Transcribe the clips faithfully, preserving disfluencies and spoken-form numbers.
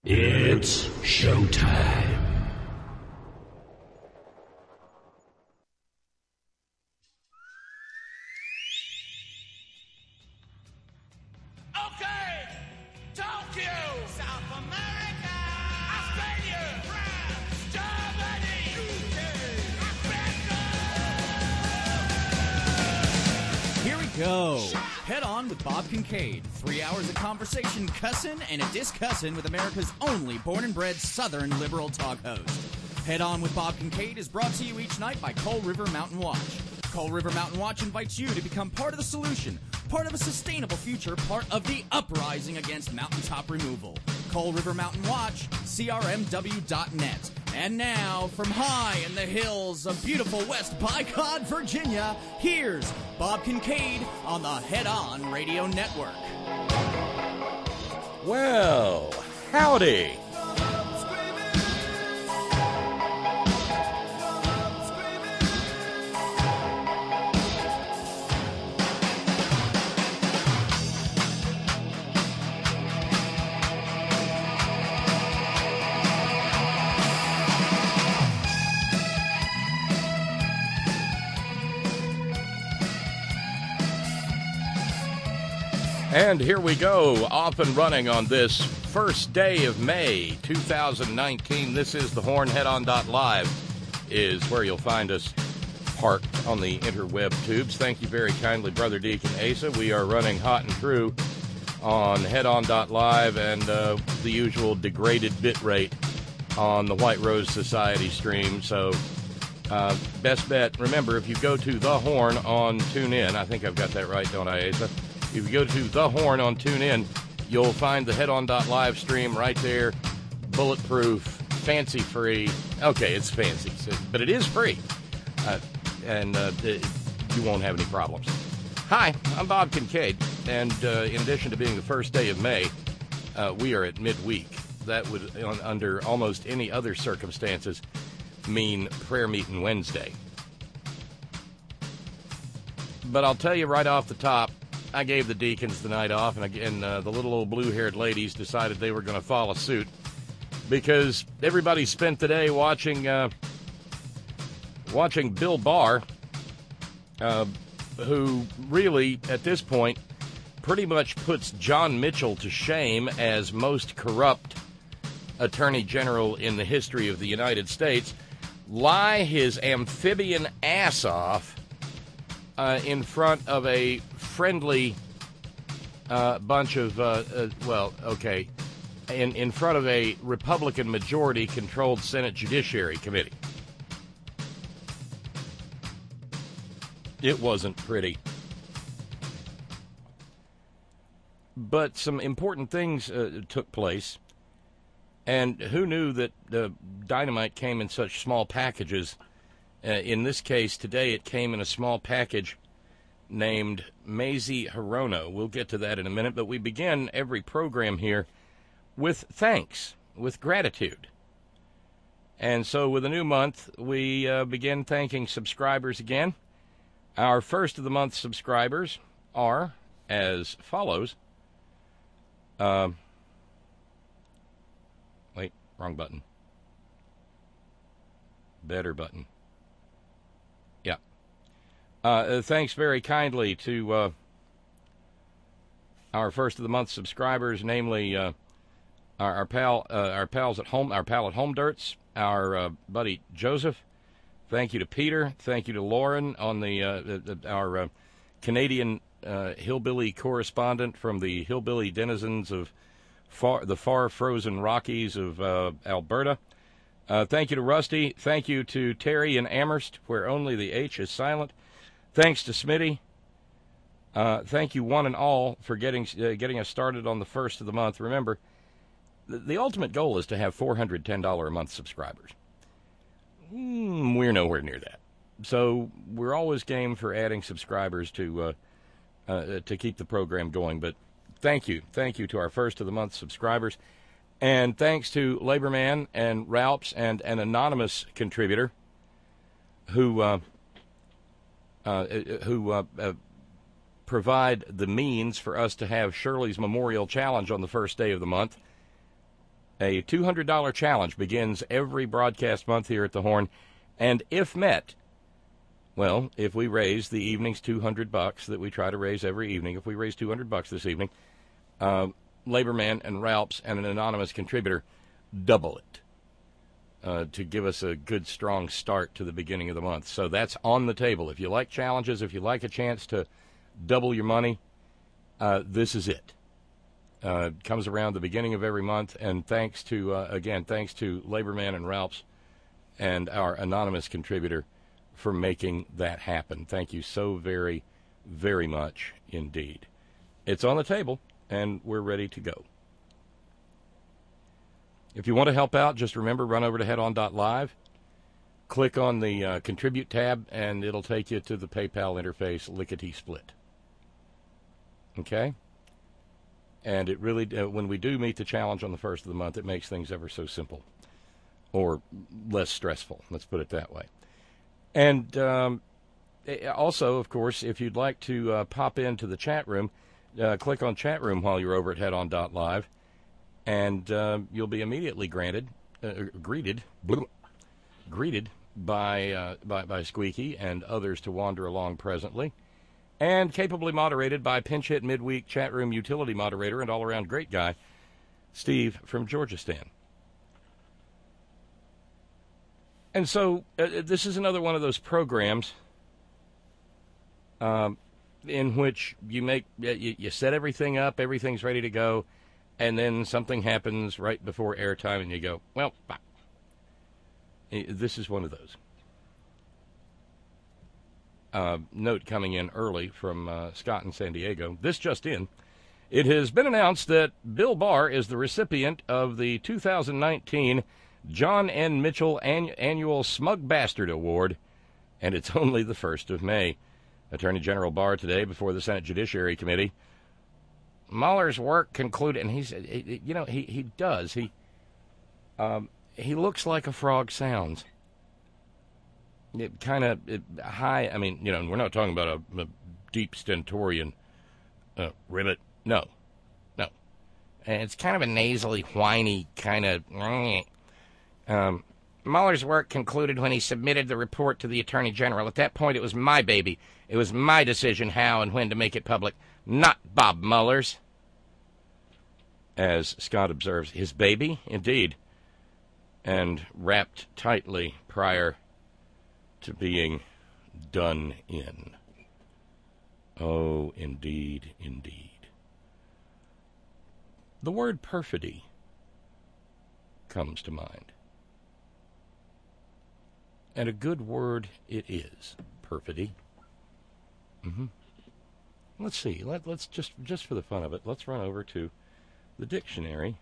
It's showtime. Okay, Tokyo, South America, Australia, France, Germany, U K, Africa. Here we go. Head on with Bob Kincaid. Three hours of conversation, cussin' and a discussin' with America's only born and bred Southern liberal talk host. Head on with Bob Kincaid is brought to you each night by Coal River Mountain Watch. Coal River Mountain Watch invites you to become part of the solution, part of a sustainable future, part of the uprising against mountaintop removal. Coal River Mountain Watch, C R M W dot net. And now, from high in the hills of beautiful West Bicod, Virginia, here's Bob Kincaid on the Head On Radio Network. Well, howdy. And here we go, off and running on this first day of May two thousand nineteen. This is the Horn. Head On dot live is where you'll find us parked on the interweb tubes. Thank you very kindly, Brother Deacon Asa. We are running hot and true on Head On dot live and uh, the usual degraded bit rate on the White Rose Society stream. So uh, best bet, remember, if you go to The Horn on TuneIn, I think I've got that right, don't I, Asa? If you go to The Horn on TuneIn, you'll find the Head On dot live stream right there, bulletproof, fancy-free. Okay, it's fancy, so, but it is free, uh, and uh, it, you won't have any problems. Hi, I'm Bob Kincaid, and uh, in addition to being the first day of May, uh, we are at midweek. That would, on, under almost any other circumstances, mean prayer meeting Wednesday. But I'll tell you right off the top, I gave the deacons the night off, and again, uh, the little old blue-haired ladies decided they were going to follow suit because everybody spent the day watching uh, watching Bill Barr, uh, who really, at this point, pretty much puts John Mitchell to shame as most corrupt attorney general in the history of the United States, lie his amphibian ass off uh, in front of a friendly uh, bunch of, uh, uh, well, okay, in, in front of a Republican majority-controlled Senate Judiciary Committee. It wasn't pretty. But some important things uh, took place, and who knew that the dynamite came in such small packages? Uh, in this case, today it came in a small package named Mazie Hirono. We'll get to that in a minute, but we begin every program here with thanks, with gratitude. And so with a new month, we uh, begin thanking subscribers again. Our first of the month subscribers are as follows. Uh, wait, wrong button. Better button. Yeah. Uh, thanks very kindly to uh, our first of the month subscribers, namely uh, our, our pal, uh, our pals at home, our pal at Home Dirts, our uh, buddy Joseph. Thank you to Peter. Thank you to Lauren on the, uh, the, the our uh, Canadian uh, hillbilly correspondent from the hillbilly denizens of far, the far frozen Rockies of uh, Alberta. Uh, thank you to Rusty. Thank you to Terry in Amherst, where only the H is silent. Thanks to Smitty. Uh, thank you one and all for getting uh, getting us started on the first of the month. Remember, the, the ultimate goal is to have four hundred ten dollars a month subscribers. Mm, we're nowhere near that. So we're always game for adding subscribers to uh, uh, to keep the program going. But thank you. Thank you to our first of the month subscribers. And thanks to Laborman and Ralphs and an anonymous contributor who uh, uh, who uh, uh, provide the means for us to have Shirley's Memorial Challenge on the first day of the month. A two hundred dollars challenge begins every broadcast month here at the Horn, and if met, well, if we raise the evening's two hundred bucks that we try to raise every evening, if we raise two hundred bucks this evening, uh, Laborman and Ralphs and an anonymous contributor double it uh, to give us a good, strong start to the beginning of the month. So that's on the table. If you like challenges, if you like a chance to double your money, uh, this is it. Uh, it comes around the beginning of every month, and thanks to, uh, again, thanks to Laborman and Ralphs and our anonymous contributor for making that happen. Thank you so very, very much indeed. It's on the table, and we're ready to go. If you want to help out, just remember, run over to head on dot live, click on the uh, Contribute tab, and it'll take you to the PayPal interface, lickety-split. Okay? And it really, uh, when we do meet the challenge on the first of the month, it makes things ever so simple, or less stressful, let's put it that way. And um, also, of course, if you'd like to uh, pop into the chat room, uh, click on chat room while you're over at head on dot live, and uh, you'll be immediately granted, uh, greeted, blah, greeted by, uh, by by Squeaky and others to wander along presently, and capably moderated by pinch hit midweek chat room utility moderator and all-around great guy, Steve from Georgistan. And so uh, this is another one of those programs um, in which you make you, you set everything up, everything's ready to go, and then something happens right before airtime, and you go, well, bye. This is one of those. Uh, note coming in early from uh, Scott in San Diego. This just in. It has been announced that Bill Barr is the recipient of the two thousand nineteen John N. Mitchell Ann- Annual Smug Bastard Award, and it's only the first of May. Attorney General Barr today before the Senate Judiciary Committee. Mueller's work concluded, and he's, you know, he, he does. He um, he looks like a frog sounds. It kind of high, I mean, you know, we're not talking about a, a deep stentorian uh, ribbit. No, no. And it's kind of a nasally, whiny kind of... Um, Mueller's work concluded when he submitted the report to the Attorney General. At that point, it was my baby. It was my decision how and when to make it public, not Bob Mueller's. As Scott observes, his baby, indeed, and wrapped tightly prior to being done in. Oh, indeed, indeed. The word perfidy comes to mind. And a good word it is, perfidy. Mm-hmm. Let's see. Let, let's just, just for the fun of it, let's run over to the dictionary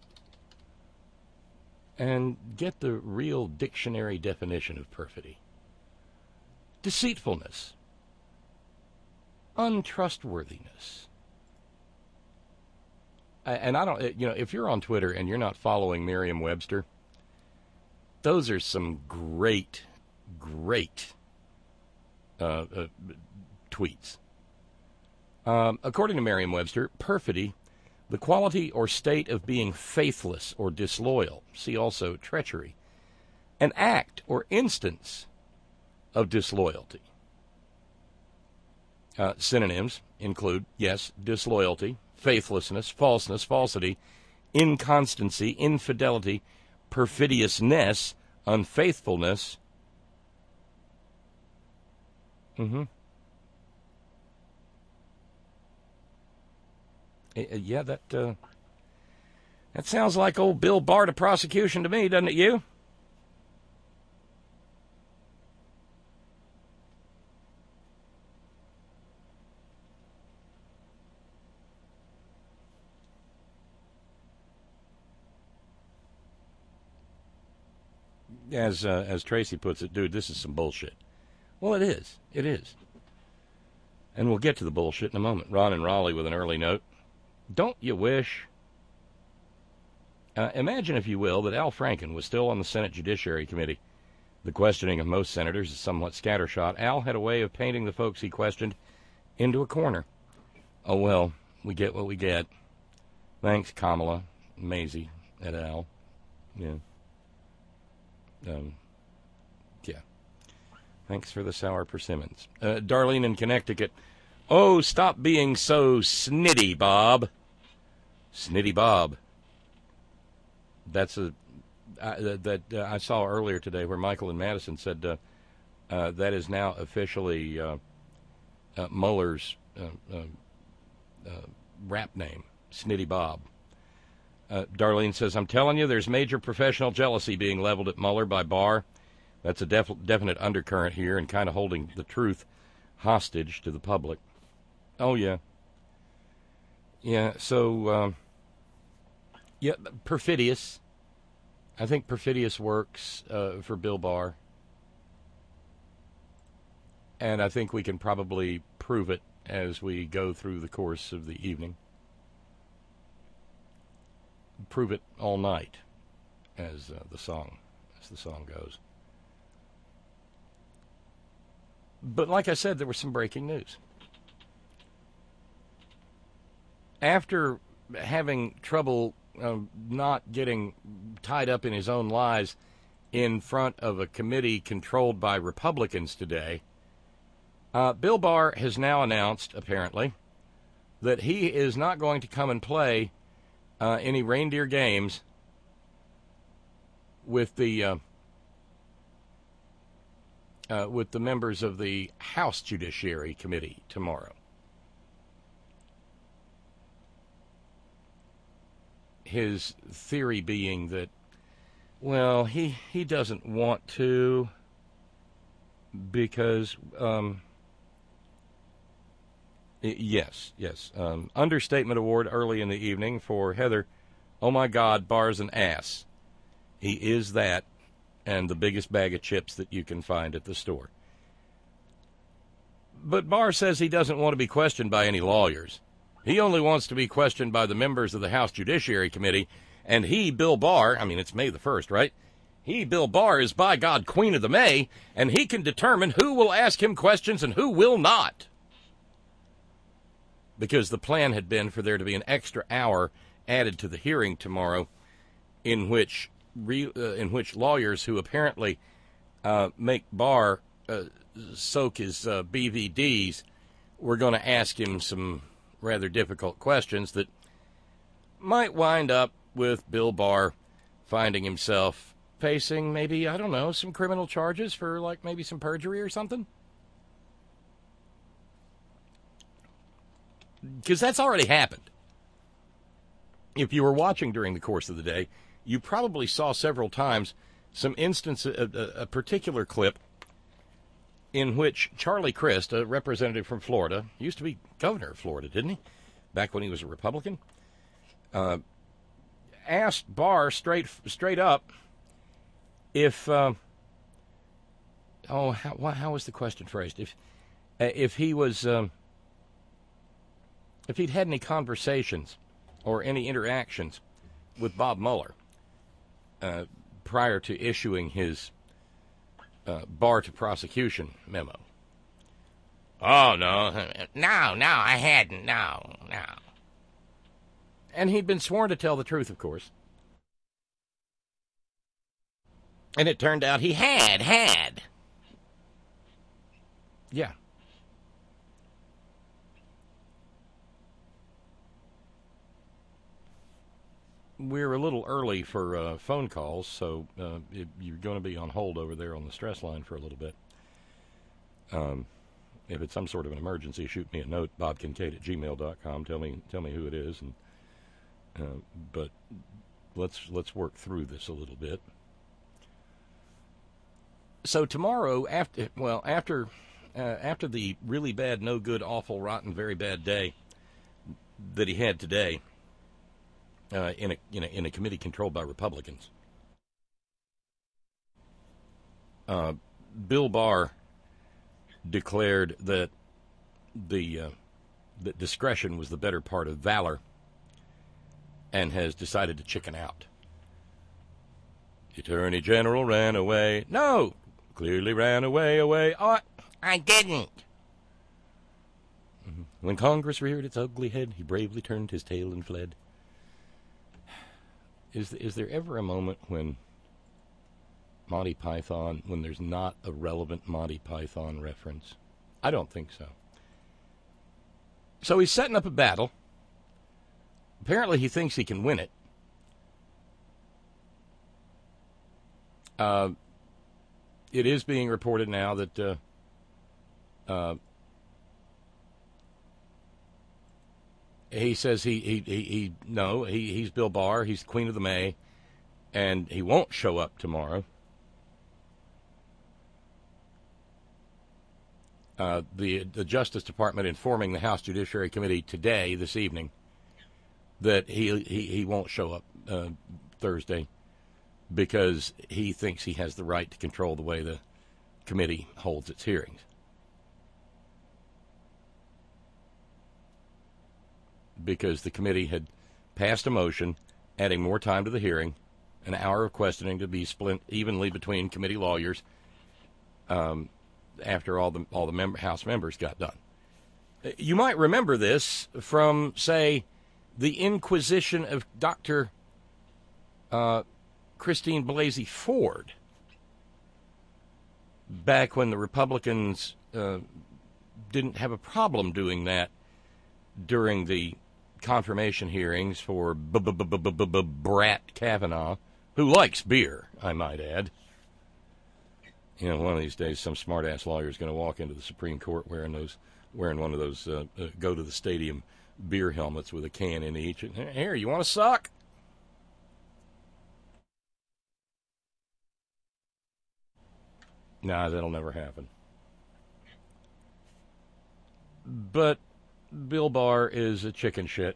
and get the real dictionary definition of perfidy. Deceitfulness. Untrustworthiness. And I don't, you know, if you're on Twitter and you're not following Merriam-Webster, those are some great, great uh, uh, tweets. Um, according to Merriam-Webster, perfidy, the quality or state of being faithless or disloyal. See also treachery. An act or instance of disloyalty. Uh, synonyms include, yes, disloyalty, faithlessness, falseness, falsity, inconstancy, infidelity, perfidiousness, unfaithfulness. Mm-hmm. Uh, yeah, that uh, that sounds like old Bill Barr to prosecution to me, doesn't it, you? As uh, as Tracy puts it, dude, this is some bullshit. Well, it is. It is. And we'll get to the bullshit in a moment. Ron and Raleigh with an early note. Don't you wish? Uh, imagine, if you will, that Al Franken was still on the Senate Judiciary Committee. The questioning of most senators is somewhat scattershot. Al had a way of painting the folks he questioned into a corner. Oh, well, we get what we get. Thanks, Kamala, Maisie, et al. Yeah. Um, yeah. Thanks for the sour persimmons. Uh, Darlene in Connecticut. Oh, stop being so snitty, Bob. Snitty Bob. That's a uh, that uh, I saw earlier today where Michael in Madison said uh, uh, that is now officially uh, uh, Mueller's uh, uh, uh, rap name, Snitty Bob. Uh, Darlene says, I'm telling you, there's major professional jealousy being leveled at Mueller by Barr. That's a def- definite undercurrent here and kind of holding the truth hostage to the public. Oh, yeah. Yeah, so, um, yeah, perfidious. I think perfidious works uh, for Bill Barr. And I think we can probably prove it as we go through the course of the evening. Prove it all night, as uh, the song, as the song goes. But like I said, there was some breaking news. After having trouble uh, not getting tied up in his own lies in front of a committee controlled by Republicans today, uh, Bill Barr has now announced, apparently, that he is not going to come and play uh, any reindeer games with the uh, uh, with the members of the House Judiciary Committee tomorrow. His theory being that, well, he, he doesn't want to because, um, yes, yes, um, understatement award early in the evening for Heather. Oh, my God, Barr's an ass. He is that and the biggest bag of chips that you can find at the store. But Barr says he doesn't want to be questioned by any lawyers. He only wants to be questioned by the members of the House Judiciary Committee, and he, Bill Barr, I mean, it's May the first, right? He, Bill Barr, is by God Queen of the May, and he can determine who will ask him questions and who will not. Because the plan had been for there to be an extra hour added to the hearing tomorrow in which re, uh, in which lawyers who apparently uh, make Barr uh, soak his uh, B V Ds were going to ask him some rather difficult questions that might wind up with Bill Barr finding himself facing maybe, I don't know, some criminal charges for like maybe some perjury or something. Because that's already happened. If you were watching during the course of the day, you probably saw several times some instances, a, a particular clip in which Charlie Crist, a representative from Florida, used to be governor of Florida, didn't he? Back when he was a Republican, uh, asked Barr straight straight up if, uh, oh, how, how was the question phrased? If if he was, um, if he'd had any conversations or any interactions with Bob Mueller uh, prior to issuing his Uh, Barr to prosecution memo. Oh, no. No, no, I hadn't. No, no. And he'd been sworn to tell the truth, of course. And it turned out he had, had. Yeah. We're a little early for uh, phone calls, so uh, it, you're going to be on hold over there on the stress line for a little bit. Um, if it's some sort of an emergency, shoot me a note, bob kincaid at gmail dot com. Tell me, tell me who it is. And uh, but let's let's work through this a little bit. So tomorrow, after well, after uh, after the really bad, no good, awful, rotten, very bad day that he had today. Uh, in a in a in a committee controlled by Republicans, uh, Bill Barr declared that the uh, that discretion was the better part of valor, and has decided to chicken out. The Attorney General ran away. No, clearly ran away. Away. Oh, I didn't. Mm-hmm. When Congress reared its ugly head, he bravely turned his tail and fled. is is there ever a moment when Monty Python, when there's not a relevant Monty Python reference? I don't think so. So he's setting up a battle. Apparently he thinks he can win it. Uh, it is being reported now that uh, uh, he says he, he, he, he no, he, he's Bill Barr, he's Queen of the May, and he won't show up tomorrow. Uh, the the Justice Department informing the House Judiciary Committee today, this evening, that he he, he won't show up uh, Thursday because he thinks he has the right to control the way the committee holds its hearings. Because the committee had passed a motion adding more time to the hearing, an hour of questioning to be split evenly between committee lawyers um, after all the all the member, House members got done. You might remember this from, say, the inquisition of Doctor Uh, Christine Blasey Ford, back when the Republicans uh, didn't have a problem doing that during the confirmation hearings for Brat Kavanaugh, who likes beer, I might add. You know, one of these days, some smart-ass lawyer is going to walk into the Supreme Court wearing those, wearing one of those uh, uh, go to the stadium beer helmets with a can in each. And, here, you want a suck? Nah, that'll never happen. But Bill Barr is a chicken shit.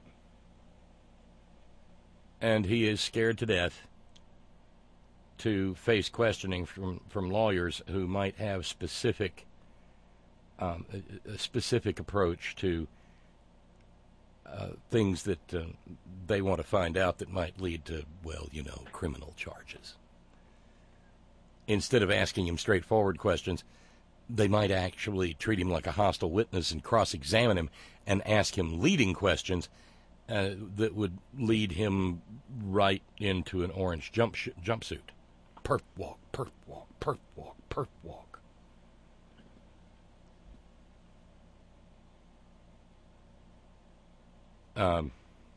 And he is scared to death to face questioning from, from lawyers who might have specific, um, a, a specific approach to uh, things that uh, they want to find out that might lead to, well, you know, criminal charges. Instead of asking him straightforward questions, they might actually treat him like a hostile witness and cross-examine him and ask him leading questions uh, that would lead him right into an orange jump sh- jumpsuit. Perp walk, perp walk, perp walk, perp walk. Um.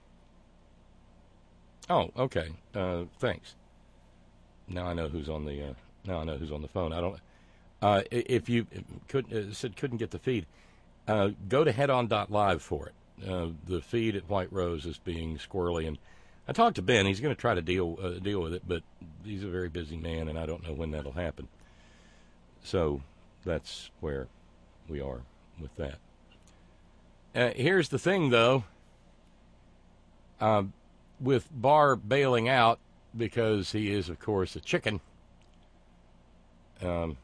Oh, okay. Uh, thanks. Now I know who's on the. Uh, now I know who's on the phone. I don't. Uh, if you could uh, said couldn't get the feed, uh, go to head on dot live for it. Uh, the feed at White Rose is being squirrely, and I talked to Ben. He's going to try to deal uh, deal with it, but he's a very busy man, and I don't know when that'll happen. So that's where we are with that. Uh, here's the thing, though. Uh, with Barr bailing out because he is, of course, a chicken. Um.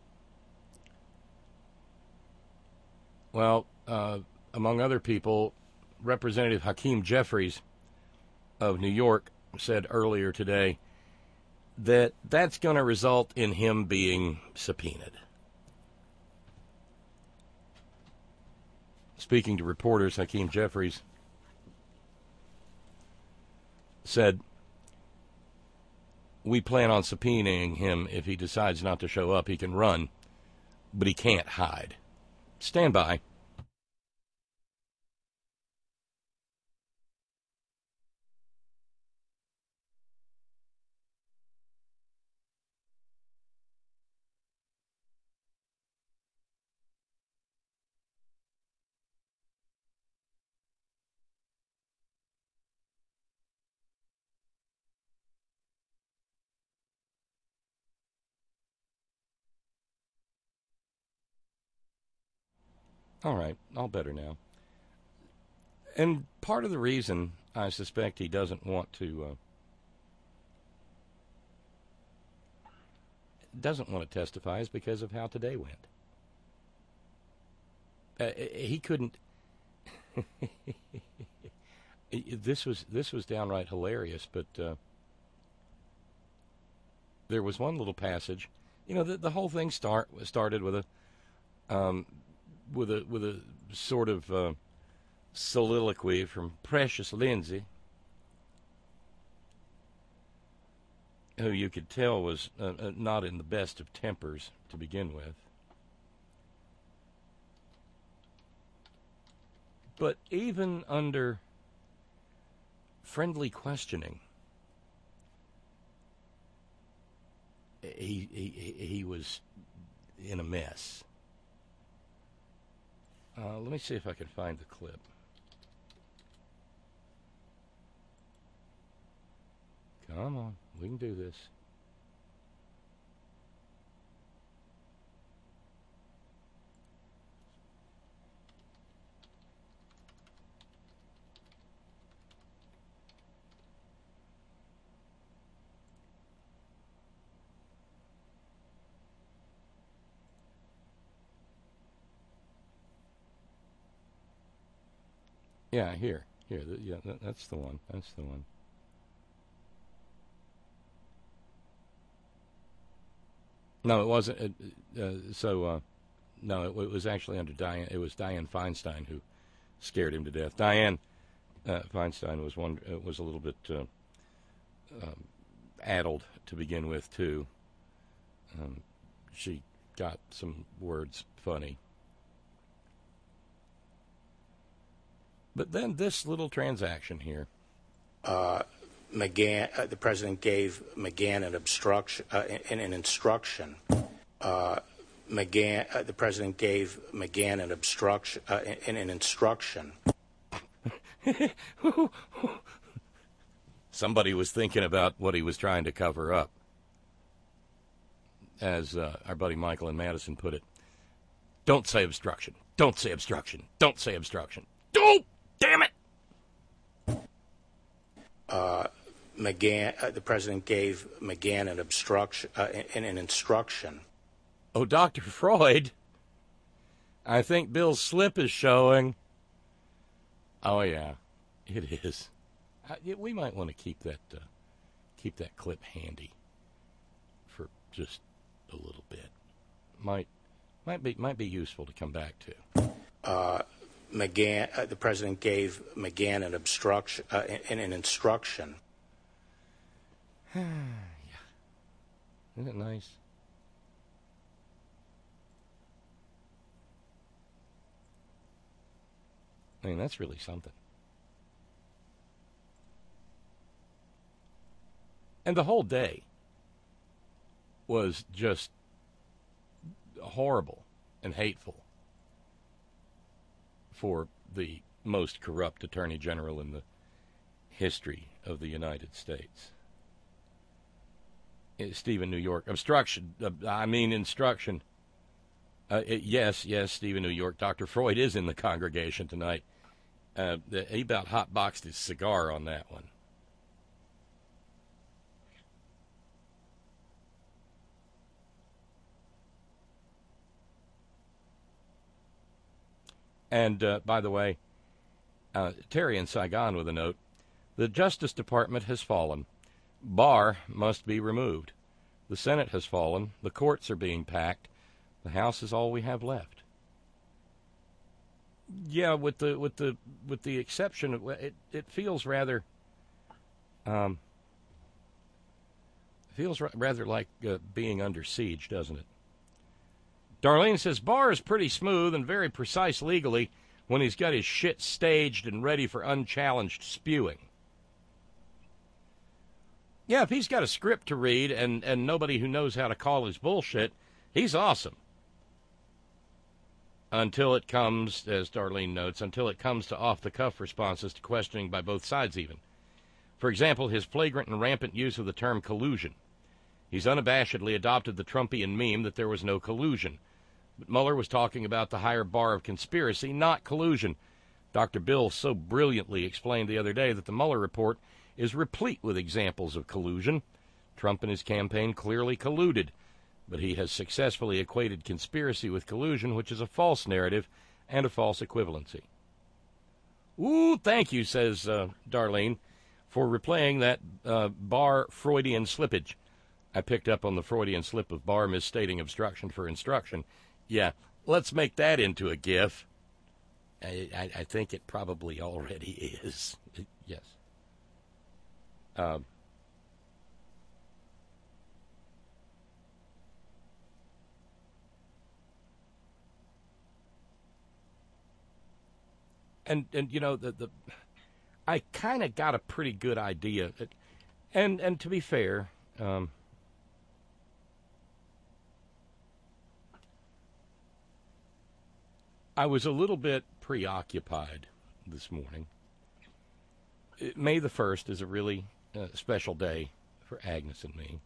Well, uh, among other people, Representative Hakeem Jeffries of New York said earlier today that that's going to result in him being subpoenaed. Speaking to reporters, Hakeem Jeffries said, "We plan on subpoenaing him. If he decides not to show up, he can run, but he can't hide. Stand by." All right, all better now. And part of the reason I suspect he doesn't want to uh, doesn't want to testify is because of how today went. Uh, he couldn't. this was this was downright hilarious, but uh, there was one little passage. You know, the, the whole thing start started with a. Um, with a with a sort of uh, soliloquy from Precious Lindsay. who you could tell was uh, uh, not in the best of tempers to begin with. But even under friendly questioning, he he he was in a mess. Uh, let me see if I can find the clip. Come on, we can do this. Yeah, here, here. The, yeah, that, that's the one. That's the one. No, it wasn't. Uh, uh, so, uh, no, it, it was actually under Diane. It was Diane Feinstein who scared him to death. Diane uh, Feinstein was one. Uh, was a little bit uh, um, addled to begin with too. Um, she got some words funny. But then this little transaction here. Uh, McGahn, uh, the president gave McGahn an obstruction, uh, in an instruction. Uh, McGahn, uh, the president gave McGahn an obstruction, uh, in an instruction. Somebody was thinking about what he was trying to cover up. As uh, our buddy Michael in Madison put it, don't say obstruction. Don't say obstruction. Don't say obstruction. Don't! Damn it! Uh, McGahn, uh, the president gave McGahn an obstruction, uh, in an instruction. Oh, Doctor Freud, I think Bill's slip is showing. Oh yeah, it is. Uh, yeah, we might want to keep that uh, keep that clip handy for just a little bit. Might might be might be useful to come back to. Uh, McGahn, uh, the president gave McGahn an obstruction, uh, in, in an instruction. Yeah. Isn't it nice? I mean, that's really something. And the whole day was just horrible and hateful for the most corrupt attorney general in the history of the United States. Stephen New York. Obstruction. Uh, I mean, instruction. Uh, it, yes, yes, Stephen New York. Doctor Freud is in the congregation tonight. Uh, the, he about hotboxed his cigar on that one. And, uh, by the way, uh, Terry in Saigon with a note. The Justice Department has fallen. Barr must be removed. The Senate has fallen. The courts are being packed. The House is all we have left. Yeah, with the with the with the exception of it, it feels rather um feels ra- rather like uh, being under siege, doesn't it? Darlene says Barr is pretty smooth and very precise legally when he's got his shit staged and ready for unchallenged spewing. Yeah, if he's got a script to read and, and nobody who knows how to call his bullshit, he's awesome. Until it comes, as Darlene notes, until it comes to off-the-cuff responses to questioning by both sides even. For example, his flagrant and rampant use of the term collusion. He's unabashedly adopted the Trumpian meme that there was no collusion. But Mueller was talking about the higher bar of conspiracy, not collusion. Doctor Bill so brilliantly explained the other day that the Mueller report is replete with examples of collusion. Trump and his campaign clearly colluded, but he has successfully equated conspiracy with collusion, which is a false narrative and a false equivalency. Ooh, thank you, says uh, Darlene, for replaying that uh, Barr Freudian slippage. I picked up on the Freudian slip of Barr misstating obstruction for instruction. Yeah, let's make that into a GIF. I, I, I think it probably already is. Yes. Um, and, and you know, the, the I kind of got a pretty good idea. That, and, and to be fair, um, I was a little bit preoccupied this morning. May the first is a really uh, special day for Agnes and me.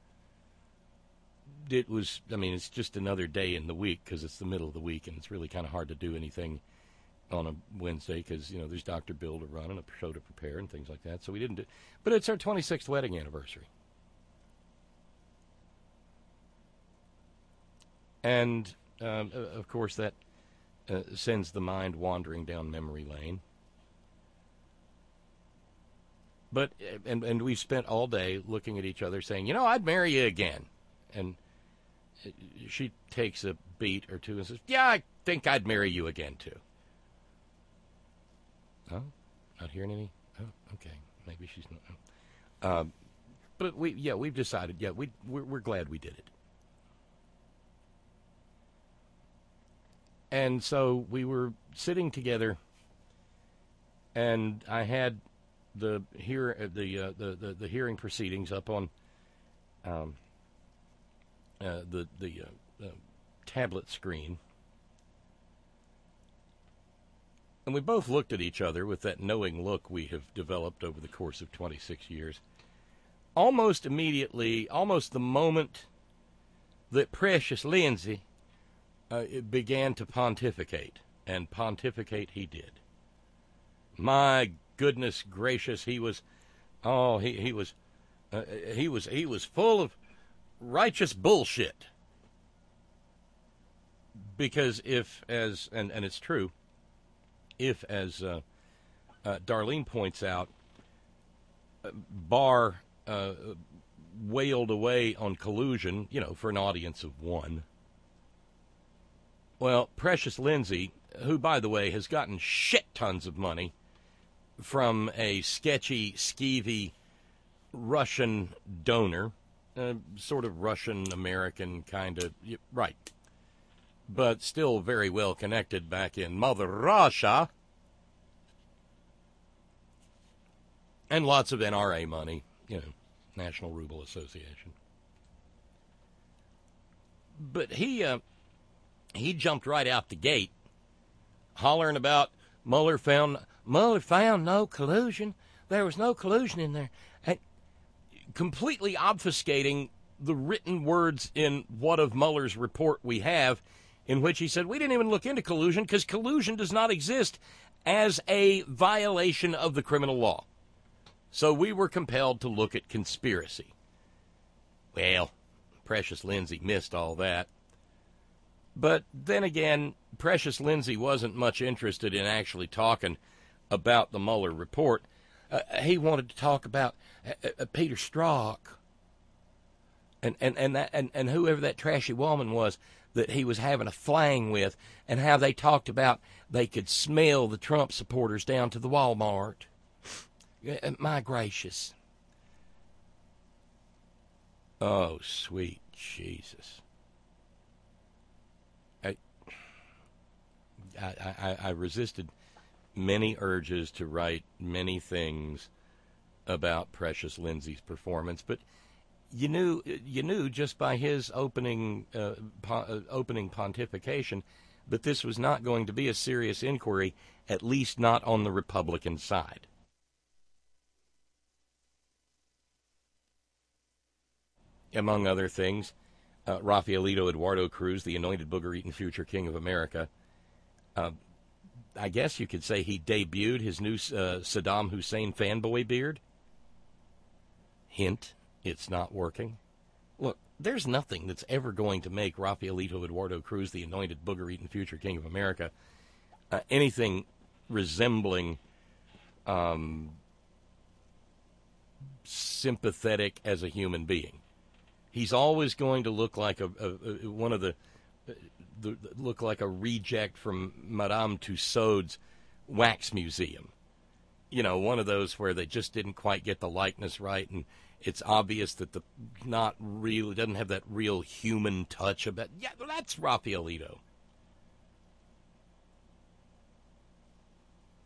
It was, I mean, it's just another day in the week because it's the middle of the week, and it's really kind of hard to do anything on a Wednesday because, you know, there's Doctor Bill to run and a show to prepare and things like that. So we didn't do, but it's our twenty-sixth wedding anniversary. And, um, of course, that uh, sends the mind wandering down memory lane. But, and, and we've spent all day looking at each other saying, you know, I'd marry you again. And she takes a beat or two and says, yeah, I think I'd marry you again, too. Oh, not hearing any? Oh, okay. Maybe she's not. Um, but we, yeah, we've decided, yeah, we, we're, we're glad we did it. And so we were sitting together, and I had the hear the uh, the, the the hearing proceedings up on um, uh, the the uh, uh, tablet screen, and we both looked at each other with that knowing look we have developed over the course of twenty-six years. Almost immediately, almost the moment that Precious Lindsay uh, began to pontificate, and pontificate he did. My goodness gracious, he was, oh, he, he was, uh, he was, he was full of righteous bullshit. Because if, as, and, and it's true, if, as uh, uh, Darlene points out, Barr uh, wailed away on collusion, you know, for an audience of one. Well, Precious Lindsay, who, by the way, has gotten shit tons of money from a sketchy, skeevy Russian donor, uh, sort of Russian-American kind of, right, but still very well connected back in Mother Russia, and lots of N R A money, you know, National Ruble Association. But he, uh, he jumped right out the gate, hollering about Mueller found Mueller found no collusion. There was no collusion in there. And completely obfuscating the written words in what of Mueller's report we have, in which he said, we didn't even look into collusion because collusion does not exist as a violation of the criminal law. So we were compelled to look at conspiracy. Well, Precious Lindsay missed all that. But then again, Precious Lindsay wasn't much interested in actually talking about the Mueller report. Uh, he wanted to talk about uh, uh, Peter Strzok and and and, that, and and whoever that trashy woman was that he was having a flang with, and how they talked about they could smell the Trump supporters down to the Walmart. My gracious. Oh, sweet Jesus. I, I, I resisted many urges to write many things about Precious Lindsay's performance, but you knew you knew just by his opening uh, po- uh, opening pontification that this was not going to be a serious inquiry, at least not on the Republican side. Among other things, uh, Rafaelito Eduardo Cruz, the anointed booger-eating future king of America, uh, I guess you could say he debuted his new uh, Saddam Hussein fanboy beard. Hint, it's not working. Look, there's nothing that's ever going to make Rafaelito Eduardo Cruz, the anointed booger-eating future king of America, uh, anything resembling um, sympathetic as a human being. He's always going to look like a, a, a one of the, the look like a reject from Madame Tussauds wax museum. You know, one of those where they just didn't quite get the likeness right, and it's obvious that the not real doesn't have that real human touch about. Yeah, that's Rafaelito.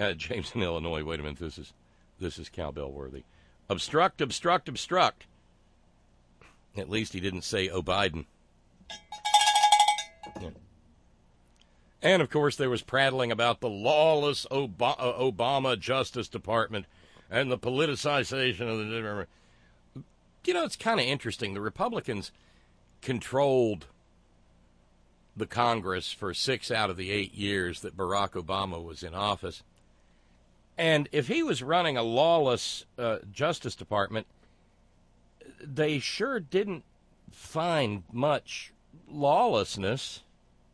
Uh, James in Illinois. Wait a minute. This is this is cowbell worthy. Obstruct, obstruct, obstruct. At least he didn't say, "Oh, Biden." Yeah. And, of course, there was prattling about the lawless Ob- Obama Justice Department and the politicization of the... You know, it's kind of interesting. The Republicans controlled the Congress for six out of the eight years that Barack Obama was in office. And if he was running a lawless uh, Justice Department, they sure didn't find much lawlessness.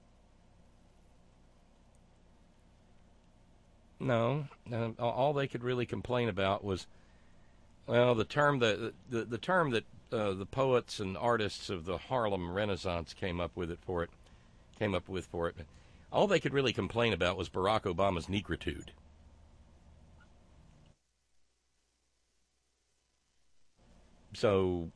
No, uh, all they could really complain about was, well, the term that the, the term that uh, the poets and artists of the Harlem Renaissance came up with it for it, came up with for it. All they could really complain about was Barack Obama's negritude. So,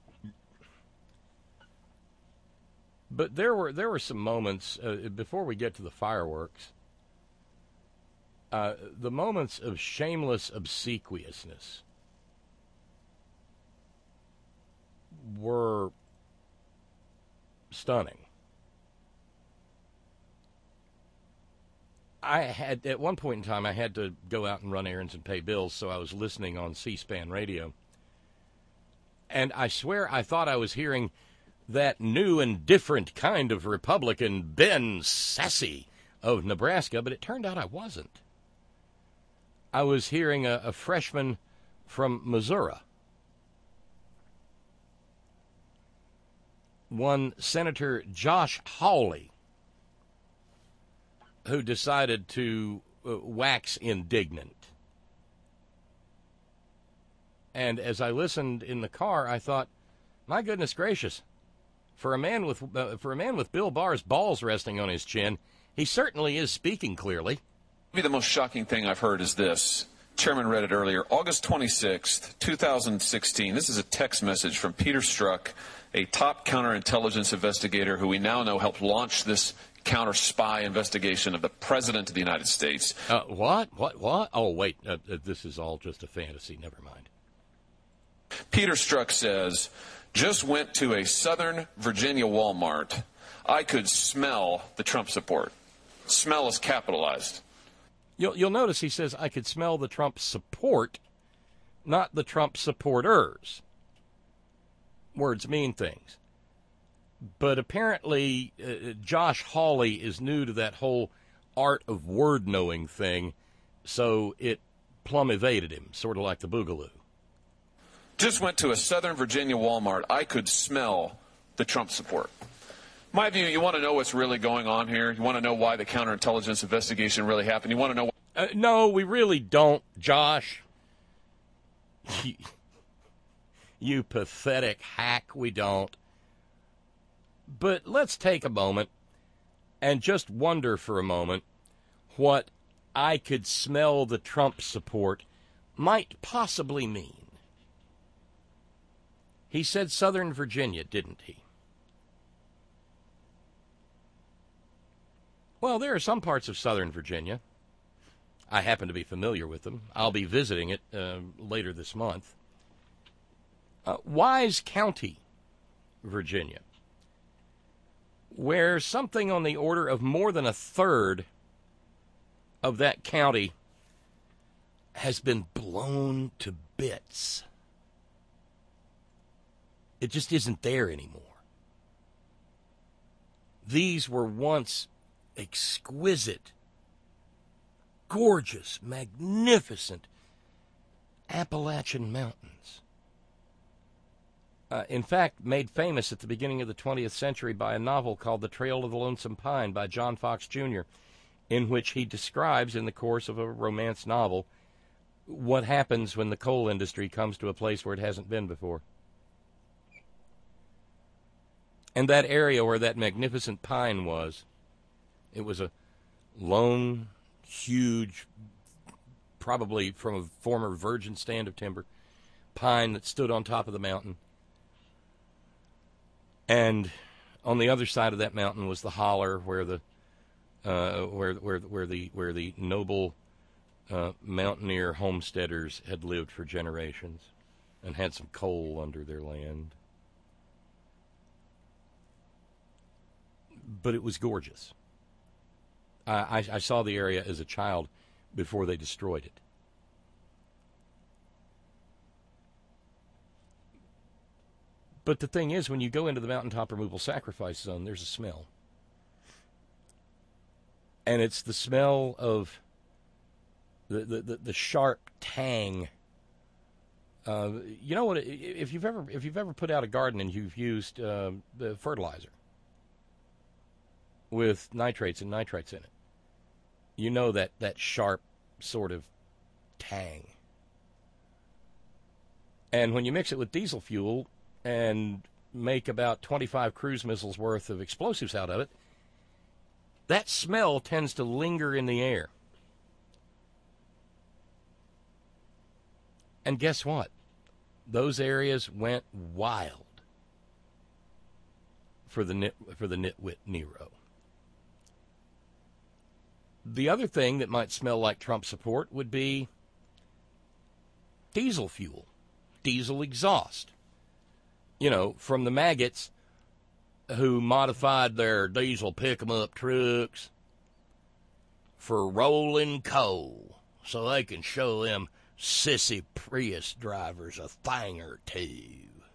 but there were there were some moments uh, before we get to the fireworks. Uh, the moments of shameless obsequiousness were stunning. I had, at one point in time, I had to go out and run errands and pay bills, so I was listening on C-SPAN radio. And I swear I thought I was hearing that new and different kind of Republican, Ben Sasse of Nebraska, but it turned out I wasn't. I was hearing a, a freshman from Missouri, one Senator Josh Hawley, who decided to uh, wax indignant. And as I listened in the car, I thought, my goodness gracious, for a man with uh, for a man with Bill Barr's balls resting on his chin, he certainly is speaking clearly. Maybe the most shocking thing I've heard is this. Chairman read it earlier. August twenty-sixth, twenty sixteen. This is a text message from Peter Strzok, a top counterintelligence investigator who we now know helped launch this counter-spy investigation of the President of the United States. Uh, what? What? What? Oh, wait. Uh, uh, this is all just a fantasy. Never mind. Peter Strzok says, just went to a Southern Virginia Walmart. I could smell the Trump support. Smell is capitalized. You'll, you'll notice he says, I could smell the Trump support, not the Trump supporters. Words mean things. But apparently, uh, Josh Hawley is new to that whole art of word-knowing thing, so it plumb evaded him, sort of like the Boogaloo. Just went to a Southern Virginia Walmart. I could smell the Trump support. My view, you want to know what's really going on here? You want to know why the counterintelligence investigation really happened? You want to know... Uh, no, we really don't, Josh. You, you pathetic hack, we don't. But let's take a moment and just wonder for a moment what I could smell the Trump support might possibly mean. He said Southern Virginia, didn't he? Well, there are some parts of Southern Virginia. I happen to be familiar with them. I'll be visiting it uh, later this month. Uh, Wise County, Virginia, where something on the order of more than a third of that county has been blown to bits. It just isn't there anymore. These were once exquisite, gorgeous, magnificent Appalachian mountains. Uh, in fact, made famous at the beginning of the twentieth century by a novel called The Trail of the Lonesome Pine by John Fox Junior, in which he describes, in the course of a romance novel, what happens when the coal industry comes to a place where it hasn't been before. And that area where that magnificent pine was, it was a lone, huge, probably from a former virgin stand of timber, pine that stood on top of the mountain. And on the other side of that mountain was the holler where the uh, where where where the where the noble uh, mountaineer homesteaders had lived for generations and had some coal under their land. But it was gorgeous. I, I, I saw the area as a child before they destroyed it. But the thing is, when you go into the mountaintop removal sacrifice zone, there's a smell. And it's the smell of the the, the, the sharp tang. Uh, you know what? If you've ever if you've ever put out a garden and you've used uh, the fertilizer with nitrates and nitrites in it, you know that that sharp sort of tang. And when you mix it with diesel fuel and make about twenty-five cruise missiles worth of explosives out of it, that smell tends to linger in the air. And guess what? Those areas went wild for the nit, for the nitwit Nero. The other thing that might smell like Trump support would be diesel fuel, diesel exhaust. You know, from the maggots who modified their diesel pick-em-up trucks for rolling coal so they can show them sissy Prius drivers a thing or two.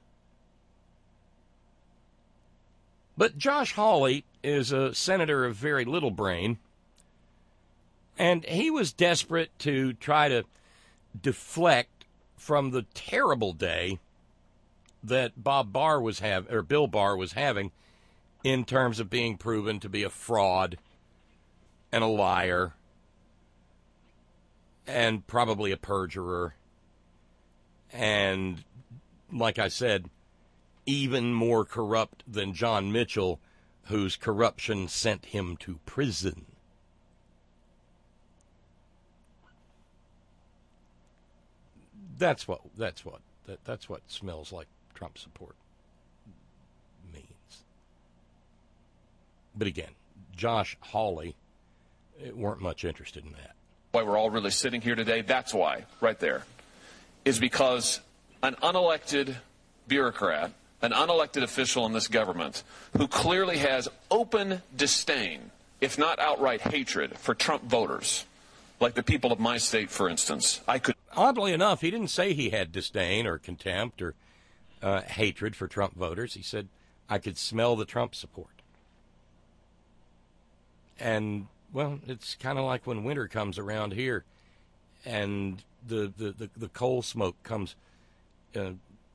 But Josh Hawley is a senator of very little brain, and he was desperate to try to deflect from the terrible day that Bob Barr was having, or Bill Barr was having, in terms of being proven to be a fraud and a liar and probably a perjurer and, like I said, even more corrupt than John Mitchell, whose corruption sent him to prison. That's what that's what that, that's what smells like Trump support means. But again, Josh Hawley weren't much interested in that. Why we're all really sitting here today, that's why, right there, is because an unelected bureaucrat, an unelected official in this government who clearly has open disdain, if not outright hatred, for Trump voters, like the people of my state, for instance, I could... Oddly enough, he didn't say he had disdain or contempt or uh, hatred for Trump voters. He said, I could smell the Trump support. And, well, it's kind of like when winter comes around here and the, the, the, the coal smoke comes uh,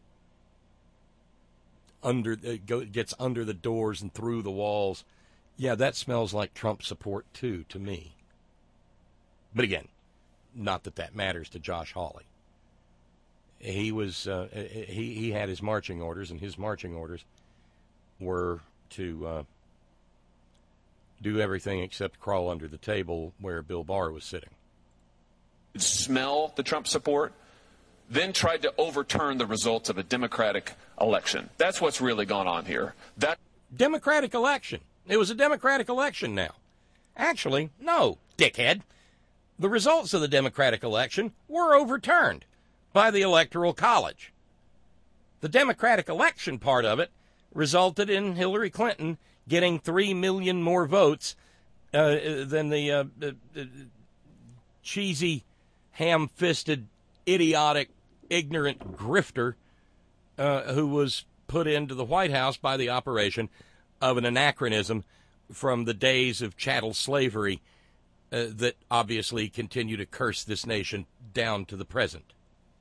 under, it go, gets under the doors and through the walls. Yeah, that smells like Trump support, too, to me. But again, not that that matters to Josh Hawley. He was uh, he he had his marching orders, and his marching orders were to uh, do everything except crawl under the table where Bill Barr was sitting. Smell the Trump support, then tried to overturn the results of a Democratic election. That's what's really gone on here. That Democratic election. It was a Democratic election now. Actually, no, dickhead. The results of the Democratic election were overturned by the Electoral College. The Democratic election part of it resulted in Hillary Clinton getting three million more votes uh, than the uh, uh, uh, cheesy, ham-fisted, idiotic, ignorant grifter uh, who was put into the White House by the operation of an anachronism from the days of chattel slavery Uh, that obviously continue to curse this nation down to the present.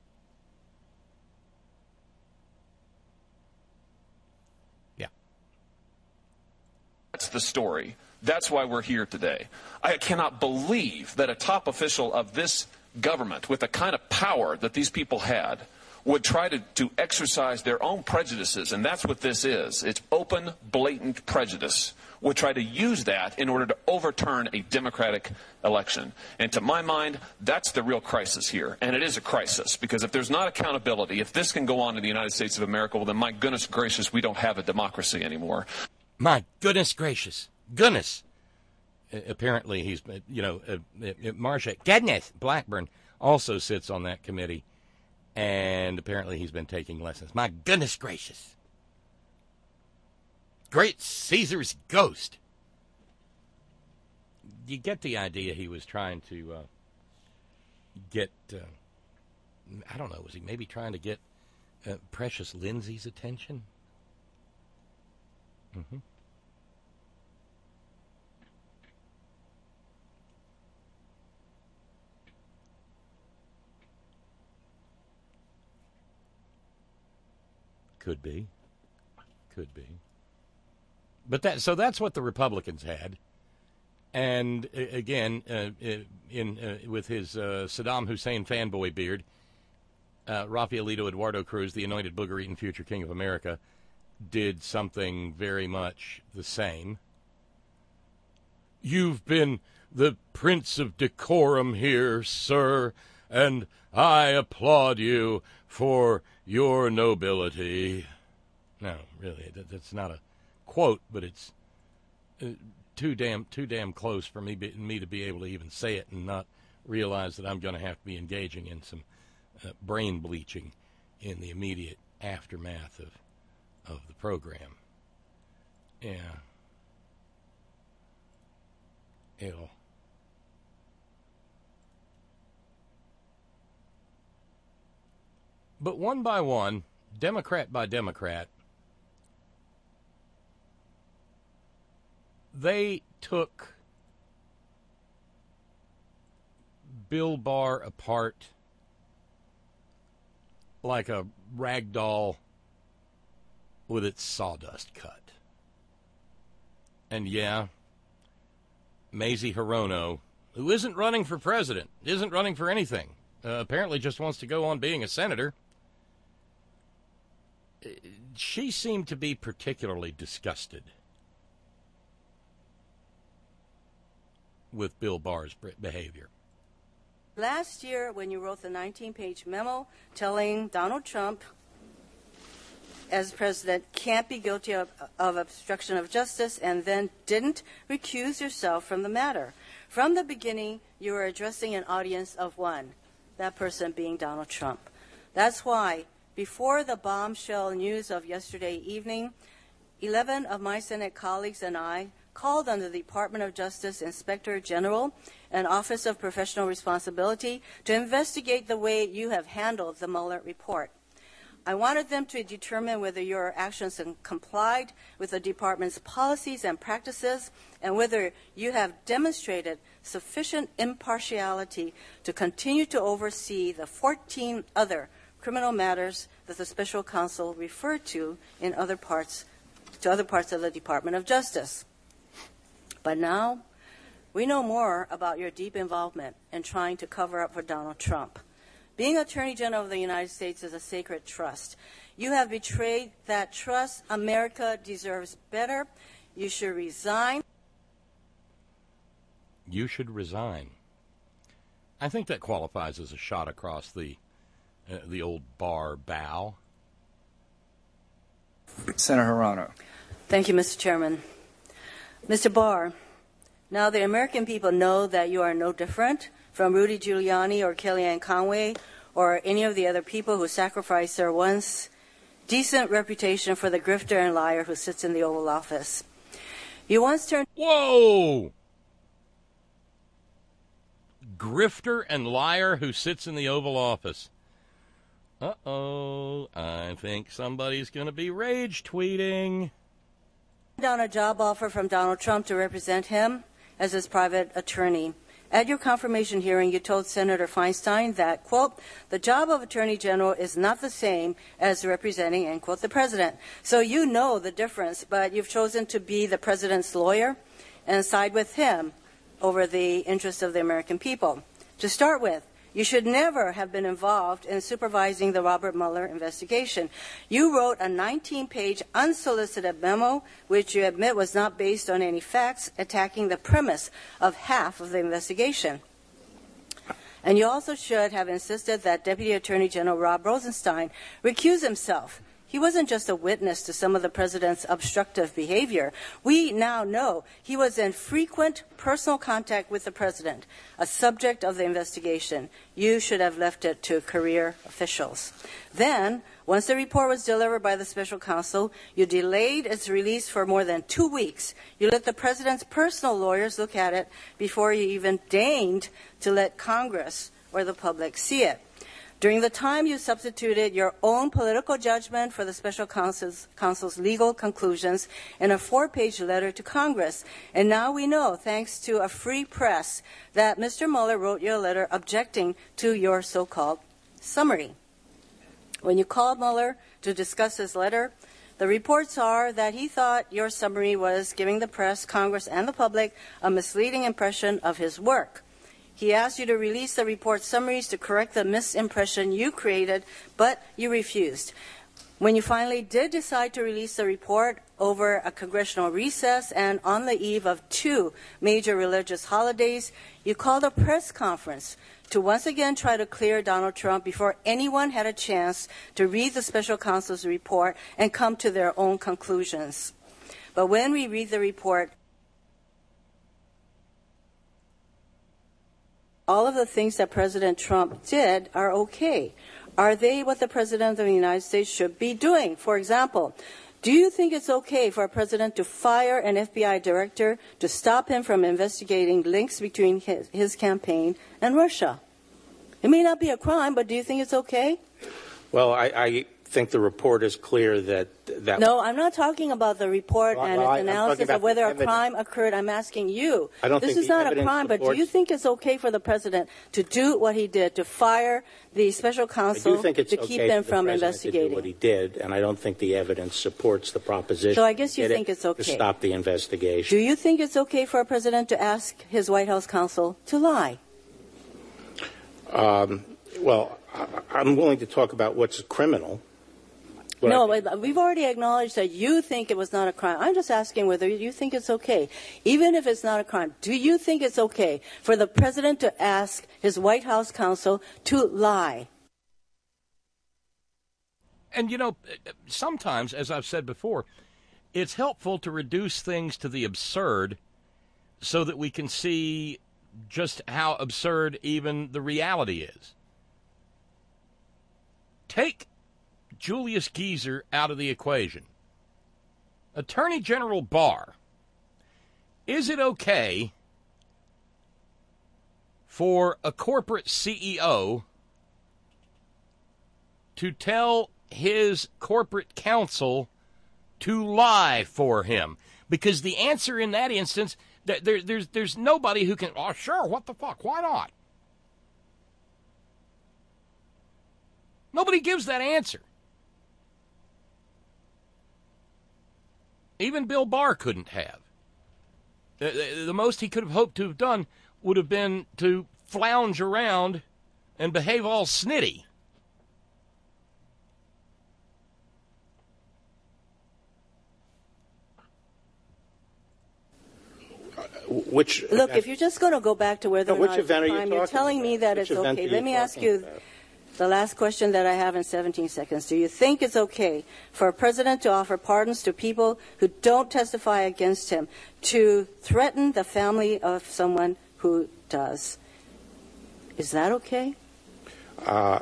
Yeah. That's the story. That's why we're here today. I cannot believe that a top official of this government, with the kind of power that these people had, would try to, to exercise their own prejudices, and that's what this is. It's open, blatant prejudice. Would try to use that in order to overturn a Democratic election. And to my mind, that's the real crisis here. And it is a crisis, because if there's not accountability, if this can go on in the United States of America, well, then my goodness gracious, we don't have a democracy anymore. My goodness gracious. Goodness. apparently he's, you know, uh, uh, Marsha, goodness, Blackburn also sits on that committee, and apparently he's been taking lessons. My goodness gracious. Great Caesar's ghost. You get the idea he was trying to uh, get, uh, I don't know, was he maybe trying to get uh, Precious Lindsay's attention? Mm-hmm. Could be. Could be. But that, so that's what the Republicans had. And uh, again, uh, in uh, with his uh, Saddam Hussein fanboy beard, uh, Rafaelito Eduardo Cruz, the anointed booger-eating future king of America, did something very much the same. You've been the prince of decorum here, sir, and I applaud you for your nobility. No, really, that, that's not a quote, but it's uh, too damn too damn close for me be, me to be able to even say it and not realize that I'm going to have to be engaging in some uh, brain bleaching in the immediate aftermath of of the program. Yeah. It'll. But one by one, Democrat by Democrat, they took Bill Barr apart like a rag doll with its sawdust cut. And yeah, Mazie Hirono, who isn't running for president, isn't running for anything, uh, apparently just wants to go on being a senator, she seemed to be particularly disgusted with Bill Barr's behavior. Last year, when you wrote the nineteen-page memo telling Donald Trump, as president, can't be guilty of, of obstruction of justice, and then didn't recuse yourself from the matter. From the beginning, you were addressing an audience of one, that person being Donald Trump. That's why, before the bombshell news of yesterday evening, eleven of my Senate colleagues and I called on the Department of Justice Inspector General and Office of Professional Responsibility to investigate the way you have handled the Mueller report. I wanted them to determine whether your actions complied with the department's policies and practices and whether you have demonstrated sufficient impartiality to continue to oversee the fourteen other criminal matters that the special counsel referred to in other parts, to other parts of the Department of Justice. But now, we know more about your deep involvement in trying to cover up for Donald Trump. Being Attorney General of the United States is a sacred trust. You have betrayed that trust. America deserves better. You should resign. You should resign. I think that qualifies as a shot across the uh, the old Barr bow. Senator Hirono. Thank you, Mister Chairman. Mister Barr, now the American people know that you are no different from Rudy Giuliani or Kellyanne Conway or any of the other people who sacrificed their once decent reputation for the grifter and liar who sits in the Oval Office. You once turned... Whoa! Grifter and liar who sits in the Oval Office. Uh-oh, I think somebody's going to be rage tweeting. ...down a job offer from Donald Trump to represent him as his private attorney. At your confirmation hearing, you told Senator Feinstein that, quote, the job of Attorney General is not the same as representing, end quote, the president. So you know the difference, but you've chosen to be the president's lawyer and side with him over the interests of the American people. To start with, you should never have been involved in supervising the Robert Mueller investigation. You wrote a nineteen-page unsolicited memo, which you admit was not based on any facts, attacking the premise of half of the investigation. And you also should have insisted that Deputy Attorney General Rob Rosenstein recuse himself. he wasn't just a witness to some of the president's obstructive behavior. We now know he was in frequent personal contact with the president, a subject of the investigation. You should have left it to career officials. Then, once the report was delivered by the special counsel, you delayed its release for more than two weeks. You let the president's personal lawyers look at it before you even deigned to let Congress or the public see it. During the time, you substituted your own political judgment for the special counsel's, counsel's legal conclusions in a four-page letter to Congress. And now we know, thanks to a free press, that Mister Mueller wrote you a letter objecting to your so-called summary. When you called Mueller to discuss his letter, the reports are that he thought your summary was giving the press, Congress, and the public a misleading impression of his work. He asked you to release the report summaries to correct the misimpression you created, but you refused. When you finally did decide to release the report over a congressional recess and on the eve of two major religious holidays, you called a press conference to once again try to clear Donald Trump before anyone had a chance to read the special counsel's report and come to their own conclusions. But when we read the report, all of the things that President Trump did are okay. Are they what the President of the United States should be doing? For example, do you think it's okay for a president to fire an F B I director to stop him from investigating links between his, his campaign and Russia? It may not be a crime, but do you think it's okay? Well, I, I think the report is clear that that. No, I'm not talking about the report well, and well, its analysis of whether a crime occurred. I'm asking you. I don't this think is not a crime, supports... but do you think it's okay for the president to do what he did, to fire the special counsel I do think it's to okay keep him for the from president investigating? To do what he did, and I don't think the evidence supports the proposition. So I guess you Did think it it's okay to stop the investigation. Do you think it's okay for a president to ask his White House counsel to lie? Um, well, I, I'm willing to talk about what's criminal. No, but we've already acknowledged that you think it was not a crime. I'm just asking whether you think it's okay. Even if it's not a crime, do you think it's okay for the president to ask his White House counsel to lie? And, you know, sometimes, as I've said before, it's helpful to reduce things to the absurd so that we can see just how absurd even the reality is. Take Julius Geezer out of the equation. Attorney General Barr, is it okay for a corporate C E O to tell his corporate counsel to lie for him? Because the answer in that instance, there, there's, there's nobody who can, oh, sure, what the fuck, why not? Nobody gives that answer. Even Bill Barr couldn't have. The, the most he could have hoped to have done would have been to flounge around and behave all snitty. Which Look, event, if you're just going to go back to whether no, or which not it's event a are you crime, you're talking telling about? me that Which it's event okay. are you Let me ask talking you about? the last question that I have in seventeen seconds. Do you think it's okay for a president to offer pardons to people who don't testify against him, to threaten the family of someone who does? Is that okay? Uh,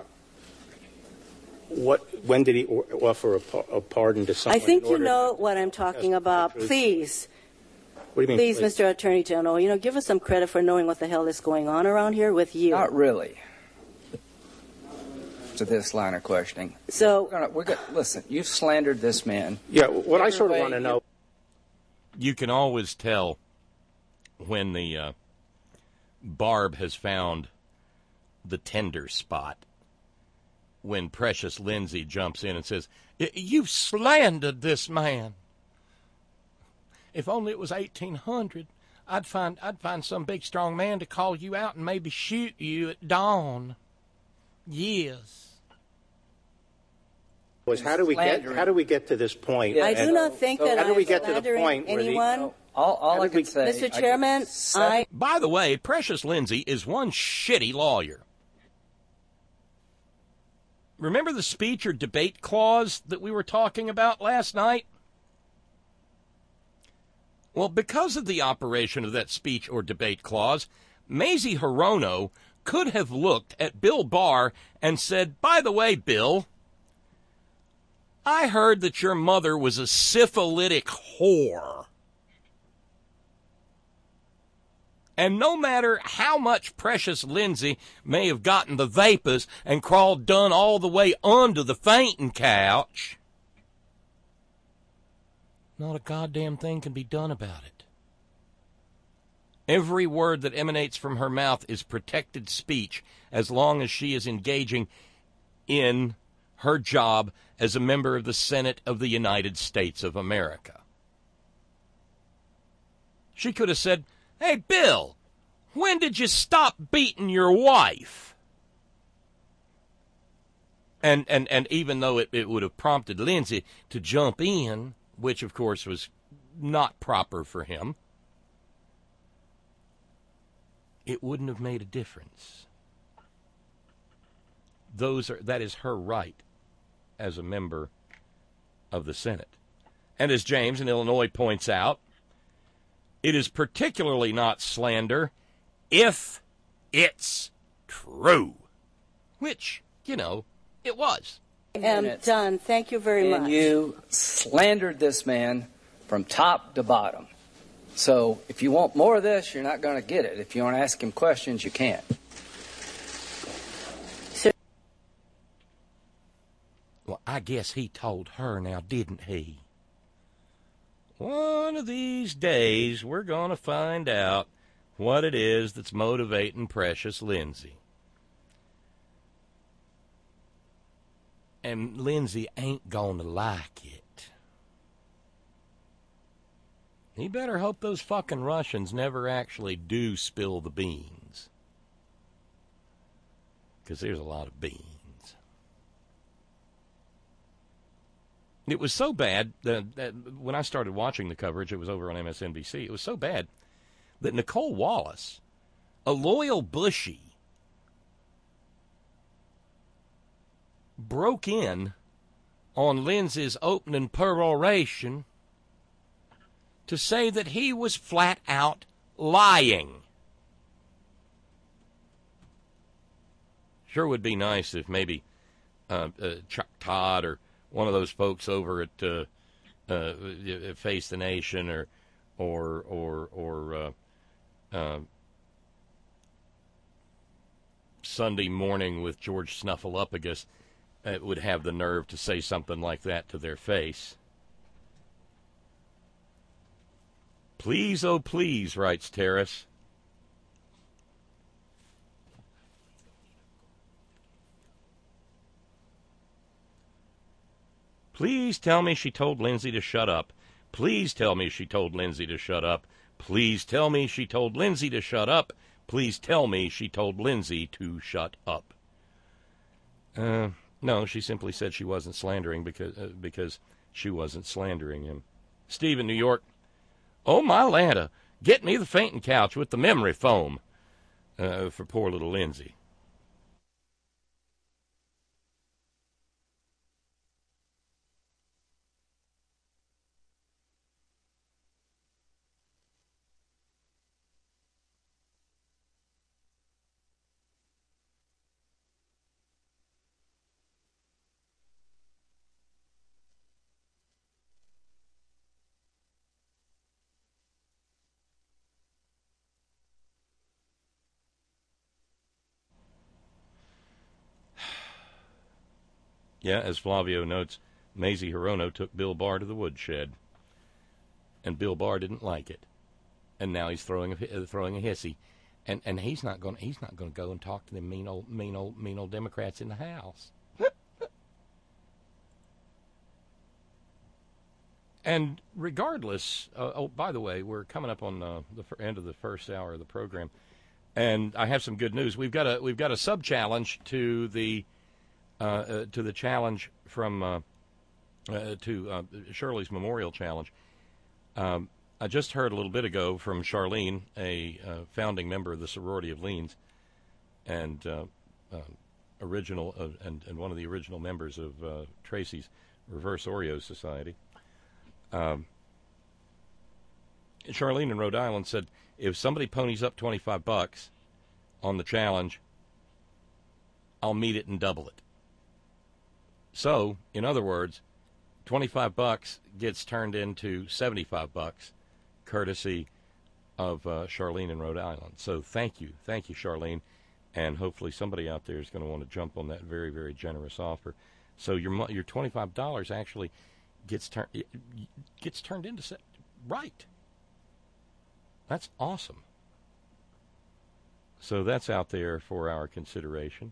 what? When did he offer a, a pardon to someone? I think in you order know to what I'm talking about. Please. What do you mean, Please, please, Mister Attorney General, you know, give us some credit for knowing what the hell is going on around here with you. Not really. To this line of questioning. So, we're gonna, we're gonna, listen, you've slandered this man. Yeah, what I sort of Every want to way know. You can always tell when the uh, barb has found the tender spot. When Precious Lindsay jumps in and says, "You've slandered this man. If only it was eighteen hundred, I'd find I'd find some big strong man to call you out and maybe shoot you at dawn." Yes. Was how do we get how do we get to this point? I do And not think so that how do I'm we get to the slandering point where the- anyone. No, all all How I did we- can say, Mister I can Chairman, say- I By the way, Precious Lindsay is one shitty lawyer. remember the speech or debate clause that we were talking about last night? Well, because of the operation of that speech or debate clause, Mazie Hirono could have looked at Bill Barr and said, by the way, Bill, I heard that your mother was a syphilitic whore. And no matter how much Precious Lindsay may have gotten the vapors and crawled done all the way under the fainting couch, not a goddamn thing can be done about it. Every word that emanates from her mouth is protected speech as long as she is engaging in her job as a member of the Senate of the United States of America. She could have said, hey, Bill, when did you stop beating your wife? And and, and even though it, it would have prompted Lindsay to jump in, which, of course, was not proper for him, it wouldn't have made a difference. Those are that is her right as a member of the Senate. And as James in Illinois points out, it is particularly not slander if it's true. Which, you know, it was. I am done. Thank you very and much. And you slandered this man from top to bottom. So if you want more of this, you're not going to get it. If you want to ask him questions, you can't. Sir. Well, I guess he told her now, didn't he? One of these days, we're going to find out what it is that's motivating Precious Lindsay. And Lindsay ain't gonna like it. He better hope those fucking Russians never actually do spill the beans. Because there's a lot of beans. It was so bad that, that when I started watching the coverage, it was over on M S N B C, it was so bad that Nicole Wallace, a loyal Bushie, broke in on Lindsay's opening peroration to say that he was flat out lying. Sure would be nice if maybe uh, uh, Chuck Todd or one of those folks over at uh, uh, Face the Nation or or or or uh, uh, Sunday Morning with George Snuffleupagus uh, would have the nerve to say something like that to their face. Please, oh please, writes Terrace. Please tell me she told Lindsay to shut up. Please tell me she told Lindsay to shut up. Please tell me she told Lindsay to shut up. Please tell me she told Lindsay to shut up. Uh, no, she simply said she wasn't slandering because uh, because she wasn't slandering him. Steve in New York. Oh, my Lanta, get me the fainting couch with the memory foam uh, for poor little Lindsay. Yeah, as Flavio notes, Mazie Hirono took Bill Barr to the woodshed, and Bill Barr didn't like it, and now he's throwing a throwing a hissy, and and he's not going he's not going to go and talk to them mean old mean old mean old Democrats in the House. And regardless, uh, oh, by the way, we're coming up on uh, the end of the first hour of the program, and I have some good news. We've got a we've got a sub challenge to the. Uh, uh, to the challenge from uh, uh, to uh, Shirley's Memorial Challenge. Um, I just heard a little bit ago from Charlene, a uh, founding member of the Sorority of Leans, and uh, uh, original uh, and, and one of the original members of uh, Tracy's Reverse Oreo Society. Um, Charlene in Rhode Island said, if somebody ponies up twenty-five bucks on the challenge, I'll meet it and double it. So, in other words, twenty-five bucks gets turned into seventy-five bucks, courtesy of uh, Charlene in Rhode Island. So thank you. Thank you, Charlene. And hopefully somebody out there is going to want to jump on that very, very generous offer. So your your twenty-five dollars actually gets, tur- gets turned into... Se- right. That's awesome. So that's out there for our consideration.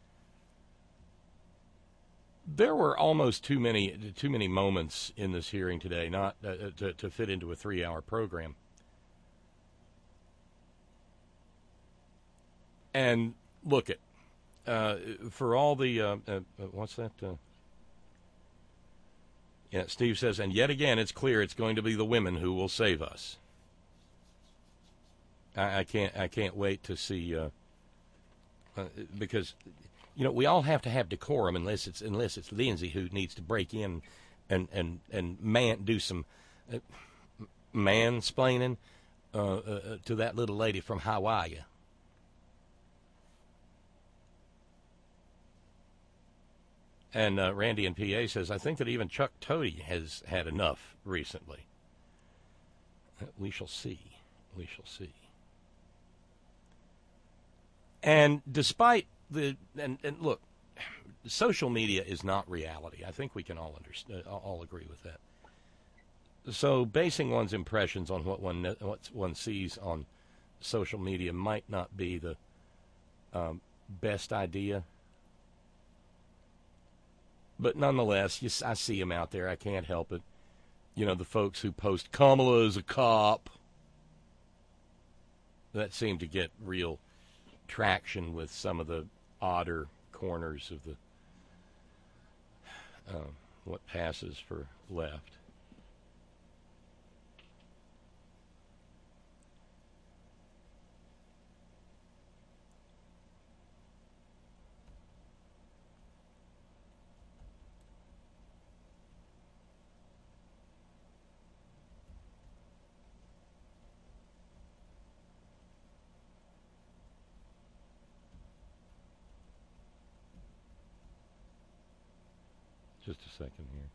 There were almost too many too many moments in this hearing today, not uh, to, to fit into a three-hour program. And look it, uh, for all the uh, uh, what's that? Uh, yeah, Steve says, and yet again, it's clear it's going to be the women who will save us. I, I can't I can't wait to see uh, uh, because. You know, we all have to have decorum unless it's unless it's Lindsay who needs to break in and and and man do some uh, mansplaining uh, uh, to that little lady from Hawaii. And uh, Randy in P A says, I think that even Chuck Toady has had enough recently. We shall see. We shall see. And despite The and, and look, social media is not reality. I think we can all understand, all agree with that. So basing one's impressions on what one what one sees on social media might not be the um, best idea. But nonetheless, you, I see them out there. I can't help it. You know, the folks who post Kamala is a cop. That seemed to get real traction with some of the odder corners of the uh, what passes for left. Just a second here.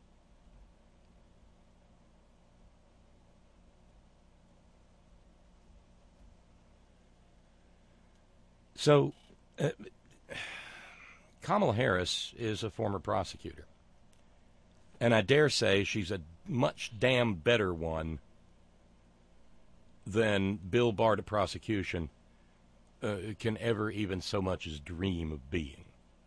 So, uh, Kamala Harris is a former prosecutor. And I dare say she's a much damn better one than Bill Barr to prosecution uh, can ever even so much as dream of being.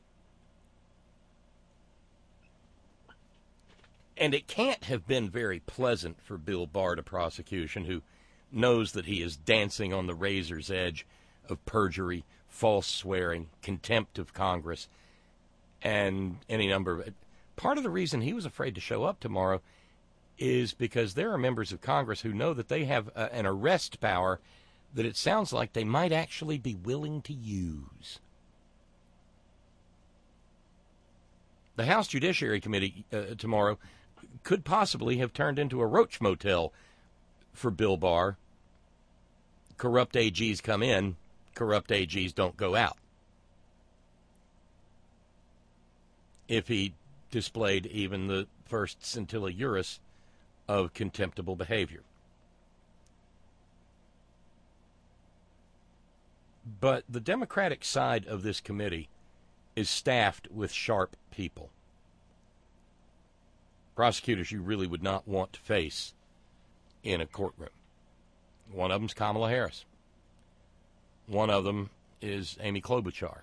And it can't have been very pleasant for Bill Barr to prosecution, who knows that he is dancing on the razor's edge of perjury, false swearing, contempt of Congress, and any number of... Part of the reason he was afraid to show up tomorrow is because there are members of Congress who know that they have a, an arrest power that it sounds like they might actually be willing to use. The House Judiciary Committee uh, tomorrow could possibly have turned into a roach motel for Bill Barr. Corrupt A Gs come in, corrupt A Gs don't go out. If he displayed even the first scintilla juris of contemptible behavior. But the Democratic side of this committee is staffed with sharp people. Prosecutors you really would not want to face in a courtroom. One of them's Kamala Harris. One of them is Amy Klobuchar.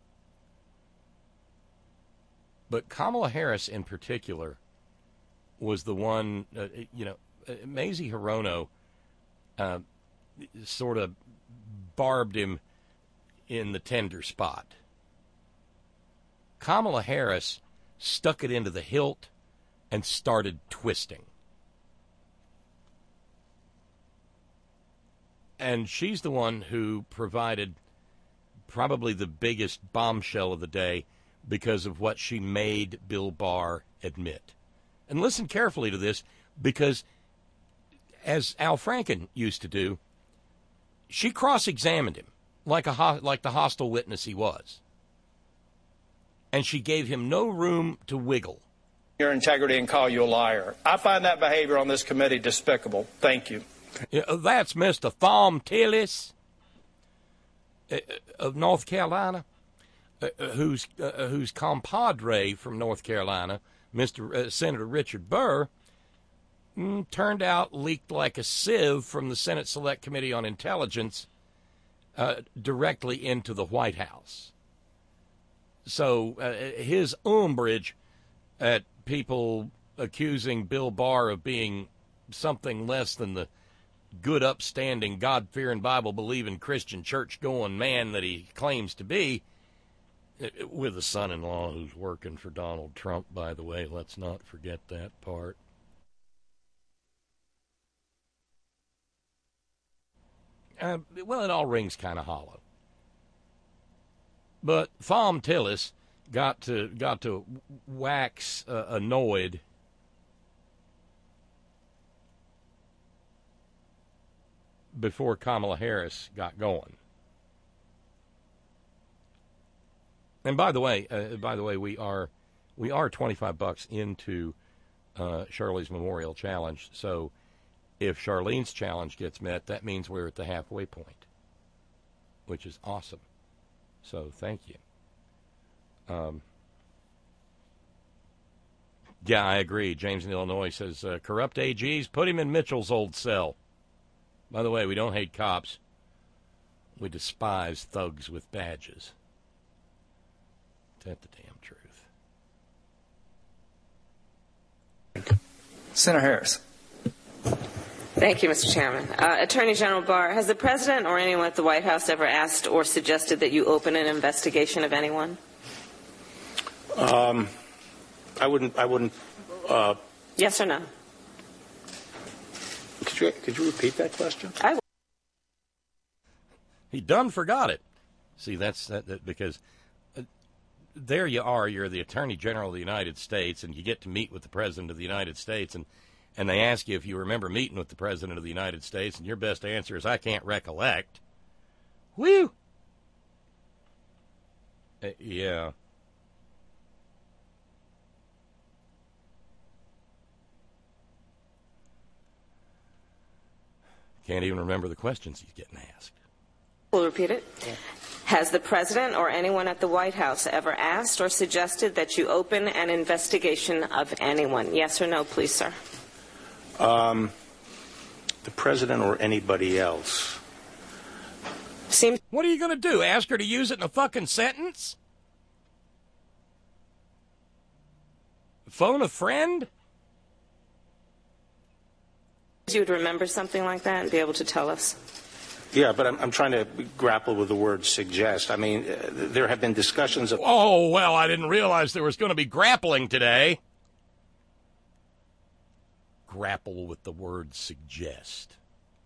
But Kamala Harris in particular was the one, uh, you know, uh, Mazie Hirono uh, sort of barbed him in the tender spot. Kamala Harris stuck it into the hilt and started twisting. And she's the one who provided probably the biggest bombshell of the day because of what she made Bill Barr admit. And listen carefully to this, because as Al Franken used to do, she cross-examined him like a ho- like the hostile witness he was. And she gave him no room to wiggle. Your integrity and call you a liar. I find that behavior on this committee despicable. Thank you. Yeah, that's Mister Thom Tillis uh, of North Carolina, uh, whose uh, whose compadre from North Carolina, Mister Uh, Senator Richard Burr, mm, turned out leaked like a sieve from the Senate Select Committee on Intelligence uh, directly into the White House. So uh, his umbrage at people accusing Bill Barr of being something less than the good, upstanding, God-fearing, Bible-believing, Christian, church-going man that he claims to be, with a son-in-law who's working for Donald Trump, by the way. Let's not forget that part. Uh, well, it all rings kind of hollow. But Thom Tillis got to got to wax uh, annoyed before Kamala Harris got going. And by the way, uh, by the way, we are we are twenty-five bucks into uh, Shirley's Memorial Challenge. So if Charlene's challenge gets met, that means we're at the halfway point, which is awesome. So thank you. Um, yeah, I agree. James in Illinois says, uh, corrupt A Gs, put him in Mitchell's old cell. By the way, we don't hate cops. We despise thugs with badges. That's the damn truth. Senator Harris. Thank you, Mister Chairman. Uh, Attorney General Barr, has the President or anyone at the White House ever asked or suggested that you open an investigation of anyone? Um, I wouldn't. I wouldn't. Uh, yes or no? Could you could you repeat that question? I w- he done forgot it. See, that's that, that because uh, there you are. You're the Attorney General of the United States, and you get to meet with the President of the United States, and. And they ask you if you remember meeting with the President of the United States, and your best answer is, I can't recollect. Whew! Uh, yeah. Can't even remember the questions he's getting asked. We'll repeat it. Yeah. Has the President or anyone at the White House ever asked or suggested that you open an investigation of anyone? Yes or no, please, sir? Um, the President or anybody else. Seems. What are you going to do? Ask her to use it in a fucking sentence? Phone a friend? You would remember something like that and be able to tell us. Yeah, but I'm, I'm trying to grapple with the word suggest. I mean, uh, there have been discussions of... Oh, well, I didn't realize there was going to be grappling today. Grapple with the word suggest.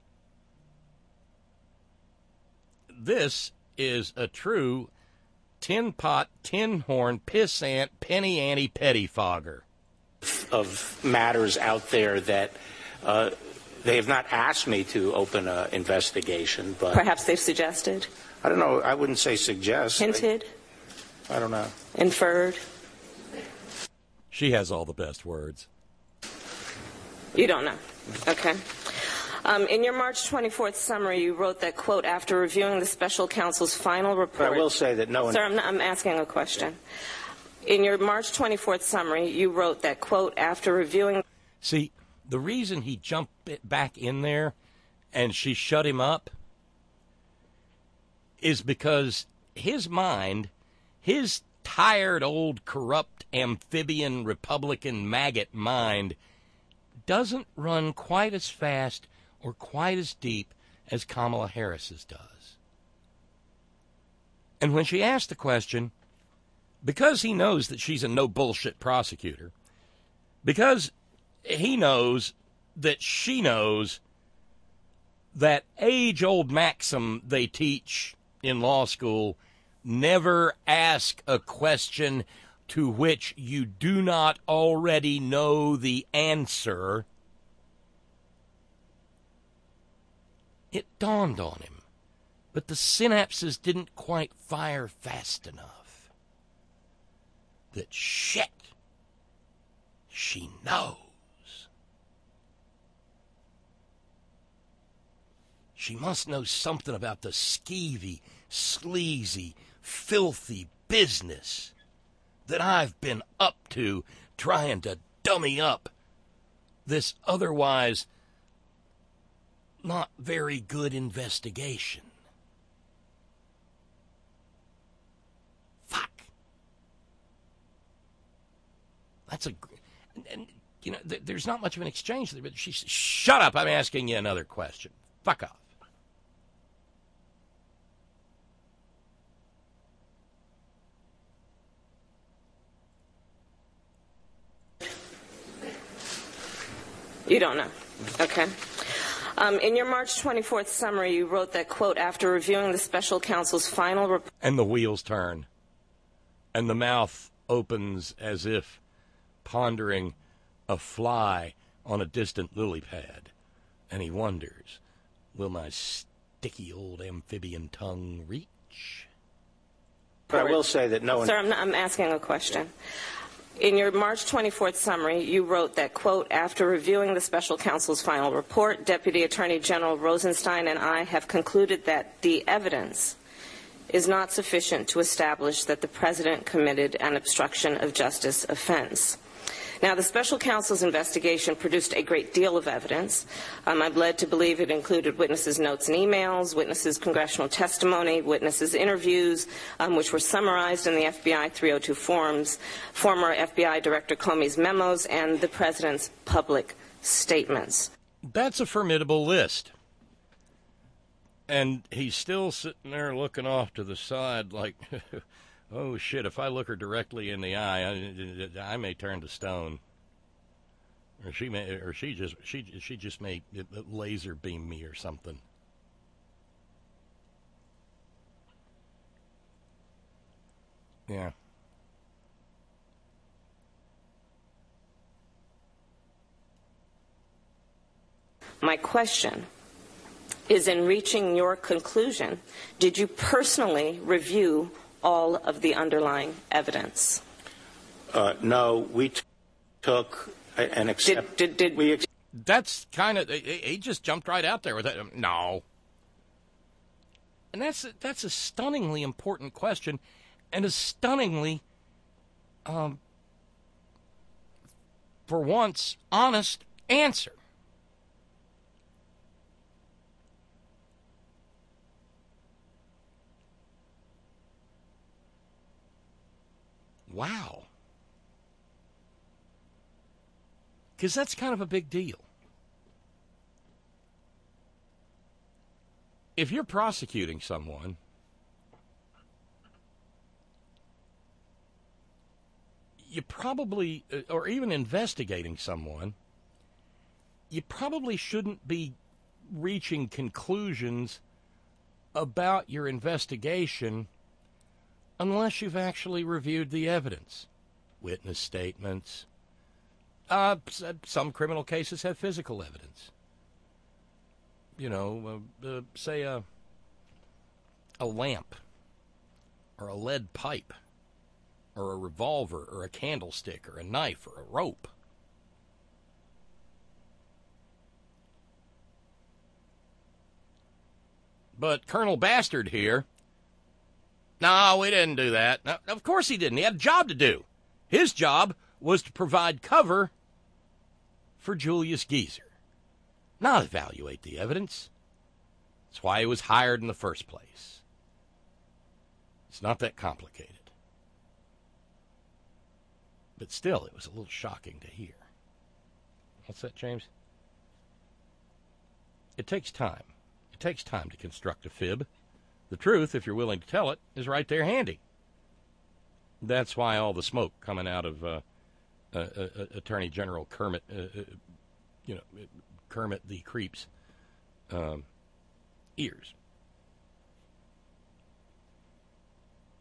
This is a true tin pot, tin horn, pissant, penny ante pettifogger. Of matters out there that uh, they have not asked me to open an investigation, but... Perhaps they've suggested? I don't know. I wouldn't say suggest. Hinted? I, I don't know. Inferred? She has all the best words. You don't know. Okay. Um, in your March twenty-fourth summary, you wrote that, quote, after reviewing the special counsel's final report... But I will say that no one... Sir, I'm, not, I'm asking a question. In your March twenty-fourth summary, you wrote that, quote, after reviewing... See, the reason he jumped back in there and she shut him up is because his mind, his tired old corrupt amphibian Republican maggot mind... doesn't run quite as fast or quite as deep as Kamala Harris's does. And when she asked the question, because he knows that she's a no-bullshit prosecutor, because he knows that she knows that age-old maxim they teach in law school, Never ask a question to which you do not already know the answer. It dawned on him, but the synapses didn't quite fire fast enough. That shit, she knows. She must know something about the skeevy, sleazy, filthy business that I've been up to trying to dummy up this otherwise not very good investigation. Fuck. That's a... And, and you know, th- there's not much of an exchange there, but she says, shut up, I'm asking you another question. Fuck off. You don't know. Okay. Um, in your March twenty-fourth summary, you wrote that, quote, after reviewing the special counsel's final report... And the wheels turn. And the mouth opens as if pondering a fly on a distant lily pad. And he wonders, will my sticky old amphibian tongue reach? But I will say that no one... Sir, I'm, not, I'm asking a question. In your March twenty-fourth summary, you wrote that, quote, after reviewing the special counsel's final report, Deputy Attorney General Rosenstein and I have concluded that the evidence is not sufficient to establish that the president committed an obstruction of justice offense. Now, the special counsel's investigation produced a great deal of evidence. Um, I'm led to believe it included witnesses' notes and emails, witnesses' congressional testimony, witnesses' interviews, um, which were summarized in the F B I three oh two forms, former F B I Director Comey's memos, and the president's public statements. That's a formidable list. And he's still sitting there looking off to the side like... Oh, shit, if I look her directly in the eye, I, I may turn to stone. Or she may, or she just, she, she just may laser beam me or something. Yeah. My question is, in reaching your conclusion, did you personally review all of the underlying evidence? Uh, no, we t- took an accept. Did, did, did we? Ex- that's kind of he just jumped right out there with that. No, and that's that's a stunningly important question, and a stunningly, um, for once, honest answer. Wow. Because that's kind of a big deal. If you're prosecuting someone, you probably, or even investigating someone, you probably shouldn't be reaching conclusions about your investigation unless you've actually reviewed the evidence. Witness statements. Uh, some criminal cases have physical evidence. You know, uh, uh, say a, a lamp, or a lead pipe, or a revolver, or a candlestick, or a knife, or a rope. But Colonel Bastard here, no, we didn't do that. No, of course he didn't. He had a job to do. His job was to provide cover for Julius Geezer, not evaluate the evidence. That's why he was hired in the first place. It's not that complicated. But still, it was a little shocking to hear. What's that, James? It takes time. It takes time to construct a fib. The truth, if you're willing to tell it, is right there handy. That's why all the smoke coming out of uh, uh, uh, Attorney General Kermit, uh, uh, you know, Kermit the Creep's um, ears.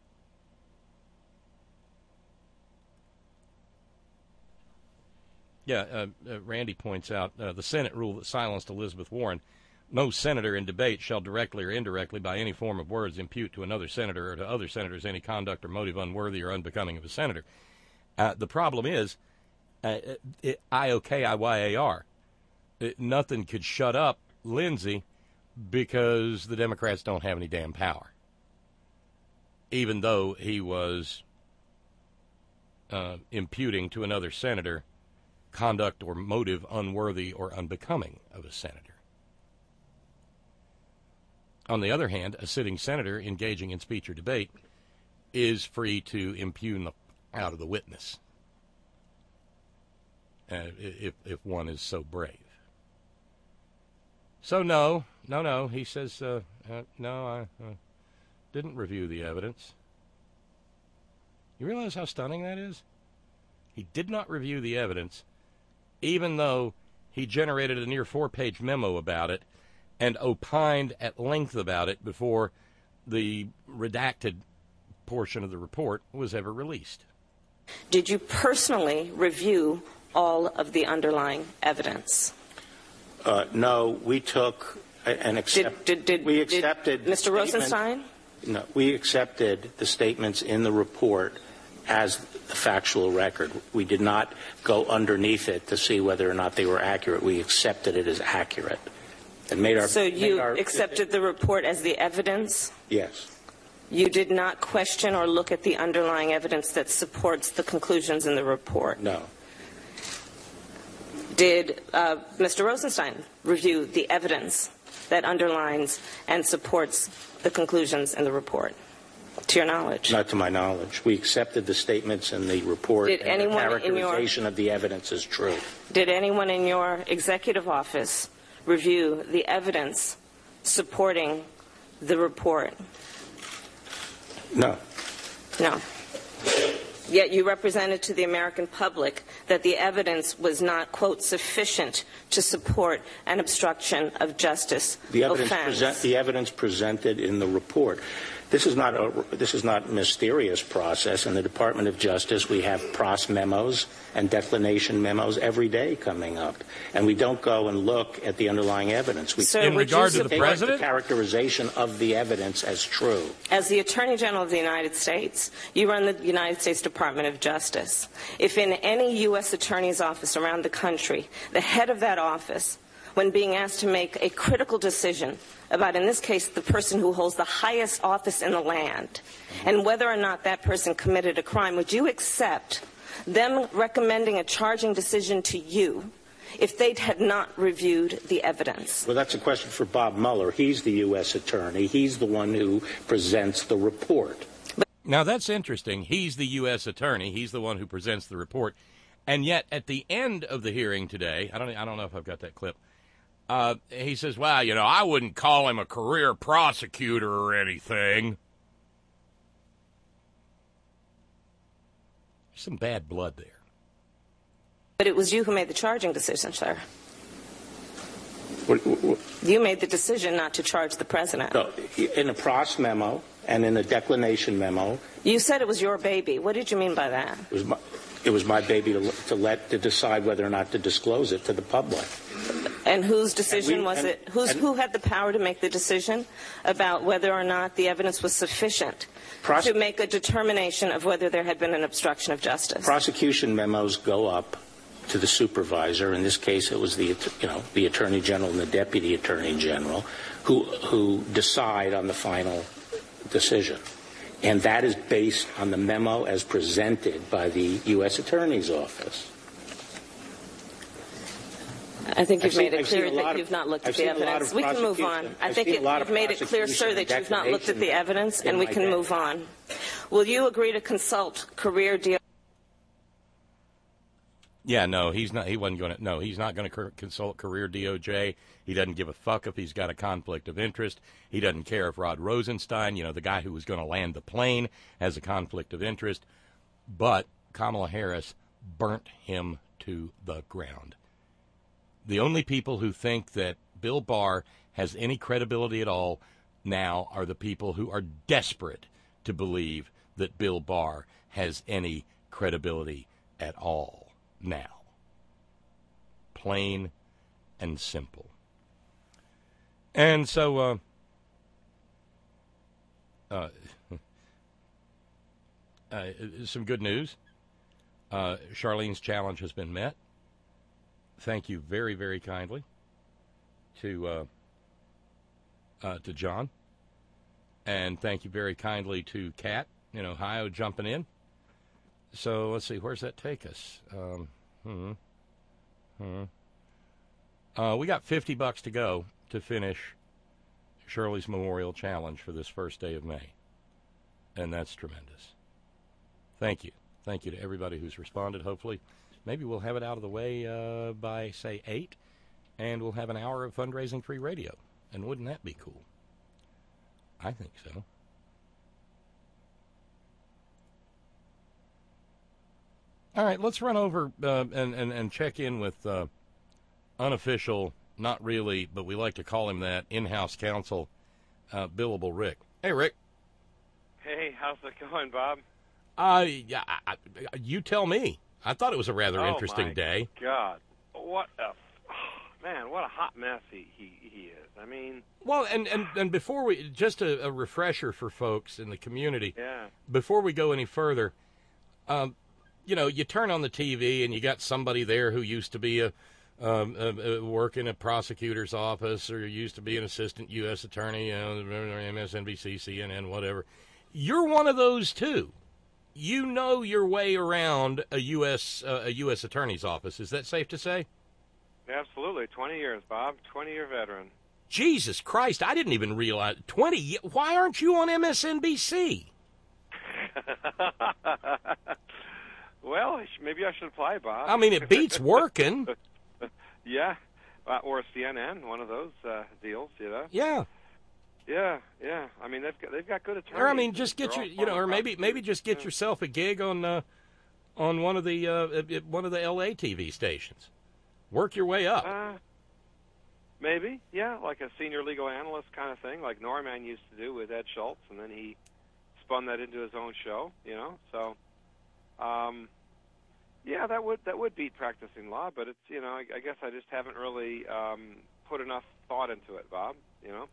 Yeah, uh, uh, Randy points out uh, the Senate rule that silenced Elizabeth Warren. No senator in debate shall directly or indirectly by any form of words impute to another senator or to other senators any conduct or motive unworthy or unbecoming of a senator. Uh, the problem is, uh, it, I O K I Y A R. It, nothing could shut up Lindsey because the Democrats don't have any damn power. Even though he was uh, imputing to another senator conduct or motive unworthy or unbecoming of a senator. On the other hand, a sitting senator engaging in speech or debate is free to impugn the, out of the witness uh, if, if one is so brave. So no, no, no, he says, uh, uh, no, I uh, didn't review the evidence. You realize how stunning that is? He did not review the evidence, even though he generated a near four-page memo about it and opined at length about it before the redacted portion of the report was ever released. Did you personally review all of the underlying evidence? Uh, no, we took and accept, did, did, did, we accepted did Mister Rosenstein? No, we accepted the statements in the report as the factual record. We did not go underneath it to see whether or not they were accurate. We accepted it as accurate. And made our, so you our, accepted the report as the evidence? Yes. You did not question or look at the underlying evidence that supports the conclusions in the report? No. Did uh, Mister Rosenstein review the evidence that underlines and supports the conclusions in the report, to your knowledge? Not to my knowledge. We accepted the statements in the report, did and anyone the characterization in your, of the evidence is true. Did anyone in your executive office review the evidence supporting the report? No. No. Yet you represented to the American public that the evidence was not, quote, sufficient to support an obstruction of justice the evidence offense. Present, the evidence presented in the report. This is not a this is not a mysterious process. In the Department of Justice, we have pros memos and declination memos every day coming up, and we don't go and look at the underlying evidence. We Sir, in regard to the take president, the characterization of the evidence as true. As the Attorney General of the United States, you run the United States Department of Justice. If in any U S attorney's office around the country, the head of that office, when being asked to make a critical decision about, in this case, the person who holds the highest office in the land, and whether or not that person committed a crime, would you accept them recommending a charging decision to you if they had not reviewed the evidence? Well, that's a question for Bob Mueller. He's the U S attorney. He's the one who presents the report. Now, that's interesting. He's the U S attorney. He's the one who presents the report. And yet, at the end of the hearing today, I don't, I don't know if I've got that clip, Uh, he says, well, you know, I wouldn't call him a career prosecutor or anything. There's some bad blood there. But it was you who made the charging decision, sir. What, what, what? You made the decision not to charge the president. No, in a pros memo and in a declination memo. You said it was your baby. What did you mean by that? It was my, it was my baby to, to let to decide whether or not to disclose it to the public. And whose decision and we, was and, it? Who's, who had the power to make the decision about whether or not the evidence was sufficient Prose- to make a determination of whether there had been an obstruction of justice? Prosecution memos go up to the supervisor. In this case, it was the you know the Attorney General and the Deputy Attorney General who who decide on the final decision, and that is based on the memo as presented by the U S Attorney's Office. I think you've I've made seen, it clear that of, you've not looked I've at the evidence. We can move on. I I've think it, you've made it clear, sir, that you've not looked at the evidence, and we can day. move on. Will you agree to consult career deal? Yeah, no, he's not. He wasn't going to. No, he's not going to consult career D O J. He doesn't give a fuck if he's got a conflict of interest. He doesn't care if Rod Rosenstein, you know, the guy who was going to land the plane, has a conflict of interest. But Kamala Harris burnt him to the ground. The only people who think that Bill Barr has any credibility at all now are the people who are desperate to believe that Bill Barr has any credibility at all now. plain and simple. And so, uh, uh, uh, some good news. Uh, Charlene's challenge has been met. Thank you very, very kindly to uh, uh, to John. And thank you very kindly to Kat in Ohio jumping in. So let's see, where's that take us? Um, hmm, hmm. Uh, we got fifty bucks to go to finish Shirley's Memorial Challenge for this first day of May. And that's tremendous. Thank you. Thank you to everybody who's responded. Hopefully, maybe we'll have it out of the way uh, by, say, eight, and we'll have an hour of fundraising-free radio. And wouldn't that be cool? I think so. All right, let's run over uh, and, and, and check in with uh, unofficial, not really, but we like to call him that, in-house counsel, uh, Billable Rick. Hey, Rick. Hey, how's it going, Bob? Uh, yeah, I, I, you tell me. I thought it was a rather oh interesting my day. God, what a man! What a hot mess he, he, he is. I mean, well, and, and, and before we, just a, a refresher for folks in the community. Yeah. Before we go any further, um, you know, you turn on the T V and you got somebody there who used to be a, um, a, a work in a prosecutor's office, or used to be an assistant U S attorney, you know, M S N B C, C N N, whatever. You're one of those too. You know your way around a U S uh, a U S attorney's office. Is that safe to say? Absolutely. twenty years, Bob. twenty-year veteran. Jesus Christ, I didn't even realize. twenty Why aren't you on M S N B C? Well, maybe I should apply, Bob. I mean, it beats working. Yeah. Uh, or C N N, one of those uh, deals, you know? Yeah. Yeah, yeah. I mean, they've got, they've got good attorneys. Or I mean, just get your, you know, or maybe maybe just get yeah. yourself a gig on uh, on one of the uh, one of the L A T V stations. Work your way up. Uh, maybe, yeah, like a senior legal analyst kind of thing, like Norman used to do with Ed Schultz, and then he spun that into his own show, you know. So, um, yeah, that would that would beat practicing law, but it's, you know, I, I guess I just haven't really um, put enough thought into it, Bob. You know.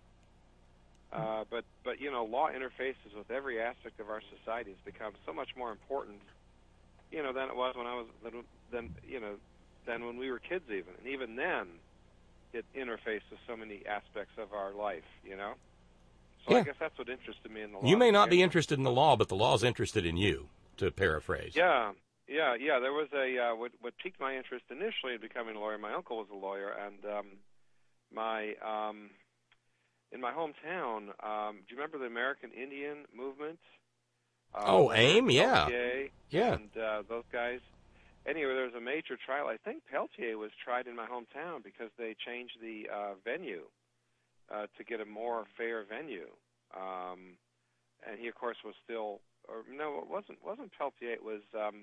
Uh, but, but you know, law interfaces with every aspect of our society has become so much more important, you know, than it was when I was, than, than you know, than when we were kids even. And even then, it interfaced with so many aspects of our life, you know? So yeah. I guess that's what interested me in the law. You may not be interested in the law, but the law's interested in you, to paraphrase. Yeah, yeah, yeah. There was a, uh, what, what piqued my interest initially in becoming a lawyer, my uncle was a lawyer, and um, my... Um, in my hometown, um, do you remember the American Indian movement? Uh, oh, AIM, yeah. Peltier yeah. And uh, those guys. Anyway, there was a major trial. I think Peltier was tried in my hometown because they changed the uh, venue uh, to get a more fair venue. Um, and he, of course, was still, or no, it wasn't wasn't Peltier. It was um,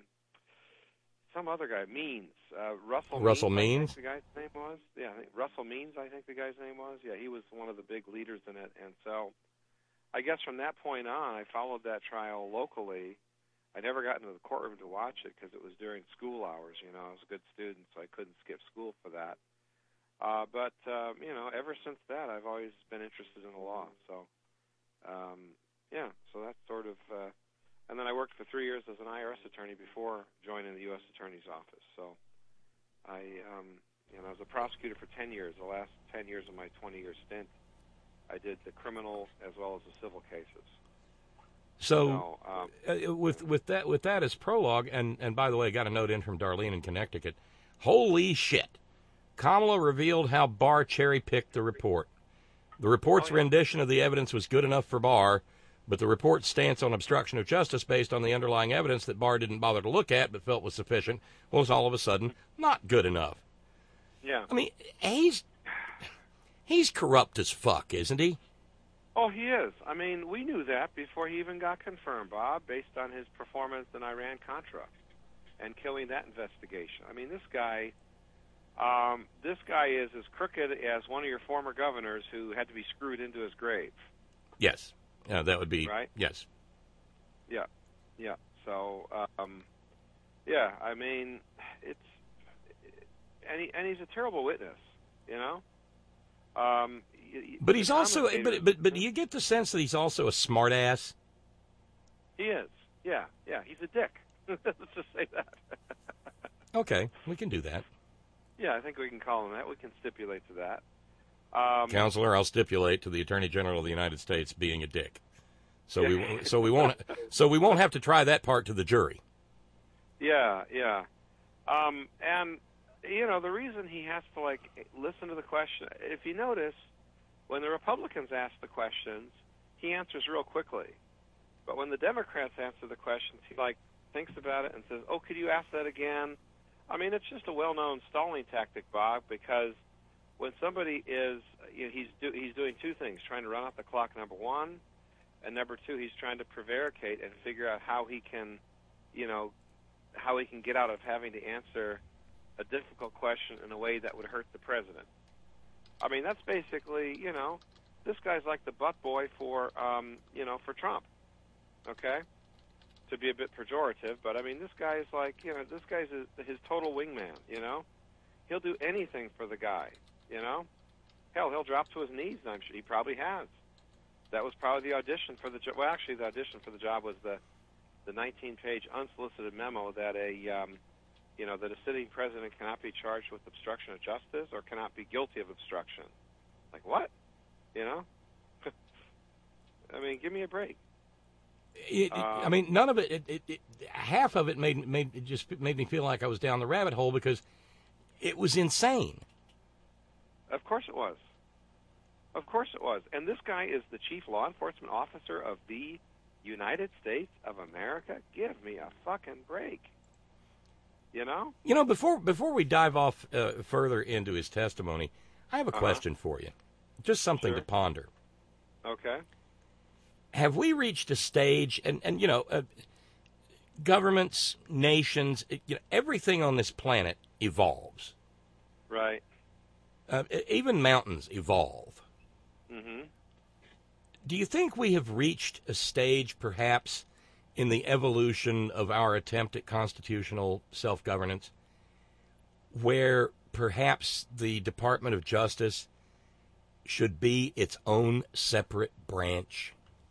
some other guy, Means. Uh, Russell Russell Means, Means? I think the guy's name was. Yeah, I think Russell Means, I think the guy's name was. Yeah, he was one of the big leaders in it. And so I guess from that point on, I followed that trial locally. I never got into the courtroom to watch it because it was during school hours. You know, I was a good student, so I couldn't skip school for that. Uh, but, uh, you know, ever since that, I've always been interested in the law. So, um, yeah, so that's sort of... Uh, and then I worked for three years as an I R S attorney before joining the U S Attorney's Office. So I, um, you know, I was a prosecutor for ten years. The last ten years of my twenty-year stint, I did the criminal as well as the civil cases. So, so um, uh, with with that with that as prologue, and, and by the way, I got a note in from Darlene in Connecticut. Holy shit! Kamala revealed how Barr cherry-picked the report. The report's oh, yeah. rendition of the evidence was good enough for Barr, but the report's stance on obstruction of justice based on the underlying evidence that Barr didn't bother to look at but felt was sufficient was all of a sudden not good enough. Yeah. I mean, he's he's corrupt as fuck, isn't he? Oh, he is. I mean, we knew that before he even got confirmed, Bob, based on his performance in Iran-Contra and killing that investigation. I mean, this guy, um, this guy is as crooked as one of your former governors who had to be screwed into his grave. Yes. Yeah, that would be, right? Yes. Yeah, yeah. So, um, yeah, I mean, it's and he, and he's a terrible witness, you know. Um, but he's also, but but but you get the sense that he's also a smartass. He is, yeah, yeah. He's a dick. Let's just say that. Okay, we can do that. Yeah, I think we can call him that. We can stipulate to that. Um, Counselor, I'll stipulate to the Attorney General of the United States being a dick. So yeah. we so we won't so we won't have to try that part to the jury. Yeah, yeah. Um, and you know, the reason he has to like listen to the question, if you notice, when the Republicans ask the questions, he answers real quickly. But when the Democrats answer the questions, he like thinks about it and says, "Oh, could you ask that again?" I mean, it's just a well-known stalling tactic, Bob, because when somebody is, you know, he's do, he's doing two things: trying to run out the clock, number one, and number two, he's trying to prevaricate and figure out how he can, you know, how he can get out of having to answer a difficult question in a way that would hurt the president. I mean, that's basically, you know, this guy's like the butt boy for, um, you know, for Trump. Okay, to be a bit pejorative, but I mean, this guy is like, you know, this guy's his, his total wingman. You know, he'll do anything for the guy. You know, hell, he'll drop to his knees. I'm sure he probably has. That was probably the audition for the job. Well, actually, the audition for the job was the the nineteen-page unsolicited memo that a, um, you know, that a sitting president cannot be charged with obstruction of justice or cannot be guilty of obstruction. Like what? You know? I mean, give me a break. It, um, I mean, none of it, it, it, it. Half of it made made it just made me feel like I was down the rabbit hole because it was insane. Of course it was. Of course it was. And this guy is the chief law enforcement officer of the United States of America. Give me a fucking break. You know? You know, before before we dive off uh, further into his testimony, I have a uh-huh. question for you. Just something sure. to ponder. Okay. Have we reached a stage, and, and you know, uh, governments, nations, you know, everything on this planet evolves. Right. Uh, even mountains evolve. Mm-hmm. Do you think we have reached a stage, perhaps, in the evolution of our attempt at constitutional self-governance, where perhaps the Department of Justice should be its own separate branch?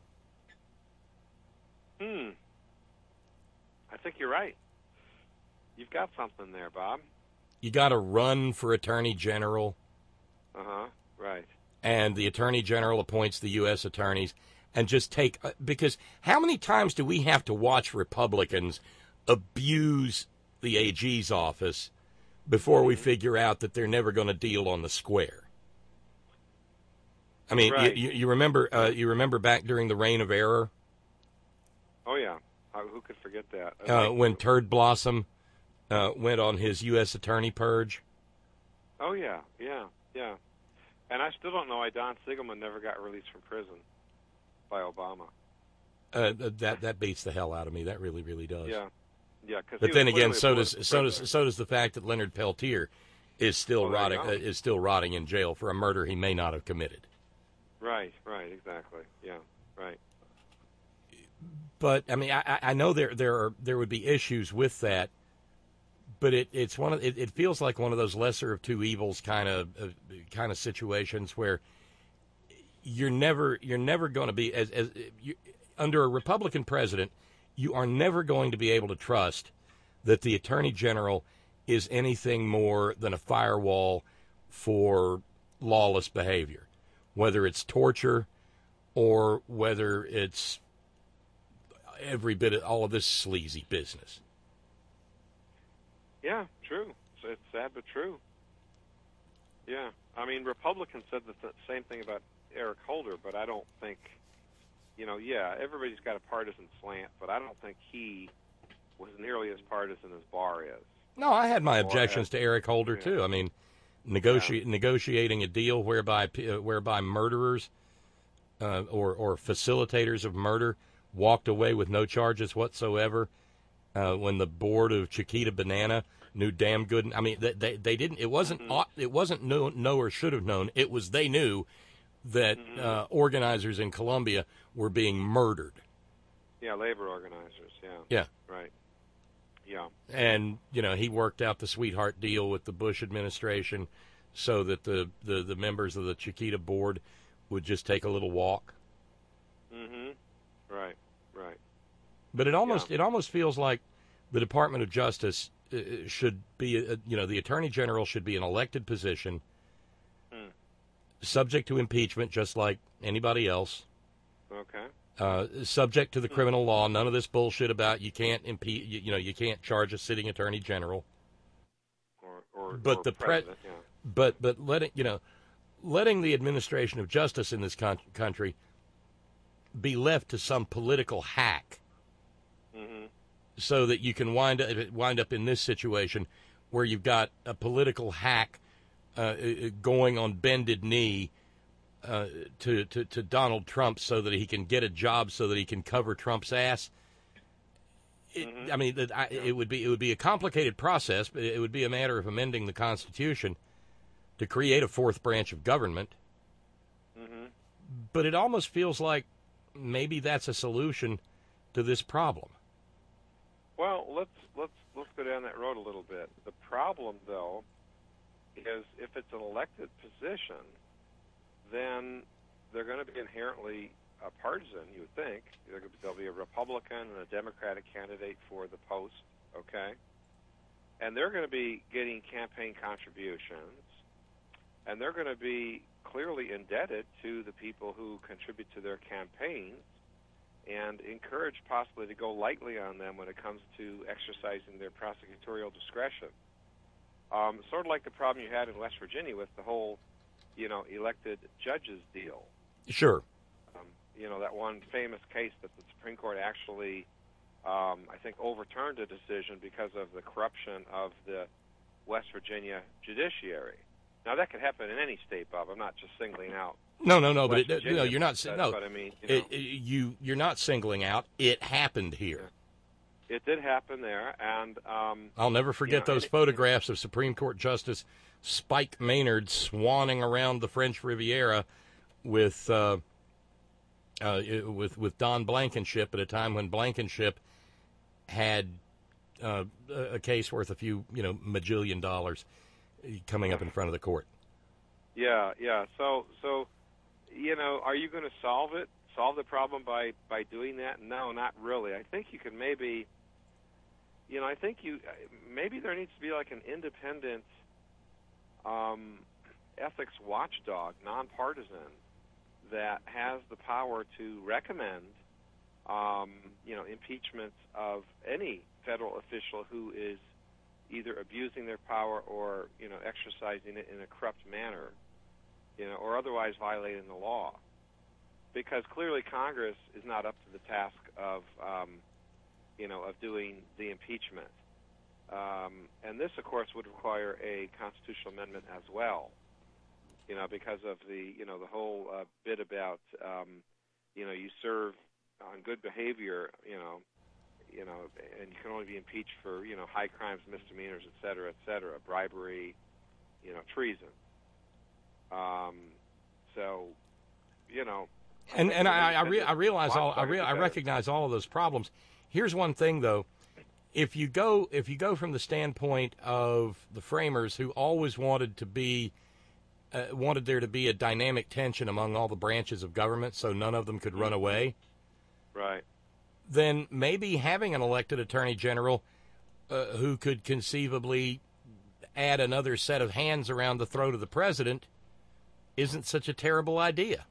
Hmm. I think you're right. You've got something there, Bob. You got to run for Attorney General. Uh-huh. Right. And the Attorney General appoints the U S attorneys and just take... Uh, because how many times do we have to watch Republicans abuse the A G's office before mm-hmm. we figure out that they're never going to deal on the square? I mean, right. you, you remember uh, you remember back during the Reign of Error? Oh, yeah. Uh, who could forget that? Uh, when Turd Blossom uh, went on his U S attorney purge? Oh, yeah, yeah, yeah. And I still don't know why Don Siegelman never got released from prison by Obama. Uh, that that beats the hell out of me. That really, really does. Yeah, yeah. But then again, so does so does so does the fact that Leonard Peltier is still oh, rotting uh, is still rotting in jail for a murder he may not have committed. Right, right, exactly. Yeah, right. But I mean, I, I know there there are there would be issues with that, but it it's one of it, it feels like one of those lesser of two evils kind of uh, kind of situations where you're never you're never going to be as as you, under a Republican president, you are never going to be able to trust that the Attorney General is anything more than a firewall for lawless behavior, whether it's torture or whether it's every bit of all of this sleazy business. Yeah, true. So it's sad but true. Yeah, I mean, Republicans said the th- same thing about Eric Holder, but I don't think, you know, yeah, everybody's got a partisan slant, but I don't think he was nearly as partisan as Barr is. No, I had my objections to Eric Holder, yeah. too. I mean, negoti- yeah. negotiating a deal whereby uh, whereby murderers uh, or, or facilitators of murder walked away with no charges whatsoever uh, when the board of Chiquita Banana knew damn good. I mean, they they, they didn't. It wasn't. Mm-hmm. It wasn't know, know or should have known. It was they knew that mm-hmm. uh, organizers in Colombia were being murdered. Yeah, labor organizers. Yeah. Yeah. Right. Yeah. And, you know, he worked out the sweetheart deal with the Bush administration so that the, the, the members of the Chiquita board would just take a little walk. Mm-hmm. Right, right. But it almost Yeah. it almost feels like the Department of Justice uh, should be, a, you know, the Attorney General should be an elected position, Hmm. subject to impeachment just like anybody else. Okay. Uh, subject to the criminal law. None of this bullshit about you can't impeach. You, you know, you can't charge a sitting attorney general. Or, or, But or the pre- president, yeah. but but letting you know, letting the administration of justice in this con- country be left to some political hack, Mm-hmm. so that you can wind up wind up in this situation where you've got a political hack uh, going on bended knee. Uh, to, to, to Donald Trump so that he can get a job so that he can cover Trump's ass. It, Mm-hmm. I mean, it, I, it would be it would be a complicated process, but it would be a matter of amending the Constitution to create a fourth branch of government. Mm-hmm. But it almost feels like maybe that's a solution to this problem. Well, let's let's let's go down that road a little bit. The problem, though, is if it's an elected position, then they're going to be inherently uh, partisan, you would think. There'll be a Republican and a Democratic candidate for the post, okay? And they're going to be getting campaign contributions, and they're going to be clearly indebted to the people who contribute to their campaigns and encouraged possibly to go lightly on them when it comes to exercising their prosecutorial discretion. Um, sort of like the problem you had in West Virginia with the whole you know, elected judges deal. Sure. Um, you know, that one famous case that the Supreme Court actually, um, I think, overturned a decision because of the corruption of the West Virginia judiciary. Now, that could happen in any state, Bob. I'm not just singling out. No, no, no, West but it, Virginia, no, you're not. But, No, but I mean, you, know, it, it, you you're not singling out. It happened here. It did happen there, and um, I'll never forget you know, those it, photographs of Supreme Court Justice Spike Maynard swanning around the French Riviera with uh, uh, with with Don Blankenship at a time when Blankenship had uh, a case worth a few you know majillion dollars coming up in front of the court. Yeah, yeah. So, so you know, are you going to solve it? Solve the problem by by doing that? No, not really. I think you can maybe. You know, I think you maybe there needs to be like an independent um, ethics watchdog, nonpartisan, that has the power to recommend, um, you know, impeachments of any federal official who is either abusing their power or, you know, exercising it in a corrupt manner, you know, or otherwise violating the law. Because clearly Congress is not up to the task of, um, you know, of doing the impeachment. Um, and this, of course, would require a constitutional amendment as well, you know, because of the, you know, the whole uh, bit about, um, you know, you serve on good behavior, you know, you know, and you can only be impeached for, you know, high crimes, misdemeanors, et cetera, et cetera, bribery, you know, treason. Um, so, you know. And and I I, re- I realize all I, re- I recognize all of those problems. Here's one thing though, if you go if you go from the standpoint of the framers who always wanted to be uh, wanted there to be a dynamic tension among all the branches of government so none of them could run away. Right. Then maybe having an elected attorney general uh, who could conceivably add another set of hands around the throat of the president isn't such a terrible idea.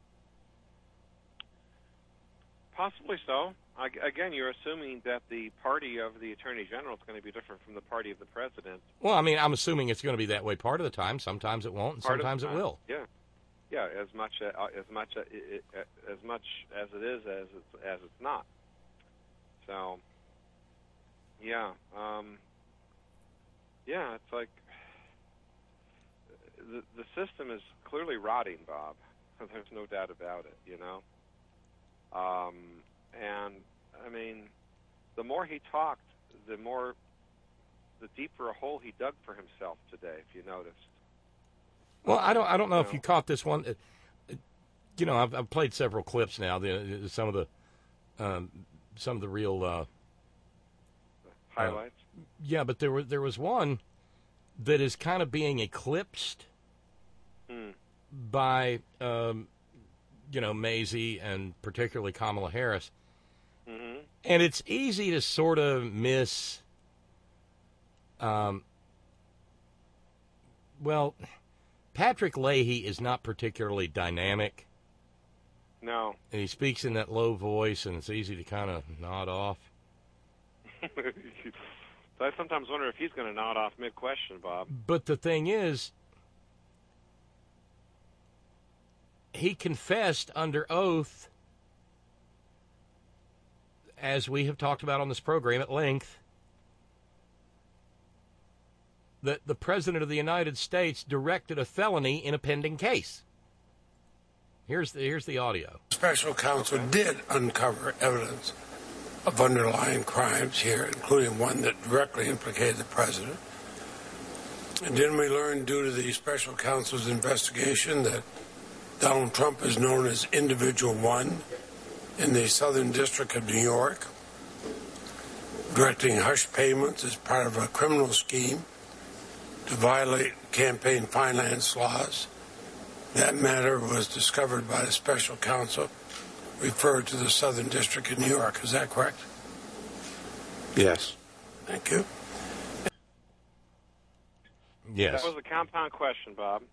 Possibly so. Again, you're assuming that the party of the Attorney General is going to be different from the party of the President. Well, I mean, I'm assuming it's going to be that way part of the time. Sometimes it won't, and Part of sometimes the it time. will. Yeah, yeah. As much uh, as much uh, it, uh, as much as it is as it's as it's not. So, yeah, um, yeah. It's like the the system is clearly rotting, Bob. There's no doubt about it. You know. Um, and, I mean, the more he talked, the more, the deeper a hole he dug for himself today, if you noticed. Well, I don't I don't know you if know. you caught this one. You know, I've, I've played several clips now. The, some of the um, some of the real uh, highlights. Yeah, but there was there was one that is kind of being eclipsed Hmm. by, um, you know, Mazie and particularly Kamala Harris. Mm-hmm. And it's easy to sort of miss, um, well, Patrick Leahy is not particularly dynamic. No. And he speaks in that low voice, and it's easy to kind of nod off. So I sometimes wonder if he's going to nod off mid-question, Bob. But the thing is, he confessed under oath, as we have talked about on this program at length, that the President of the United States directed a felony in a pending case. Here's the, here's the audio. Special counsel did uncover evidence of underlying crimes here, including one that directly implicated the president. And didn't we learn, due to the special counsel's investigation, that Donald Trump is known as Individual One in the Southern District of New York, directing hush payments as part of a criminal scheme to violate campaign finance laws? That matter was discovered by the special counsel referred to the Southern District of New York. Is that correct? Yes. Thank you. Yes. That was a compound question, Bob.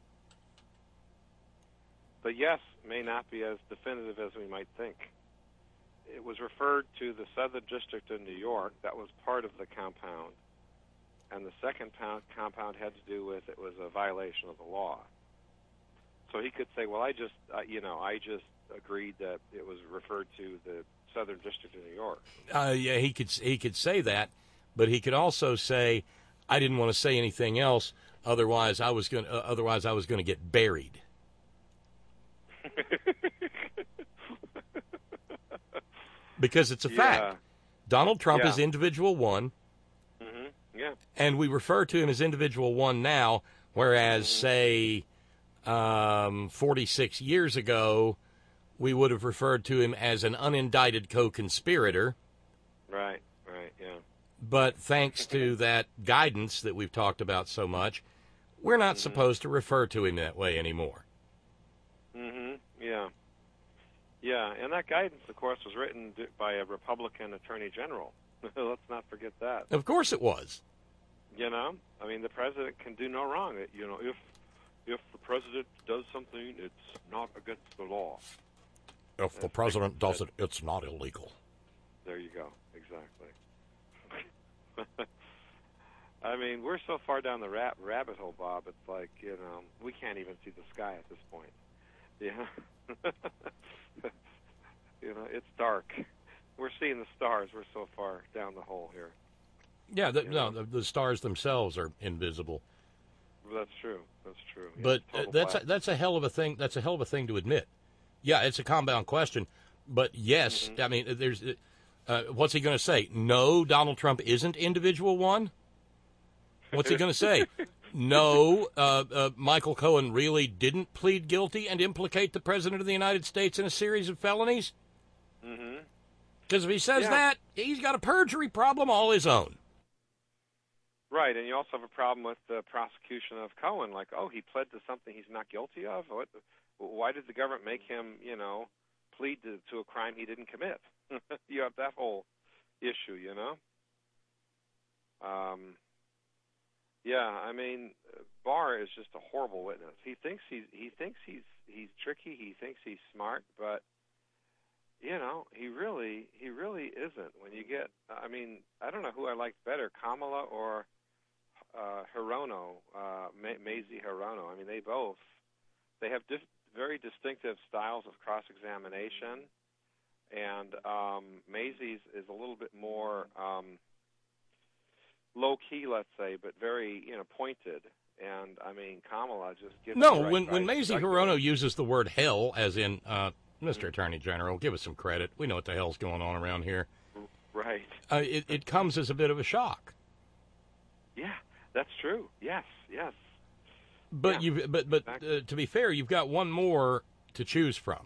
But yes, may not be as definitive as we might think. It was referred to the Southern District of New York. That was part of the compound. And the second pound, compound had to do with it was a violation of the law. So he could say, well, I just, uh, you know, I just agreed that it was referred to the Southern District of New York. Uh, yeah, he could he could say that, but he could also say, I didn't want to say anything else. Otherwise, I was going. Uh, otherwise, I was going to get buried. Because it's a Yeah. fact. Donald Trump Yeah. is Individual One. Mm-hmm. Yeah. And we refer to him as Individual One now, whereas, Mm-hmm. say, um, forty-six years ago, we would have referred to him as an unindicted co-conspirator. Right, right, yeah. But thanks to that guidance that we've talked about so much, we're not Mm-hmm. supposed to refer to him that way anymore. Mm-hmm, yeah. Yeah, and that guidance, of course, was written d- by a Republican Attorney General. Let's not forget that. Of course it was. You know? I mean, the president can do no wrong. It, you know, if if the president does something, it's not against the law. If the president does it, it's not illegal. There you go. Exactly. I mean, we're so far down the rat- rabbit hole, Bob. It's like, you know, we can't even see the sky at this point. Yeah. You know, it's dark. We're seeing the stars. We're so far down the hole here. Yeah, the, no, the, the stars themselves are invisible. That's true. That's true. Yeah, But uh, total that's a, black. that's a hell of a thing. That's a hell of a thing to admit. Yeah, it's a compound question, but yes, Mm-hmm. I mean, there's. Uh, what's he going to say? No, Donald Trump isn't Individual One. What's he going to say? No, uh, uh, Michael Cohen really didn't plead guilty and implicate the President of the United States in a series of felonies? Mm-hmm. Because if he says Yeah. that, he's got a perjury problem all his own. Right, and you also have a problem with the prosecution of Cohen. Like, oh, he pled to something he's not guilty of? What? Why did the government make him, you know, plead to, to a crime he didn't commit? You have that whole issue, you know? Um, yeah, I mean, Barr is just a horrible witness. He thinks he's he thinks he's he's tricky. He thinks he's smart, but you know, he really he really isn't. When you get, I mean, I don't know who I liked better, Kamala or uh, Hirono, uh, Ma- Mazie Hirono. I mean, they both they have dif- very distinctive styles of cross-examination, and um, Mazie's is a little bit more um, low-key, let's say, but very, you know, pointed. And I mean, Kamala just gives No, the right when when right Mazie jugular. Hirono uses the word hell, as in uh, Mister Attorney General, give us some credit. We know what the hell's going on around here. Right. Uh, it, it comes as a bit of a shock. Yeah, that's true. Yes, yes. But Yeah, you, but but uh, to be fair, you've got one more to choose from,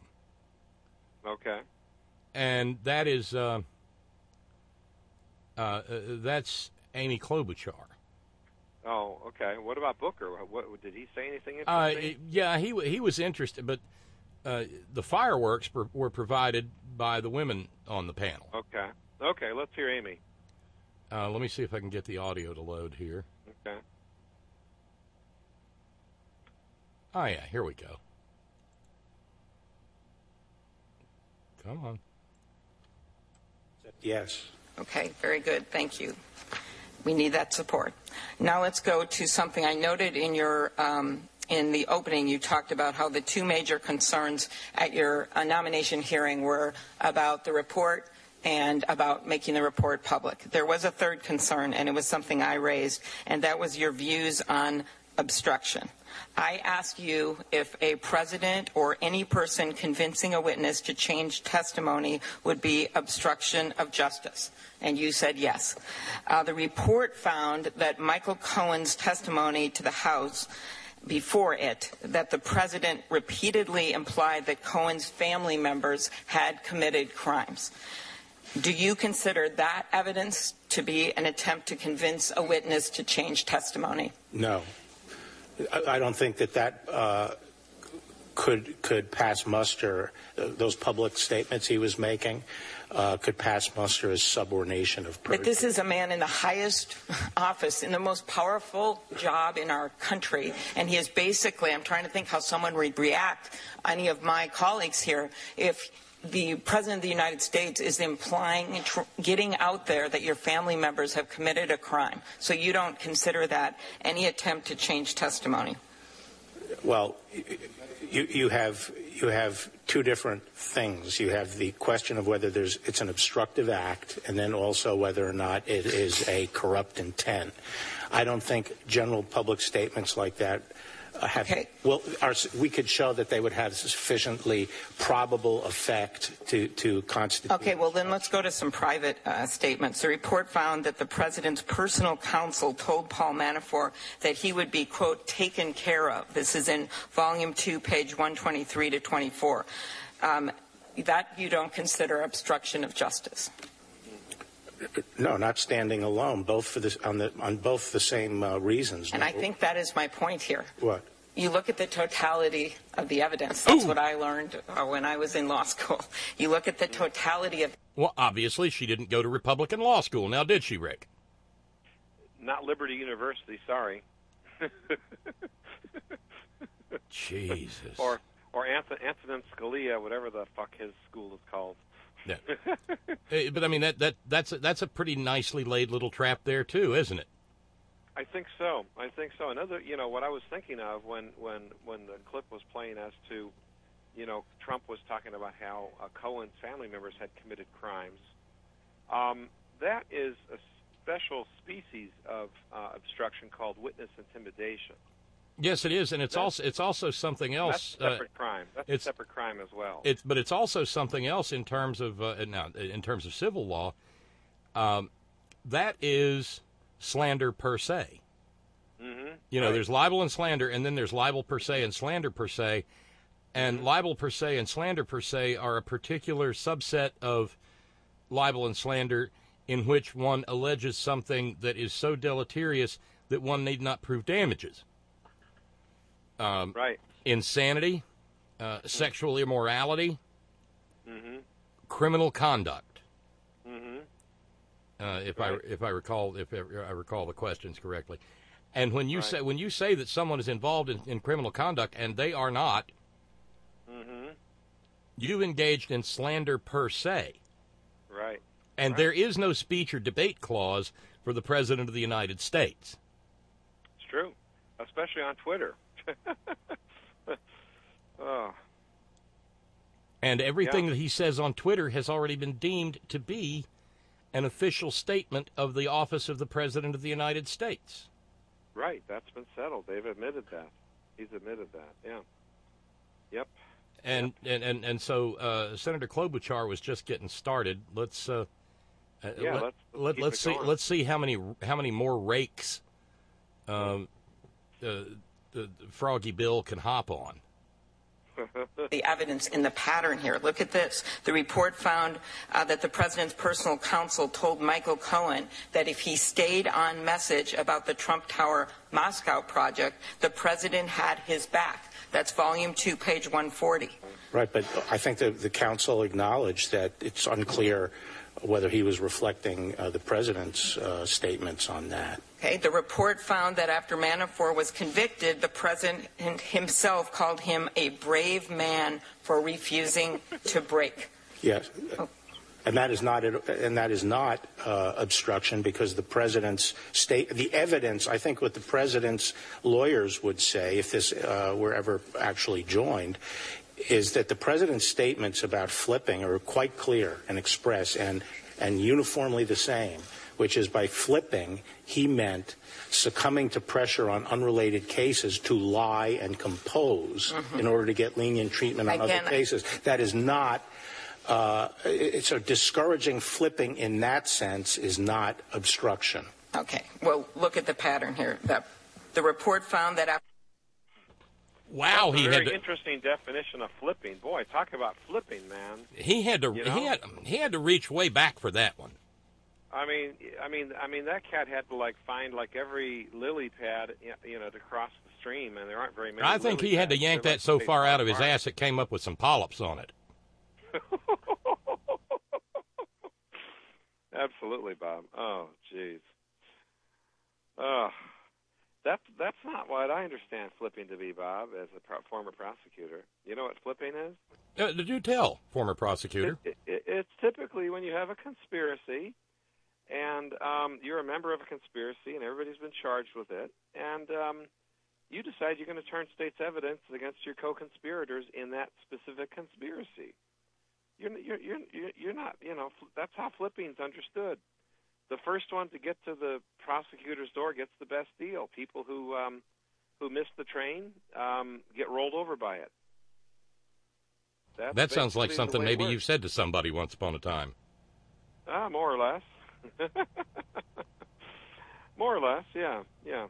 Okay. and that is uh, uh, uh, that's Amy Klobuchar. Oh, okay. What about Booker? What, did he say anything Uh, interesting? yeah, he he was interested, but uh, the fireworks were, were provided by the women on the panel. Okay. Okay, let's hear Amy. Uh, let me see if I can get the audio to load here. Okay. Oh, yeah, here we go. Come on. Yes. Okay, very good. Thank you. We need that support. Now let's go to something I noted in your um, in the opening. You talked about how the two major concerns at your uh, nomination hearing were about the report and about making the report public. There was a third concern, and it was something I raised, and that was your views on obstruction. I asked you if a president or any person convincing a witness to change testimony would be obstruction of justice, and you said yes. Uh, the report found that Michael Cohen's testimony to the House before it, that the president repeatedly implied that Cohen's family members had committed crimes. Do you consider that evidence to be an attempt to convince a witness to change testimony? No. I don't think that that uh, could could pass muster. Uh, those public statements he was making uh, could pass muster as subordination of perjury. But this is a man in the highest office, in the most powerful job in our country, and he is basically, I'm trying to think how someone would react, any of my colleagues here, if the President of the United States is implying, tr- getting out there that your family members have committed a crime. So you don't consider that any attempt to change testimony? Well, you, you have you have two different things. You have the question of whether there's it's an obstructive act, and then also whether or not it is a corrupt intent. I don't think general public statements like that Uh, have, okay. Well, our, we could show that they would have sufficiently probable effect to, to constitute. Okay, well, then let's go to some private uh, statements. The report found that the president's personal counsel told Paul Manafort that he would be, quote, taken care of. This is in volume two, page one twenty-three to twenty-four. Um, that you don't consider obstruction of justice? No, not standing alone, both for this, on, the, on both the same uh, reasons. And no. I think that is my point here. What? You look at the totality of the evidence. That's Ooh. What I learned uh, when I was in law school. You look at the totality of... Well, obviously, she didn't go to Republican law school. Now, did she, Rick? Not Liberty University, sorry. Jesus. Or, or Anth- Antonin Scalia, whatever the fuck his school is called. Yeah. Hey, but I mean that that that's a, that's a pretty nicely laid little trap there too, isn't it? I think so. I think so. Another, you know, what I was thinking of when when when the clip was playing as to, you know, Trump was talking about how uh, Cohen's family members had committed crimes. Um, that is a special species of uh, obstruction called witness intimidation. Yes, it is, and it's that's, also it's also something else. That's a separate uh, crime. That's it's, a separate crime as well. It's but it's also something else in terms of uh, now in terms of civil law. Um, that is slander per se. Mm-hmm. You know, right. There's libel and slander, and then there's libel per se and slander per se, and mm-hmm. libel per se and slander per se are a particular subset of libel and slander in which one alleges something that is so deleterious that one need not prove damages. Um, right. Insanity, uh, mm-hmm. sexual immorality, mm-hmm. criminal conduct. Mm-hmm. Uh, if right. I if I recall if I recall the questions correctly, and when you right. say when you say that someone is involved in, in criminal conduct and they are not, mm-hmm. you've engaged in slander per se. Right. And right. there is no speech or debate clause for the President of the United States. It's true, especially on Twitter. oh. And everything yeah. that he says on Twitter has already been deemed to be an official statement of the office of the President of the United States. Right, that's been settled. They've admitted that. He's admitted that, yeah. Yep. And yep. and, and, and so uh, Senator Klobuchar was just getting started. Let's uh, yeah, let, let's, let, let's see going. let's see how many how many more rakes um, uh, the, the Froggy Bill can hop on. the evidence in the pattern here. Look at this. The report found uh, that the president's personal counsel told Michael Cohen that if he stayed on message about the Trump Tower Moscow project, the president had his back. That's volume two, page one forty. Right, but I think the, the counsel acknowledged that it's unclear whether he was reflecting uh, the president's uh, statements on that. Okay, the report found that after Manafort was convicted, the president himself called him a brave man for refusing to break. Yes, oh. and that is not and that is not uh, obstruction, because the president's state, the evidence. I think what the president's lawyers would say, if this uh, were ever actually joined, is that the president's statements about flipping are quite clear and express and and uniformly the same, which is by flipping, he meant succumbing to pressure on unrelated cases to lie and compose mm-hmm. in order to get lenient treatment on Again, other cases. That is not, uh, it's a discouraging flipping in that sense is not obstruction. Okay, well, look at the pattern here. The, the report found that after Wow, That's he a had very to, interesting definition of flipping. Boy, talk about flipping, man. he had to You know? he had he had to reach way back for that one. I mean, I mean, I mean, that cat had to like find like every lily pad, you know, to cross the stream, and there aren't very many. I think lily he had to pads. yank They're that like so they far fall out of his apart. ass it came up with some polyps on it. Absolutely, Bob. Oh, jeez. Oh, that's that's not what I understand flipping to be, Bob, as a pro- former prosecutor. You know what flipping is? Uh, did you tell, former prosecutor? It, it, it's typically when you have a conspiracy, and um, you're a member of a conspiracy, and everybody's been charged with it, and um, you decide you're going to turn state's evidence against your co-conspirators in that specific conspiracy. You're you're you're you're not, you know, that's how flipping's understood. The first one to get to the prosecutor's door gets the best deal. People who um, who miss the train um, get rolled over by it. That's That sounds like basically the something way it maybe works. you've said to somebody once upon a time. Ah, more or less. More or less, yeah, yeah,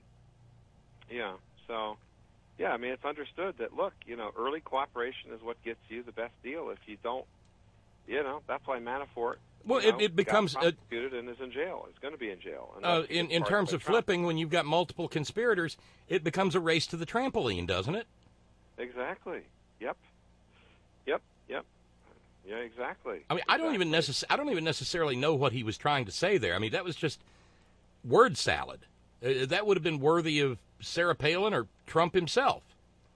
yeah. So, yeah, I mean, it's understood that, look, you know, early cooperation is what gets you the best deal. If you don't, you know, that's why Manafort, Well, you it- know, it becomes, got uh, prosecuted and is in jail. Is going to be in jail. And Uh, that's in because in part terms by of Trump. flipping, when you've got multiple conspirators, it becomes a race to the trampoline, doesn't it? Exactly. Yep. Yep. Yep. Yeah, exactly. I mean, I don't even necess- I don't even necessarily know what he was trying to say there. I mean, that was just word salad. Uh, that would have been worthy of Sarah Palin or Trump himself.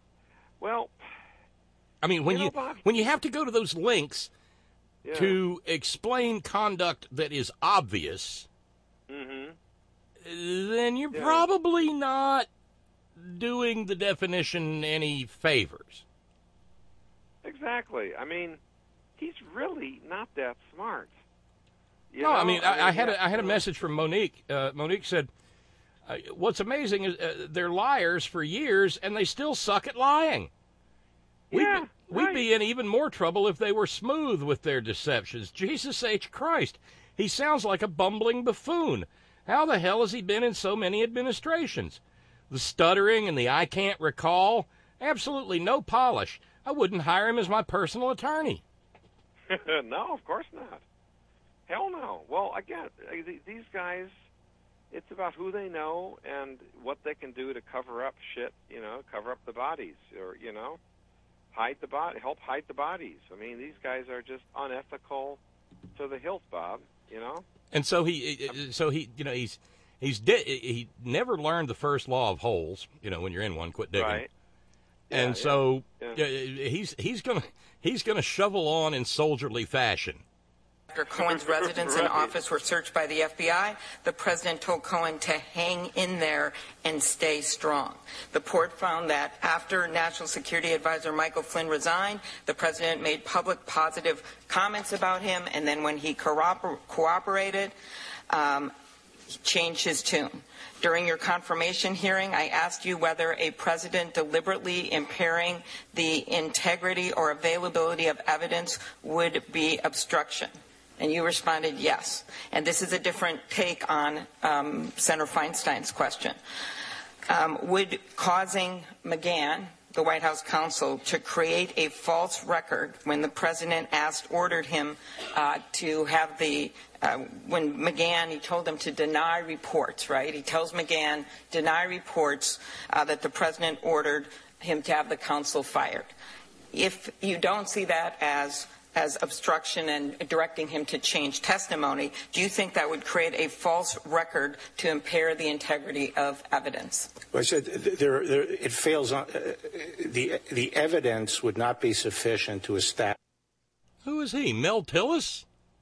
Well, I mean, when you you, know, Bob- when you have to go to those links Yeah. to explain conduct that is obvious, Mm-hmm. then you're Yeah. probably not doing the definition any favors. Exactly. I mean, he's really not that smart. You no, know? I mean, I, I had yeah, a, I had a you know. message from Monique. Uh, Monique said, uh, "What's amazing is uh, they're liars for years, and they still suck at lying. We'd, Yeah, be, we'd right. be in even more trouble if they were smooth with their deceptions. Jesus H. Christ, he sounds like a bumbling buffoon. How the hell has he been in so many administrations? The stuttering and the I can't recall, absolutely no polish. I wouldn't hire him as my personal attorney." No, of course not. Hell no. Well, again, uh, th- these guys, it's about who they know and what they can do to cover up shit, you know, cover up the bodies or, you know, hide the body, help hide the bodies. I mean, these guys are just unethical to the hilt, Bob, you know? And so he, so he, you know, he's he's di- he never learned the first law of holes. You know, when you're in one, quit digging. Right. And Yeah, so yeah. yeah, he's he's gonna he's gonna shovel on in soldierly fashion. After Cohen's residence and office were searched by the F B I, the president told Cohen to hang in there and stay strong. The report found that after National Security Advisor Michael Flynn resigned, the president made public positive comments about him, and then when he corroper- cooperated, um, he changed his tune. During your confirmation hearing, I asked you whether a president deliberately impairing the integrity or availability of evidence would be obstruction. And you responded yes. And this is a different take on um, Senator Feinstein's question. Um, would causing McGahn, the White House counsel to create a false record when the president asked, ordered him uh, to have the, uh, when McGahn, he told him to deny reports, right? He tells McGahn, deny reports uh, that the president ordered him to have the counsel fired. If you don't see that as as obstruction and directing him to change testimony, do you think that would create a false record to impair the integrity of evidence? Well, I said there, there, it fails on uh, the the evidence would not be sufficient to establish. Who is he? Mel Tillis?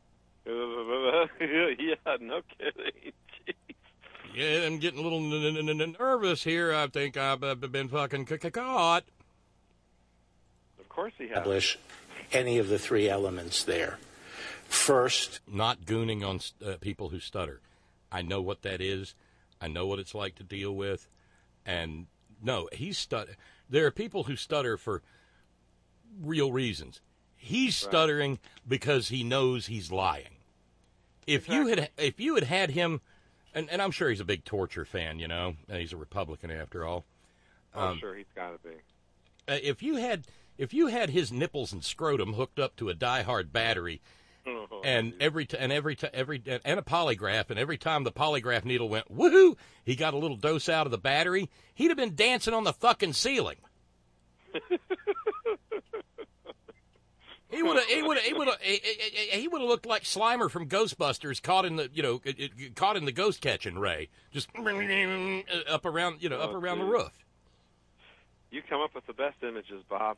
Yeah, no kidding. Jeez. Yeah, I'm getting a little n- n- n- nervous here. I think I've uh, been fucking c- c- caught. Of course he has. Establish any of the three elements there. First, not gooning on uh, people who stutter. I know what that is. I know what it's like to deal with. And no, he's stutter. There are people who stutter for real reasons. He's right. stuttering because he knows he's lying. If exactly. you had, if you had had him, and, and I'm sure he's a big torture fan. You know, he's a Republican after all. I'm um, sure he's got to be. Uh, if you had. If you had his nipples and scrotum hooked up to a die-hard battery, oh, and every t- and every t- every and a polygraph, and every time the polygraph needle went woohoo, he got a little dose out of the battery, he'd have been dancing on the fucking ceiling. he would have he would he would he, he would have looked like Slimer from Ghostbusters caught in the you know it, it, caught in the ghost catching ray, just up around you know up oh, around geez. the roof. You come up with the best images, Bob.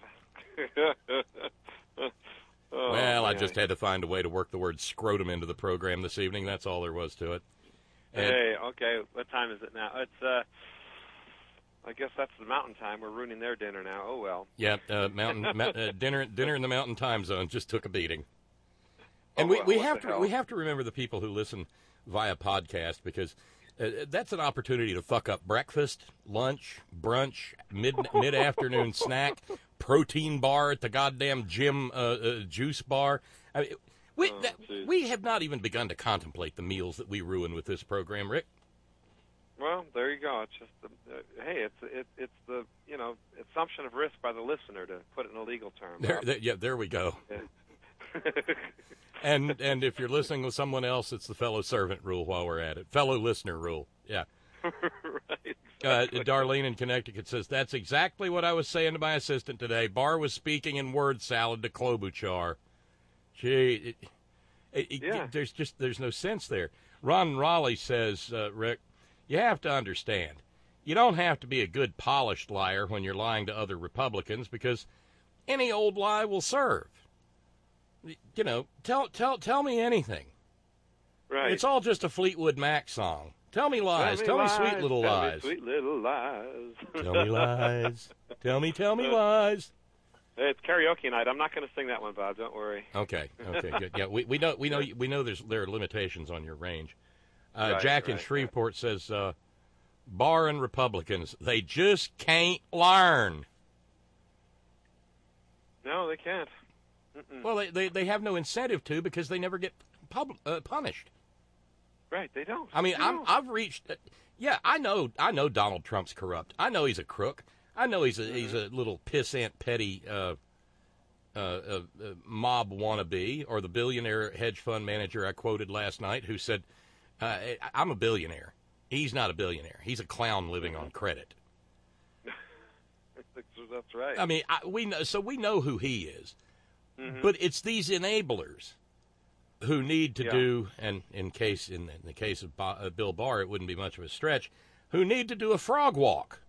oh, well, man. I just had to find a way to work the word scrotum into the program this evening. That's all there was to it. And hey, okay, what time is it now? It's, uh, I guess that's the mountain time. We're ruining their dinner now. Oh, well. Yeah, uh, mountain ma- uh, dinner dinner in the mountain time zone just took a beating. And oh, we, well, we have to hell? we have to remember the people who listen via podcast because uh, that's an opportunity to fuck up breakfast, lunch, brunch, mid mid afternoon snack, protein bar at the goddamn gym, uh, uh, juice bar. I mean, we oh, that, we have not even begun to contemplate the meals that we ruin with this program, Rick. Well, there you go. It's just the, uh, hey, it's it, it's the you know assumption of risk by the listener, to put it in a legal term. There, there, yeah, there we go. Yeah. and and if you're listening with someone else, it's the fellow servant rule while we're at it. Fellow listener rule. Yeah. Right. Exactly. Uh, Darlene in Connecticut says, that's exactly what I was saying to my assistant today. Barr was speaking in word salad to Klobuchar. Gee, it, it, it, yeah. it, there's just there's no sense there. Ron Raleigh says, uh, Rick, you have to understand, you don't have to be a good polished liar when you're lying to other Republicans because any old lie will serve. You know, tell tell tell me anything. Right. It's all just a Fleetwood Mac song. Tell me lies. Tell me, tell me lies. sweet little tell lies. Me sweet little lies. Tell me lies. Tell me, tell me lies. Hey, it's karaoke night. I'm not going to sing that one, Bob. Don't worry. Okay. Okay. Good. Yeah, we we know we know we know there's there are limitations on your range. Uh, Right, Jack in right, Shreveport says, uh, Barr and Republicans, they just can't learn. No, they can't. Mm-mm. Well, they, they they have no incentive to because they never get pub, uh, punished. Right, they don't. I mean, They I'm, don't. I've reached. Uh, yeah, I know. I know Donald Trump's corrupt. I know he's a crook. I know he's a mm-hmm. he's a little pissant, petty uh, uh, uh, uh, mob wannabe, or the billionaire hedge fund manager I quoted last night, who said, uh, "I'm a billionaire. He's not a billionaire. He's a clown living on credit." That's right. I mean, I, we know. So we know who he is, mm-hmm. but it's these enablers who need to yeah. do, and in case in the, in the case of Bo, uh, Bill Barr, it wouldn't be much of a stretch, who need to do a frog walk.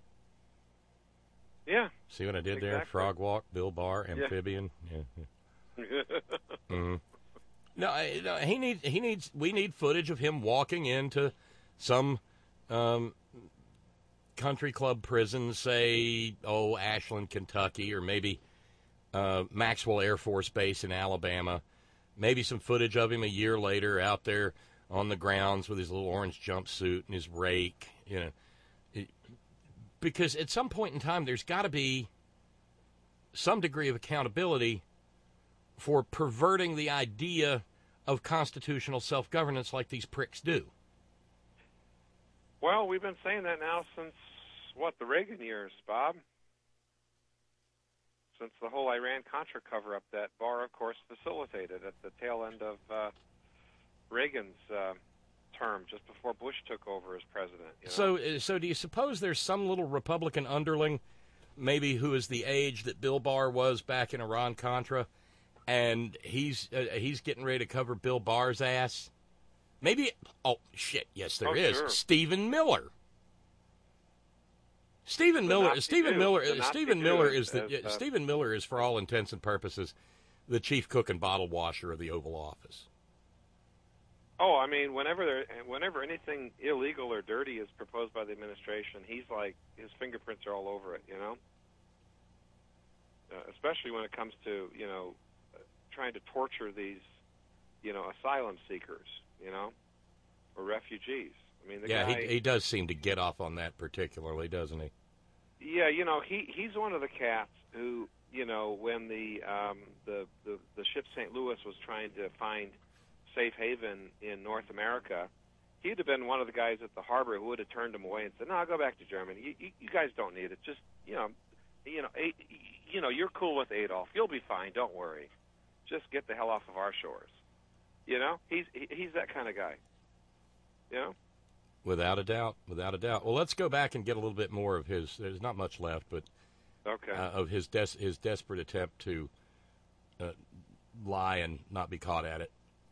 Yeah. See what I did exactly. there? Frog walk, Bill Barr, amphibian. Yeah. yeah. mm-hmm. No, I, no, he needs. He needs. We need footage of him walking into some um, country club prison, say, oh, Ashland, Kentucky, or maybe uh, Maxwell Air Force Base in Alabama. Maybe some footage of him a year later out there on the grounds with his little orange jumpsuit and his rake, you know. It, because at some point in time, there's got to be some degree of accountability for perverting the idea of constitutional self-governance like these pricks do. Well, we've been saying that now since, what, the Reagan years, Bob? since the whole Iran-Contra cover-up that Barr, of course, facilitated at the tail end of uh, Reagan's uh, term, just before Bush took over as president. You know? So, uh, so do you suppose there's some little Republican underling, maybe who is the age that Bill Barr was back in Iran-Contra, and he's uh, he's getting ready to cover Bill Barr's ass? Maybe, oh, shit, yes, there oh, is. Sure. Stephen Miller. Stephen Miller. Stephen Miller. Uh, Stephen Miller is the. As, uh, Stephen Miller is, for all intents and purposes, the chief cook and bottle washer of the Oval Office. Oh, I mean, whenever there, whenever anything illegal or dirty is proposed by the administration, he's like his fingerprints are all over it. You know, uh, especially when it comes to you know uh, trying to torture these you know asylum seekers, you know, or refugees. I mean, the yeah, guy, he he does seem to get off on that particularly, doesn't he? Yeah, you know, he he's one of the cats who, you know, when the um, the, the the ship Saint Louis was trying to find safe haven in North America, he'd have been one of the guys at the harbor who would have turned him away and said, "No, I'll go back to Germany. You, you, you guys don't need it. Just, you know, you know, a, you know, you're cool with Adolf. You'll be fine. Don't worry. Just get the hell off of our shores." You know, he's he, he's that kind of guy. You know. Without a doubt, without a doubt. Well, let's go back and get a little bit more of his. There's not much left, but okay. uh, of his des- his desperate attempt to uh, lie and not be caught at it.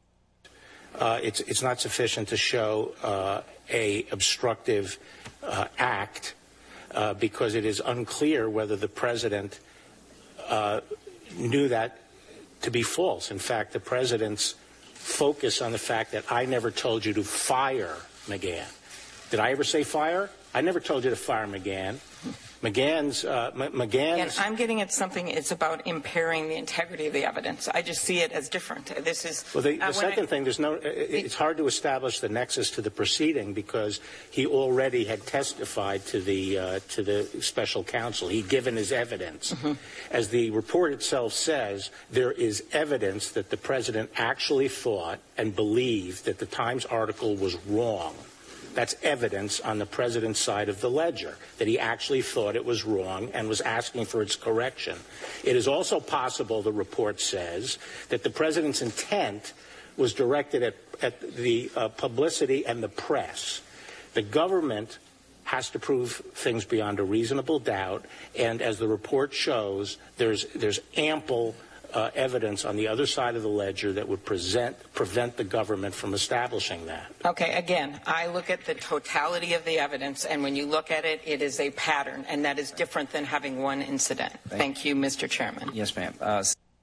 Uh, it's it's not sufficient to show uh, a obstructive uh, act uh, because it is unclear whether the president uh, knew that to be false. In fact, the president's focus on the fact that I never told you to fire McGahn. Did I ever say fire? I never told you to fire McGahn. McGahn's, uh, M- McGahn's... And I'm getting at something, it's about impairing the integrity of the evidence. I just see it as different. This is... Well, the, the uh, second I, thing, there's no, it's hard to establish the nexus to the proceeding because he already had testified to the, uh, to the special counsel. He'd given his evidence. Mm-hmm. As the report itself says, there is evidence that the president actually thought and believed that the Times article was wrong. That's evidence on the president's side of the ledger, that he actually thought it was wrong and was asking for its correction. It is also possible, the report says, that the president's intent was directed at, at the uh, publicity and the press. The government has to prove things beyond a reasonable doubt, and as the report shows, there's, there's ample Uh, evidence on the other side of the ledger that would present, prevent the government from establishing that. Okay, again, I look at the totality of the evidence, and when you look at it, it is a pattern, and that is different than having one incident. Thank, Thank you, Mister Chairman. Yes, ma'am. Uh,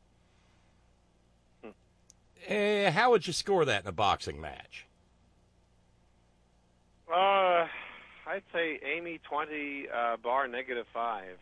eh, how would you score that in a boxing match? Uh, I'd say Amy twenty, uh, Barr negative five.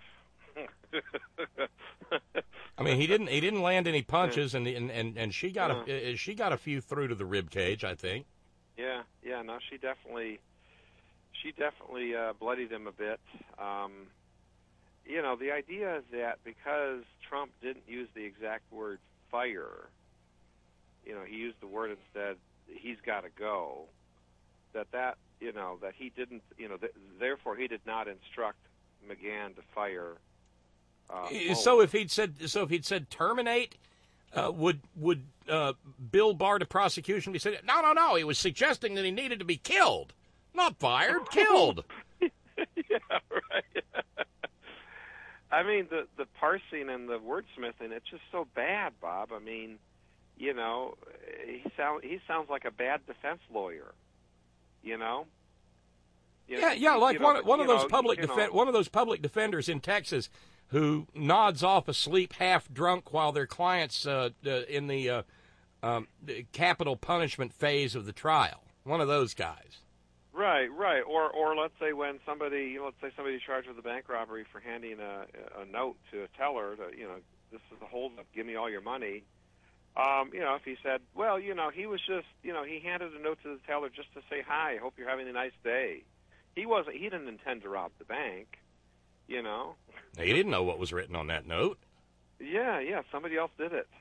I mean, he didn't he didn't land any punches, and and and, and she got a she got a few through to the rib cage, I think. Yeah, yeah, no, she definitely she definitely uh, bloodied him a bit. Um, you know, the idea that because Trump didn't use the exact word fire, you know, he used the word instead, he's got to go. That that you know that he didn't you know th- therefore he did not instruct McGahn to fire. Uh, so if he'd said, so if he'd said terminate, uh, would would uh, Bill Barr to prosecution be saying, no, no, no, he was suggesting that he needed to be killed, not fired, killed. Yeah, right. I mean, the the parsing and the wordsmithing, it's just so bad, Bob. I mean, you know, he sound he sounds like a bad defense lawyer. You know. You yeah, know, yeah, like you one know, one of those know, public defen- one of those public defenders in Texas who nods off asleep, half drunk, while their clients uh, uh, in the, uh, um, the capital punishment phase of the trial. One of those guys. Right, right. Or, or let's say when somebody, let's say somebody's charged with a bank robbery for handing a, a note to a teller to, you know, this is the holdup, give me all your money. Um, you know, if he said, well, you know, he was just, you know, he handed a note to the teller just to say hi, hope you're having a nice day. He wasn't, he didn't intend to rob the bank. You know? He didn't know what was written on that note. Yeah, yeah, somebody else did it.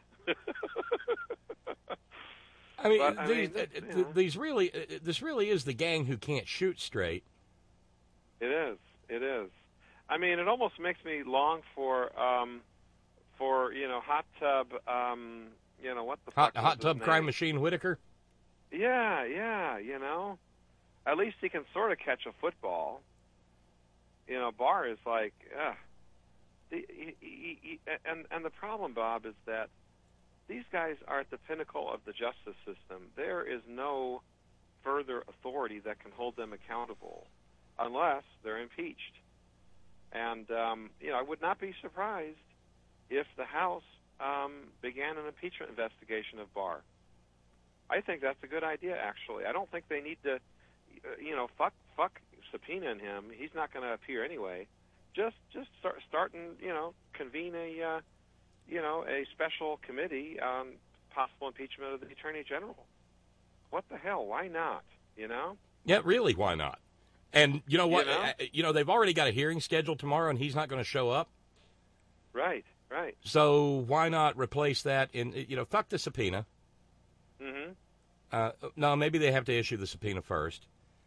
I mean, but, I these, mean uh, th- these really, uh, this really is the gang who can't shoot straight. It is, it is. I mean, it almost makes me long for, um, for you know hot tub. Um, you know what the hot fuck hot was tub his crime name? machine Whitaker. Yeah, yeah. You know, at least he can sort of catch a football. You know, Barr is like, ugh. The, he, he, he, and and the problem, Bob, is that these guys are at the pinnacle of the justice system. There is no further authority that can hold them accountable unless they're impeached. And, um, you know, I would not be surprised if the House um, began an impeachment investigation of Barr. I think that's a good idea, actually. I don't think they need to, you know, fuck, fuck subpoenaing him. He's not going to appear anyway. Just, just start, start and, you know, convene a, uh, you know, a special committee on possible impeachment of the Attorney General. What the hell? Why not? You know? Yeah, really, why not? And you know what? You know, uh, you know they've already got a hearing scheduled tomorrow, and he's not going to show up. Right, right. So why not replace that in, you know, fuck the subpoena. Mm-hmm. Uh, no, maybe they have to issue the subpoena first.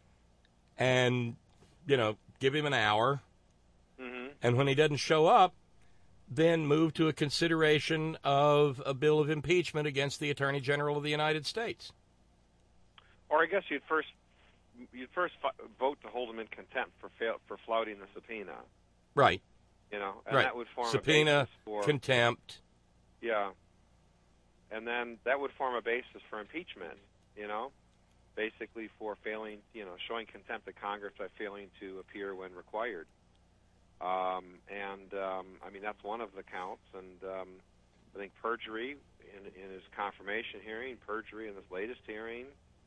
And, you know, give him an hour. Mm-hmm. And when he doesn't show up, then move to a consideration of a bill of impeachment against the Attorney General of the United States. Or I guess you'd first you'd first f- vote to hold him in contempt for fail- for flouting the subpoena. Right. You know, and right. that would form subpoena, a basis for contempt. Yeah. And then that would form a basis for impeachment, you know, basically for failing, you know, showing contempt of Congress by failing to appear when required. Um, and, um, I mean, that's one of the counts. And um, I think perjury in, in his confirmation hearing, perjury in this latest hearing,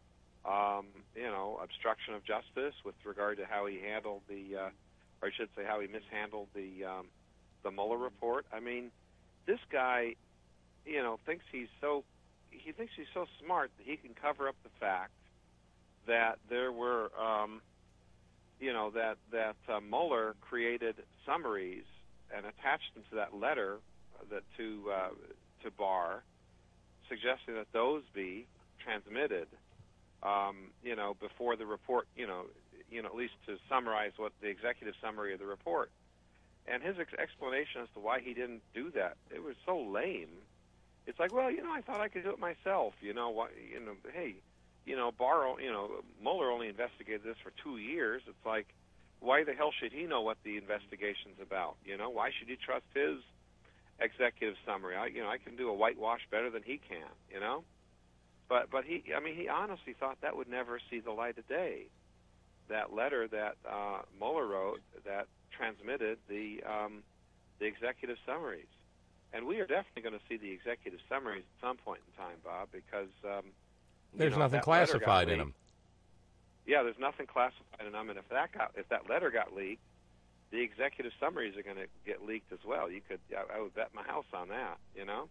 um, you know, obstruction of justice with regard to how he handled the, uh, or I should say how he mishandled the um, the Mueller report. I mean, this guy, you know, thinks he's so, he thinks he's so smart that he can cover up the fact that there were, um, you know, that that uh, Mueller created summaries and attached them to that letter that to uh, to Barr, suggesting that those be transmitted, um, you know, before the report, you know, you know, at least to summarize what the executive summary of the report. And his ex- explanation as to why he didn't do that, it was so lame. It's like, well, you know, I thought I could do it myself. You know, why, you know, hey, you know, Barr, you know, Mueller only investigated this for two years. It's like, why the hell should he know what the investigation's about? You know, why should he trust his executive summary? I, you know, I can do a whitewash better than he can. You know, but but he, I mean, he honestly thought that would never see the light of day. That letter that uh, Mueller wrote that transmitted the um, the executive summaries, and we are definitely going to see the executive summaries at some point in time, Bob, because um, there's you know, nothing that letter got classified in leaked. them. Yeah, there's nothing classified in them, and if that got if that letter got leaked, the executive summaries are going to get leaked as well. You could, I, I would bet my house on that. You know,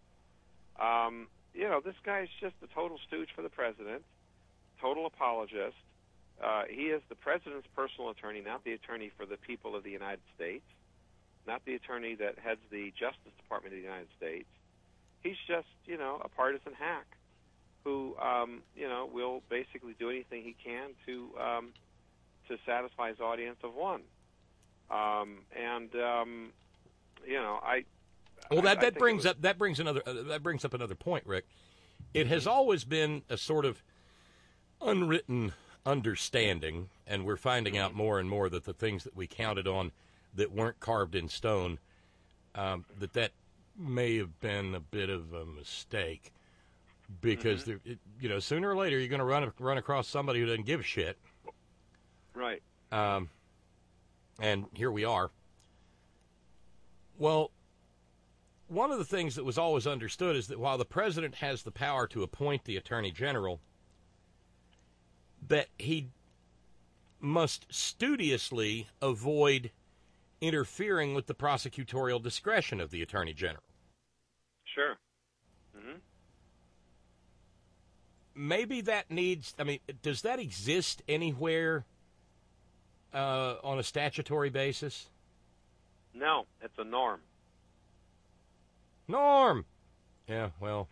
um, you know, this guy's just a total stooge for the president, total apologist. Uh, he is the president's personal attorney, not the attorney for the people of the United States, not the attorney that heads the Justice Department of the United States. He's just, you know, a partisan hack who, um, you know, will basically do anything he can to um, to satisfy his audience of one. Um, and um, you know, I well that I, that I brings was, up that brings another uh, that brings up another point, Rick. It has always been a sort of unwritten understanding, and we're finding out more and more that the things that we counted on that weren't carved in stone, um, that that may have been a bit of a mistake, because mm-hmm. there, it, you know, sooner or later you're going to run run across somebody who doesn't give a shit. Right. Um, and here we are. Well, one of the things that was always understood is that while the president has the power to appoint the attorney general, that he must studiously avoid interfering with the prosecutorial discretion of the attorney general. Sure. Mm-hmm. Maybe that needs, I mean, does that exist anywhere uh, on a statutory basis? No, it's a norm. Norm! Yeah, well.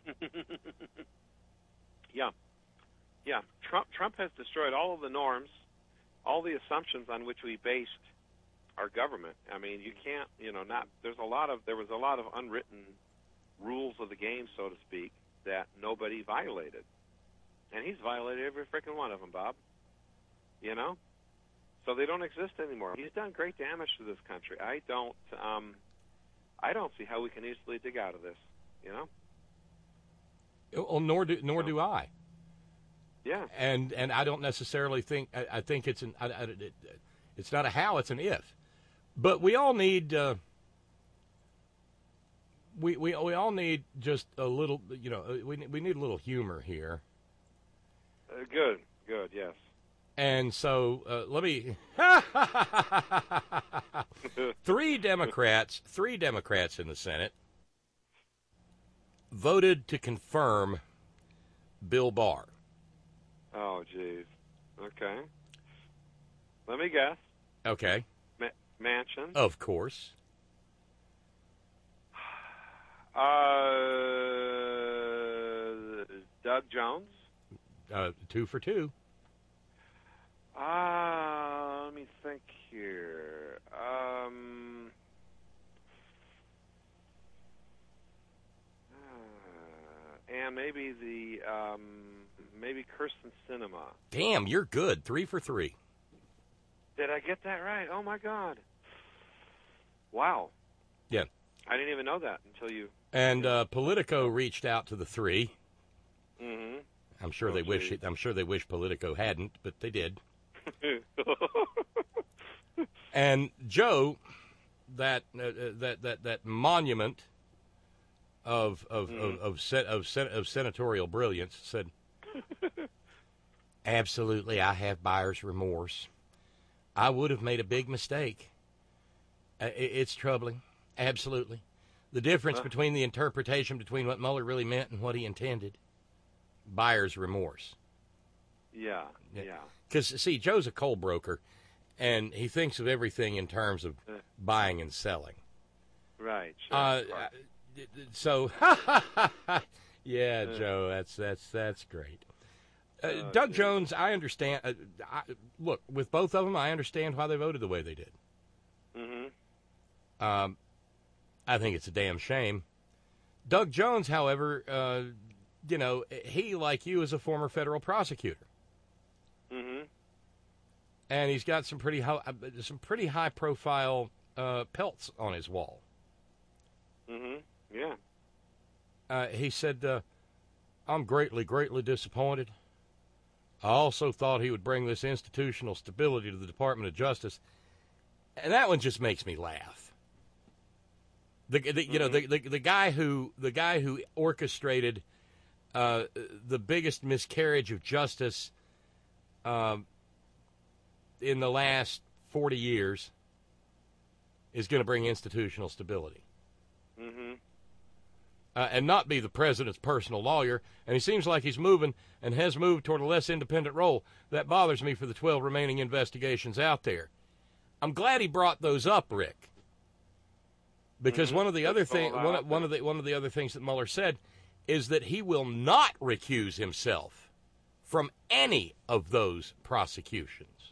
yeah. Yeah, Trump Trump has destroyed all of the norms, all the assumptions on which we based our government. I mean, you can't, you know, not. There's a lot of there was a lot of unwritten rules of the game, so to speak, that nobody violated, and he's violated every freaking one of them, Bob. You know, so they don't exist anymore. He's done great damage to this country. I don't, um, I don't see how we can easily dig out of this. You know. Well, nor do nor do I. Yeah. And and I don't necessarily think I, I think it's an I, I, it, it's not a how, it's an if. But we all need uh, we we we all need just a little, you know, we we need a little humor here. Uh, good, good, yes. And so uh, let me three Democrats, three Democrats in the Senate voted to confirm Bill Barr. Oh, geez. Okay. Let me guess. Okay. Ma- Manchin. Of course. Uh, Doug Jones. Uh, two for two. Uh, let me think here. Um, uh, and maybe the um, maybe Kirsten Sinema. Damn, you're good. Three for three. Did I get that right? Oh my God! Wow. Yeah. I didn't even know that until you. And uh, Politico reached out to the three. Mm-hmm. I'm sure Oh, they wish. geez. I'm sure they wish Politico hadn't, but they did. And Joe, that uh, that that that monument of of Mm. of of, sen- of, sen- of senatorial brilliance, said, "Absolutely, I have buyer's remorse. I would have made a big mistake. Uh, it, it's troubling, absolutely. The difference Huh? between the interpretation between what Mueller really meant and what he intended. Buyer's remorse." Yeah, yeah. Because, see, Joe's a coal broker, and he thinks of everything in terms of Uh. buying and selling. Right. Sure. Uh, of course. uh, so, yeah, Joe, that's that's that's great. Uh, Oh, Doug geez. Jones, I understand. Uh, I, look, with both of them, I understand why they voted the way they did. Mm-hmm. Um, I think it's a damn shame. Doug Jones, however, uh, you know, he, like you, is a former federal prosecutor. Mm-hmm. And he's got some pretty high, some pretty high profile uh, pelts on his wall. Mm-hmm. Yeah. Uh, he said, uh, "I'm greatly, greatly disappointed. I also thought he would bring this institutional stability to the Department of Justice," and that one just makes me laugh. The, the you know the, the the guy who the guy who orchestrated uh, the biggest miscarriage of justice um, in the last forty years is going to bring institutional stability. Mm-hmm. Uh, and not be the president's personal lawyer, and he seems like he's moving and has moved toward a less independent role. That bothers me for the twelve remaining investigations out there. I'm glad he brought those up, Rick, because Mhm. one of the other That's all thing, that one, out one of the one of the other things that Mueller said is that he will not recuse himself from any of those prosecutions.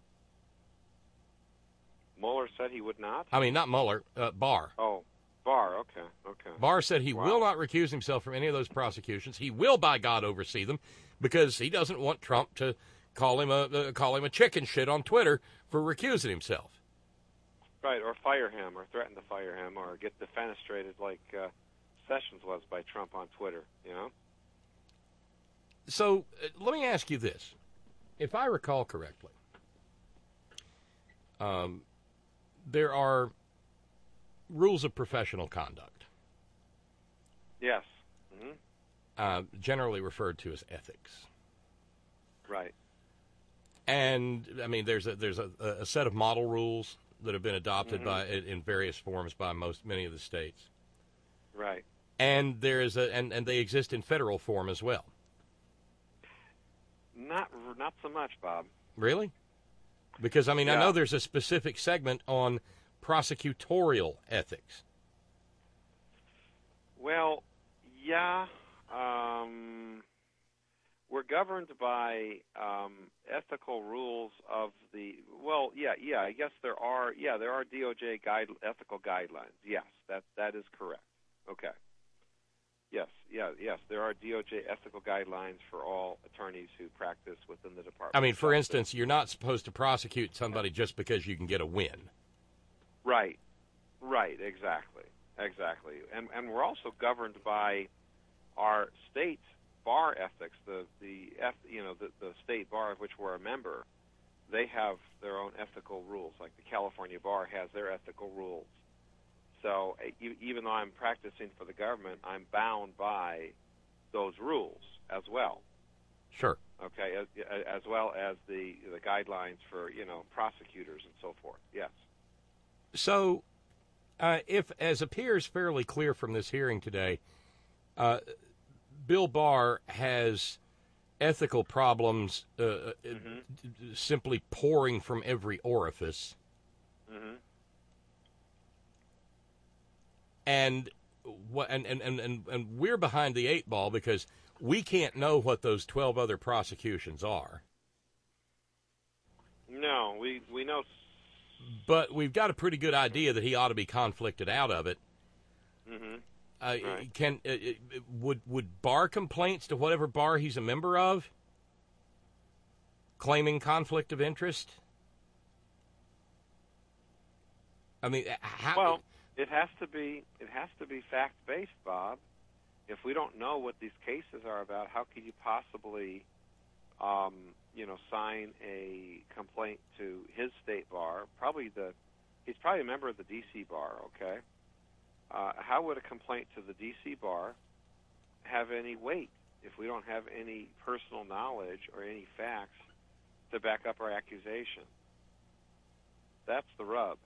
Mueller said he would not. I mean, not Mueller, uh, Barr. Oh, Barr. Okay. Okay. Barr said he Wow. will not recuse himself from any of those prosecutions. He will, by God, oversee them because he doesn't want Trump to call him a uh, call him a chicken shit on Twitter for recusing himself. Right, or fire him, or threaten to fire him, or get defenestrated like uh, Sessions was by Trump on Twitter. You know. So uh, let me ask you this: if I recall correctly, um, there are rules of professional conduct, Yes. Mm-hmm. uh, generally referred to as ethics. Right. And I mean, there's a there's a, a set of model rules that have been adopted Mhm. by in various forms by most many of the states, Right. and there is a and, and they exist in federal form as well. Not not so much, Bob. Really? Because I mean, I Yeah. know there's a specific segment on prosecutorial ethics. Well, yeah. Um, we're governed by um, ethical rules of the. Well, yeah, yeah. I guess there are. Yeah, there are D O J guide ethical guidelines. Yes, that that is correct. Okay. Yes, yeah, yes. There are D O J ethical guidelines for all attorneys who practice within the department. I mean, for instance, you're not supposed to prosecute somebody just because you can get a win. Right, right, exactly, exactly. And and we're also governed by our state bar ethics. The the you know the, the state bar of which we're a member, they have their own ethical rules. Like the California bar has their ethical rules. So even though I'm practicing for the government, I'm bound by those rules as well. Sure. Okay, as, as well as the the guidelines for, you know, prosecutors and so forth. Yes. So, uh, if, as appears fairly clear from this hearing today, uh, Bill Barr has ethical problems uh, mm-hmm. simply pouring from every orifice. Mm-hmm. And what and, and, and, and we're behind the eight ball because we can't know what those twelve other prosecutions are. No, we we know. But we've got a pretty good idea that he ought to be conflicted out of it. Mm-hmm. Uh, right. Can uh, would would bar complaints to whatever bar he's a member of, claiming conflict of interest? I mean, how? Well, it has to be it has to be fact-based, Bob. If we don't know what these cases are about, how could you possibly, um, you know, sign a complaint to his state bar? Probably the he's probably a member of the D C bar. Okay, uh, how would a complaint to the D C bar have any weight if we don't have any personal knowledge or any facts to back up our accusation? That's the rub.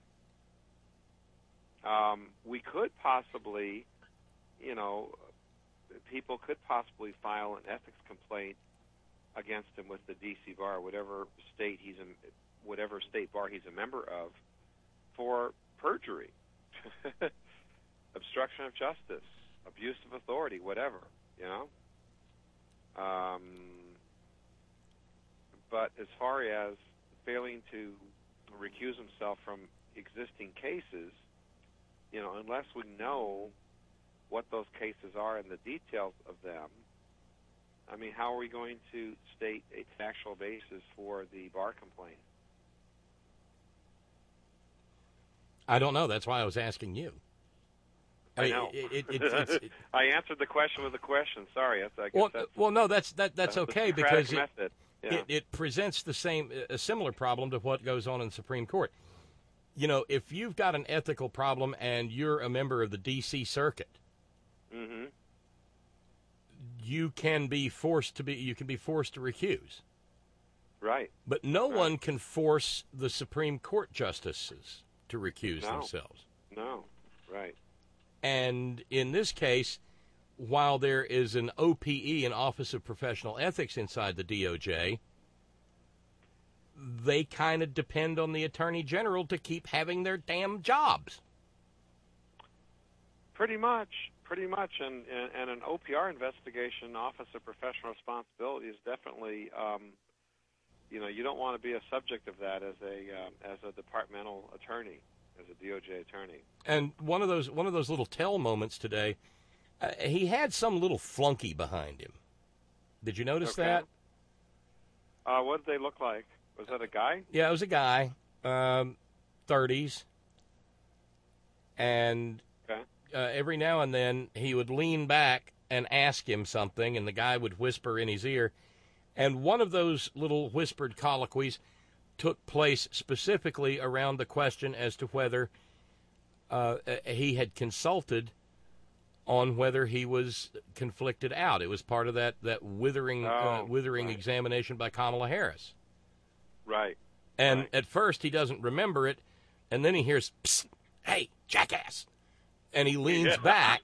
Um, we could possibly, you know, people could possibly file an ethics complaint against him with the D C bar, whatever state he's in, whatever state bar he's a member of, for perjury, obstruction of justice, abuse of authority, whatever, you know. Um, but as far as failing to recuse himself from existing cases, you know, unless we know what those cases are and the details of them, I mean, how are we going to state a factual basis for the bar complaint? I don't know. That's why I was asking you. I, I know. It, it, it, it's, it, I answered the question with a question. Sorry. I guess well, that's, well, no, that's that, that's, that's okay the because it, yeah. it, it presents the same, a similar problem to what goes on in the Supreme Court. You know, if you've got an ethical problem and you're a member of the D C Circuit, mm-hmm. you can be forced to be you can be forced to recuse. Right. But no right. one can force the Supreme Court justices to recuse no. themselves. No. Right. And in this case, while there is an O P E, an Office of Professional Ethics, inside the D O J, they kind of depend on the Attorney General to keep having their damn jobs. Pretty much, pretty much. And, and, and an O P R investigation, Office of Professional Responsibility, is definitely, um, you know, you don't want to be a subject of that as a um, as a departmental attorney, as a D O J attorney. And one of those one of those little tell moments today, uh, he had some little flunky behind him. Did you notice okay. that? Uh, what did they look like? Was that a guy? Yeah, it was a guy, um, thirties, and okay. uh, every now and then he would lean back and ask him something, and the guy would whisper in his ear. And one of those little whispered colloquies took place specifically around the question as to whether uh, he had consulted on whether he was conflicted out. It was part of that that withering oh, uh, withering right. examination by Kamala Harris. Right. And right. at first he doesn't remember it, and then he hears, "Psst, hey, jackass," and he leans back,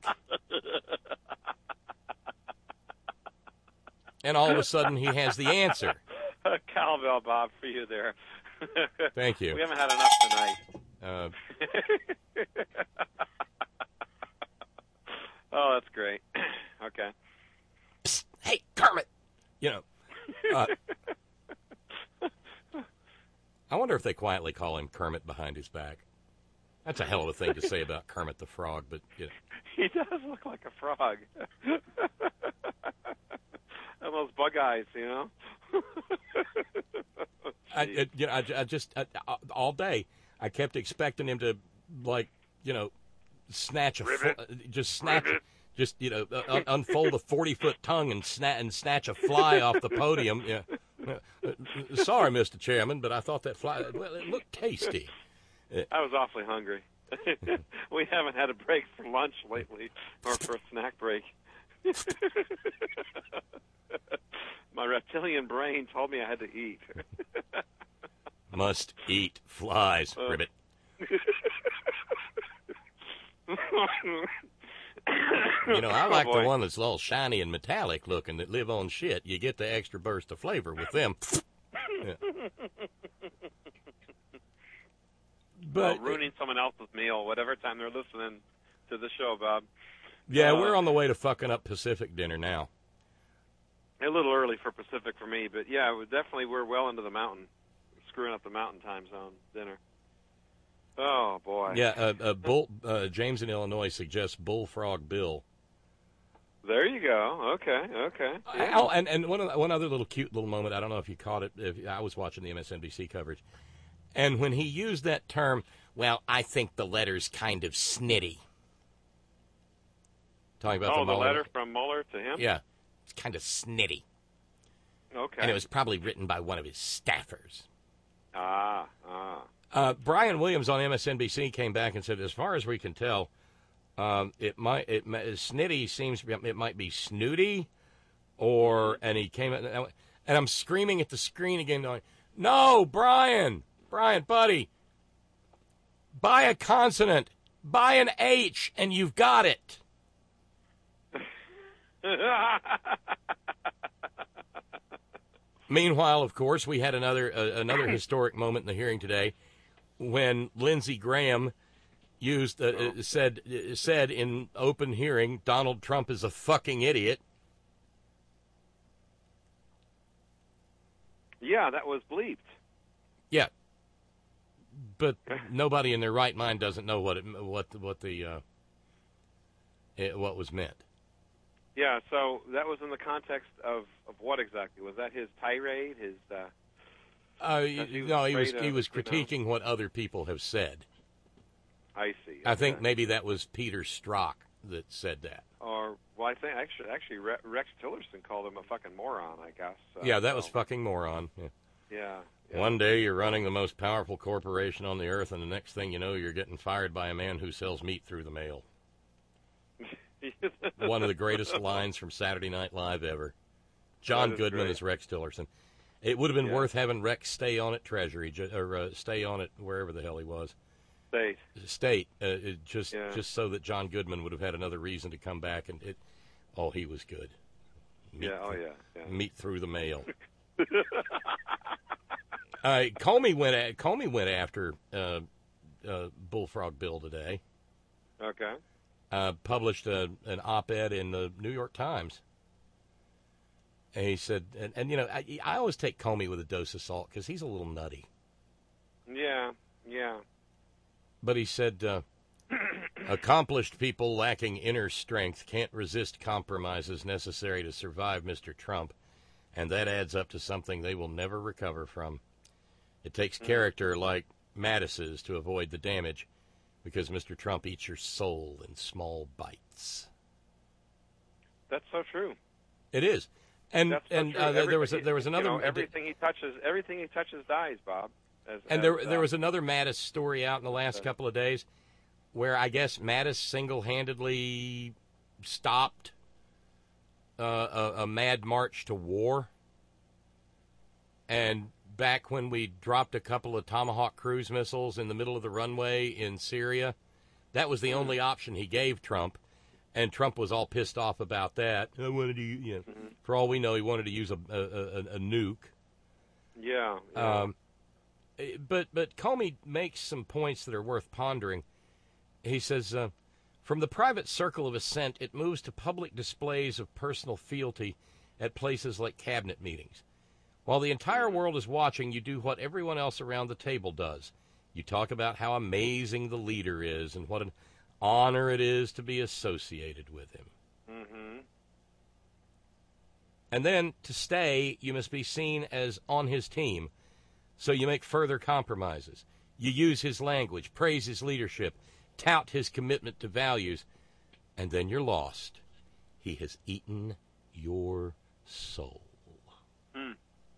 and all of a sudden he has the answer. Cowbell, Bob, for you there. Thank you. We haven't had enough tonight. Uh, oh, that's great. Okay. Psst, hey, Kermit. You know, if they quietly call him Kermit behind his back. That's a hell of a thing to say about Kermit the Frog, but you know. He does look like a frog. And those bug eyes, you know. I, it, you know, I, I just I, all day I kept expecting him to, like, you know, snatch a fl- just snatch, Ribbit. just you know, uh, unfold a forty foot tongue and snatch and snatch a fly off the podium. Yeah. Uh, sorry, Mister Chairman, but I thought that fly well, it looked tasty. I was awfully hungry. We haven't had a break for lunch lately, or for a snack break. My reptilian brain told me I had to eat. Must eat flies, uh. Ribbit. You know, I like oh, the one that's all shiny and metallic looking that live on shit. You get the extra burst of flavor with them. Yeah. But, well, ruining someone else's meal, whatever time they're listening to the show, Bob. Yeah, uh, we're on the way to fucking up Pacific dinner now. A little early for Pacific for me, but yeah, we definitely we're well into the mountain, screwing up the mountain time zone dinner. Oh boy. Yeah, uh, uh, Bull, uh, James in Illinois suggests Bullfrog Bill. There you go. Okay, okay. Yeah. Oh, and and one one other little cute little moment. I don't know if you caught it. If I was watching the M S N B C coverage, and when he used that term, well, I think the letter's kind of snitty. Talking about oh, the, the Mueller. letter from Mueller to him. Yeah, it's kind of snitty. Okay. And it was probably written by one of his staffers. Ah, ah. Uh, Brian Williams on M S N B C came back and said, as far as we can tell, um, it might it snitty seems it might be snooty, or and he came and I'm screaming at the screen again, going, "No, Brian, Brian, buddy, buy a consonant, buy an H, and you've got it." Meanwhile, of course, we had another uh, another historic moment in the hearing today, when Lindsey Graham used uh, uh, said uh, said in open hearing, Donald Trump is a fucking idiot. Yeah, that was bleeped. Yeah, but nobody in their right mind doesn't know what it what what the uh, it, what was meant. Yeah, so that was in the context of, of what exactly? Was that his tirade? His uh, uh he no, he was of, he was critiquing you know? what other people have said. I see. Okay. I think maybe that was Peter Strzok that said that. Or well, I think actually actually Rex Tillerson called him a fucking moron. I guess. Uh, yeah, that so. was fucking moron. Yeah. Yeah, yeah. One day you're running the most powerful corporation on the earth, and the next thing you know, you're getting fired by a man who sells meat through the mail. One of the greatest lines from Saturday Night Live ever. John is Goodman great. Is Rex Tillerson. It would have been yeah. worth having Rex stay on at Treasury, or uh, stay on it wherever the hell he was. State. State. Uh, it just yeah. just so that John Goodman would have had another reason to come back. And it, oh, he was good. Meat yeah, oh through, yeah. yeah. Meat through the mail. uh, Comey went. At, Comey went after uh, uh, Bullfrog Bill today. Okay. Uh, published a, an op-ed in the New York Times. And he said, and, and you know, I, I always take Comey with a dose of salt because he's a little nutty. Yeah, yeah. But he said, uh, accomplished people lacking inner strength can't resist compromises necessary to survive Mister Trump, and that adds up to something they will never recover from. It takes character like Mattis's to avoid the damage, because Mister Trump eats your soul in small bites. That's so true. It is, and That's so and true. uh, there was a, there was another. You know, everything he touches, everything he touches dies, Bob. As, and as, there uh, there was another Mattis story out in the last uh, couple of days, where I guess Mattis single-handedly stopped uh, a, a mad march to war, and back when we dropped a couple of Tomahawk cruise missiles in the middle of the runway in Syria, that was the only option he gave Trump, and Trump was all pissed off about that. I wanted to, you know, mm-hmm. for all we know, he wanted to use a a, a, a nuke. Yeah. yeah. Um, but but Comey makes some points that are worth pondering. He says, uh, from the private circle of assent, it moves to public displays of personal fealty at places like cabinet meetings. While the entire world is watching, you do what everyone else around the table does. You talk about how amazing the leader is and what an honor it is to be associated with him. Mm-hmm. And then, to stay, you must be seen as on his team, so you make further compromises. You use his language, praise his leadership, tout his commitment to values, and then you're lost. He has eaten your soul. Hmm.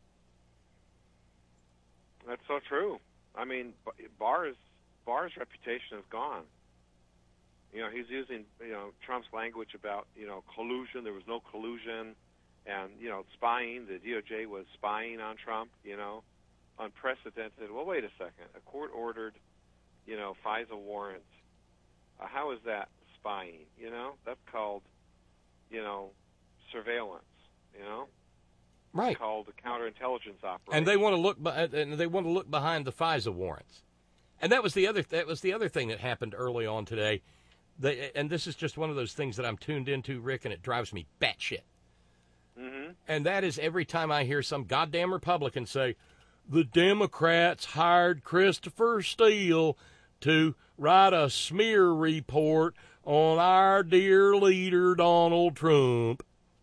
That's so true. I mean, Barr's Barr's reputation is gone. You know, he's using, you know, Trump's language about, you know, collusion. There was no collusion. And, you know, spying. The D O J was spying on Trump, you know, unprecedented. Well, wait a second. A court-ordered, you know, FISA warrant. Uh, how is that spying, you know? That's called, you know, surveillance, you know? Right. It's called a counterintelligence operation. And they want to look, and they want to look behind the FISA warrants, and that was the other. That was the other thing that happened early on today. They, and this is just one of those things that I'm tuned into, Rick, and it drives me batshit. Mm-hmm. And that is every time I hear some goddamn Republican say, the Democrats hired Christopher Steele to write a smear report on our dear leader, Donald Trump.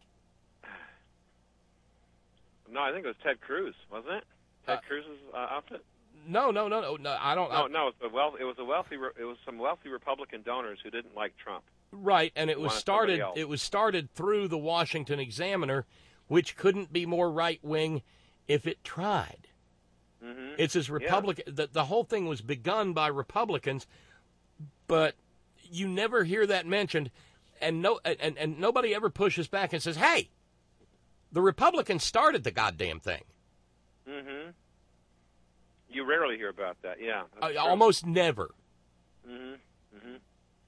No, I think it was Ted Cruz, wasn't it? Ted uh, Cruz's uh, outfit. No, no, no, no, no. I don't. No, I, no. It was a wealth. It was a wealthy. It was some wealthy Republican donors who didn't like Trump. Right, and it was started. It was started through the Washington Examiner, which couldn't be more right wing if it tried. Mm-hmm. It's as Republican. Yeah. The, the whole thing was begun by Republicans, but you never hear that mentioned, and no, and, and nobody ever pushes back and says, "Hey, the Republicans started the goddamn thing." Mm-hmm. You rarely hear about that. Yeah, uh, almost never. Mm-hmm. Mm-hmm.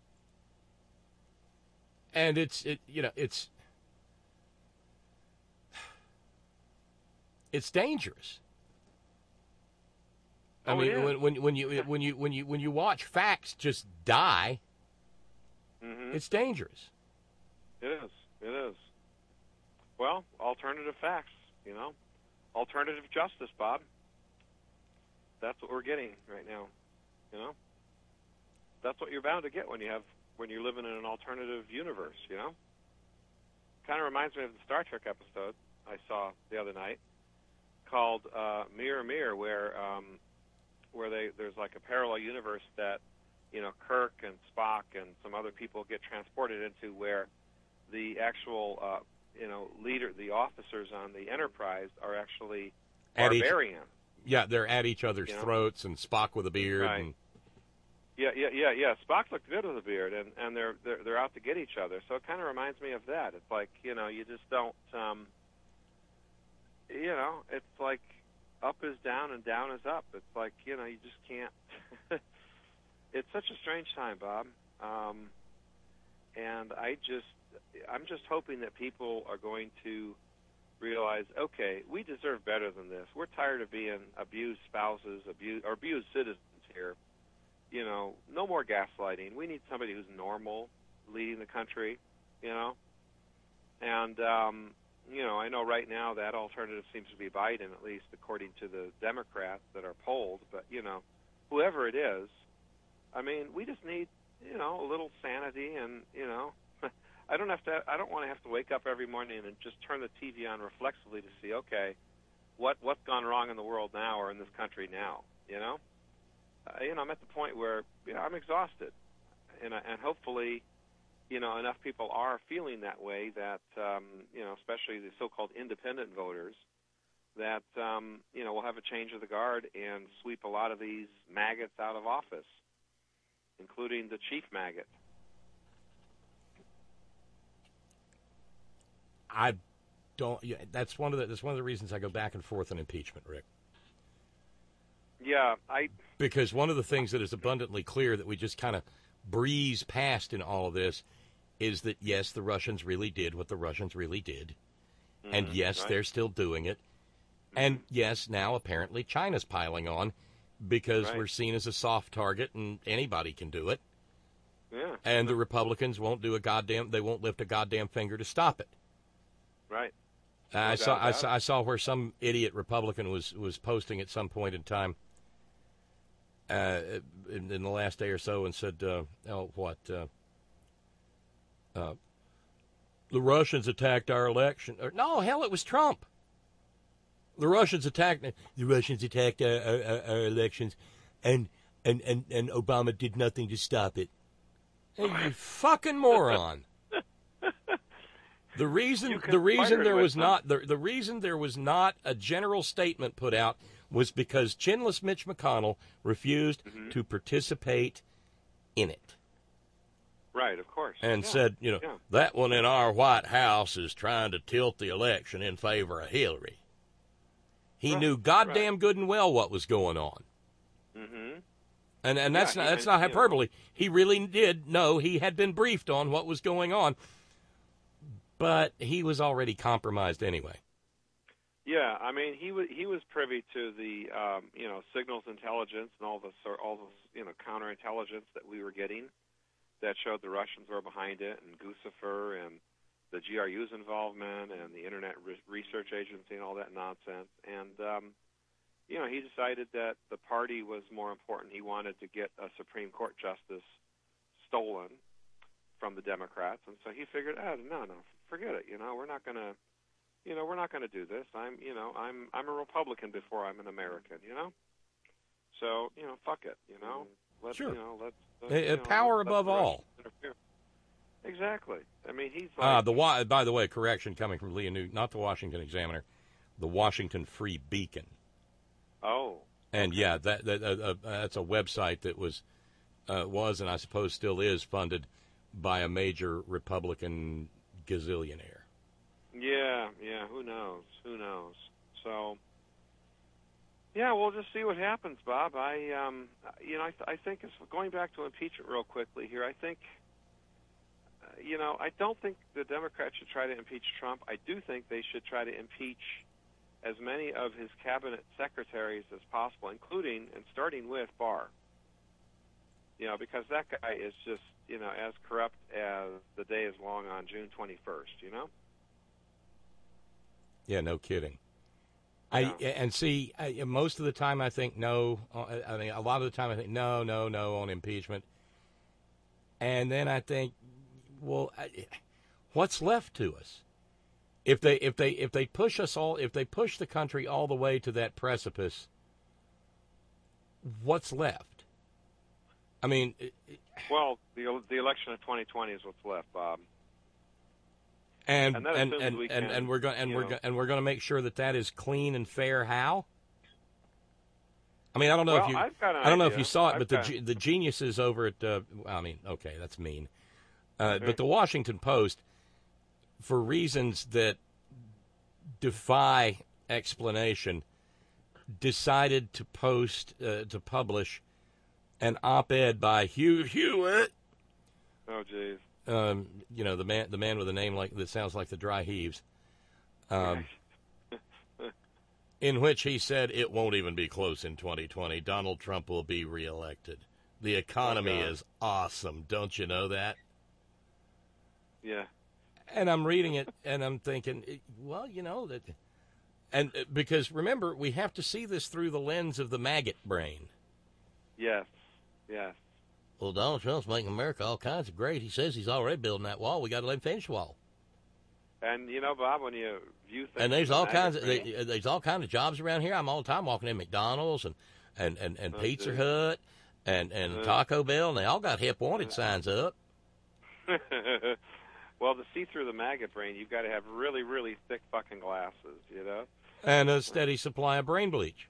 And it's it you know it's it's dangerous. I oh, mean, yeah. when, when when you when you when you when you watch facts just die, mm-hmm. it's dangerous. It is. It is. Well, alternative facts, you know, alternative justice, Bob. That's what we're getting right now, you know. That's what you're bound to get when you have when you're living in an alternative universe, you know. Kind of reminds me of the Star Trek episode I saw the other night called uh, Mirror Mirror, where um, where they there's like a parallel universe that, you know, Kirk and Spock and some other people get transported into, where the actual uh, you know leader, the officers on the Enterprise are actually at barbarians. Each, yeah, they're at each other's you know? throats, and Spock with a beard. Right. And... Yeah, yeah, yeah, yeah. Spock looked good with a beard, and and they're they're they're out to get each other. So it kind of reminds me of that. It's like, you know, you just don't. Um, you know, it's like up is down and down is up. It's like, you know, you just can't. It's such a strange time, Bob. Um, and I just, I'm just hoping that people are going to realize, okay, we deserve better than this. We're tired of being abused spouses, abused or abused citizens here. You know, no more gaslighting. We need somebody who's normal leading the country, you know. And, um, you know, I know right now that alternative seems to be Biden, at least according to the Democrats that are polled. But, you know, whoever it is, I mean, we just need, you know, a little sanity, and, you know, I don't have to, I don't want to have to wake up every morning and just turn the T V on reflexively to see, okay, what, what's gone wrong in the world now or in this country now, you know? Uh, you know, I'm at the point where, you know, I'm exhausted, and, and hopefully, you know, enough people are feeling that way that, um, you know, especially the so-called independent voters, that, um, you know, we'll have a change of the guard and sweep a lot of these maggots out of office, including the chief maggot. I don't. Yeah, that's one of the. That's one of the reasons I go back and forth on impeachment, Rick. Yeah, I. Because one of the things that is abundantly clear that we just kind of breeze past in all of this is that, yes, the Russians really did what the Russians really did, mm-hmm, and yes, right. they're still doing it, mm-hmm. and yes, now apparently China's piling on because right. we're seen as a soft target and anybody can do it. Yeah. And the Republicans won't do a goddamn. They won't lift a goddamn finger to stop it. Right. I No saw, doubt I about saw it. I saw where some idiot Republican was, was posting at some point in time uh, in, in the last day or so and said, uh, oh, what, uh, uh, the Russians attacked our election. Or, no, hell, it was Trump. The Russians attacked the Russians attacked our, our, our elections, and, and, and, and Obama did nothing to stop it. Hey, you fucking moron. The reason the reason there was not the, the reason there was not a general statement put out was because chinless Mitch McConnell refused Mm-hmm. to participate in it. Right, of course. And Yeah. said, you know, Yeah. that one in our White House is trying to tilt the election in favor of Hillary. He Right, knew goddamn right. good and well what was going on. Mm-hmm. And and that's Yeah, not he that's meant, not you know- hyperbole. He really did know he had been briefed on what was going on. But he was already compromised anyway. Yeah, I mean, he was he was privy to the um, you know signals intelligence and all the sor- all the you know counterintelligence that we were getting that showed the Russians were behind it, and Guccifer and the G R U's involvement and the Internet Re- Research Agency and all that nonsense. And um, you know, he decided that the party was more important. He wanted to get a Supreme Court justice stolen from the Democrats, and so he figured, oh, no, no, forget it. You know, we're not going to. You know, we're not going to do this. I'm, you know, I'm, I'm a Republican before I'm an American. You know, so you know, fuck it. You know, let's, Sure. you know, let's, let's Uh, you know, power let above the all. Russians interfere. Exactly. I mean, he's like, Uh, the wa- by the way, correction coming from Leah Newt, not the Washington Examiner, the Washington Free Beacon. oh, And yeah, that, that uh, uh, that's a website that was uh, was and I suppose still is funded by a major Republican gazillionaire. yeah, yeah. Who knows? Who knows? So, yeah, we'll just see what happens, Bob. I, um, you know, I, th- I think it's going back to impeachment real quickly here. I think. You know, I don't think the Democrats should try to impeach Trump. I do think they should try to impeach as many of his cabinet secretaries as possible, including and starting with Barr. You know, because that guy is just, you know, as corrupt as the day is long on June twenty-first, you know? Yeah, no kidding. I and see, I, most of the time I think no. I mean, a lot of the time I think no, no, no on impeachment, and then I think, well, I, what's left to us? If they if they if they push us all, if they push the country all the way to that precipice, what's left? I mean, it, Well, the the election of twenty twenty is what's left, Bob. and And that and assumes and, we and, can, and we're going and you we're know- go, and we're going to make sure that that is clean and fair. How? I mean, I don't know Well, if you I've got an I don't know if idea. you saw it, I've but the got- ge- the geniuses over at uh, I mean, okay, that's mean. Uh, but the Washington Post, for reasons that defy explanation, decided to post uh, to publish an op-ed by Hugh Hewitt. Oh, jeez. Um, you know, the man the man with a name like that sounds like the Dry Heaves. Um, in which he said it won't even be close in twenty twenty. Donald Trump will be reelected. The economy Oh, God. is awesome. Don't you know that? Yeah. And I'm reading it, and I'm thinking, well, you know that, and uh, because remember, we have to see this through the lens of the maggot brain. Yes. Yes. Well, Donald Trump's making America all kinds of great. He says he's already building that wall. We got to let him finish the wall. And you know, Bob, when you view things, And there's from all that kinds of angle- there- there's all kinds of jobs around here. I'm all the time walking in McDonald's and and and, and Oh, Pizza dude. Hut and and Uh. Taco Bell, and they all got hip wanted signs up. Well, to see through the maggot brain, you've got to have really, really thick fucking glasses, you know? And a steady supply of brain bleach.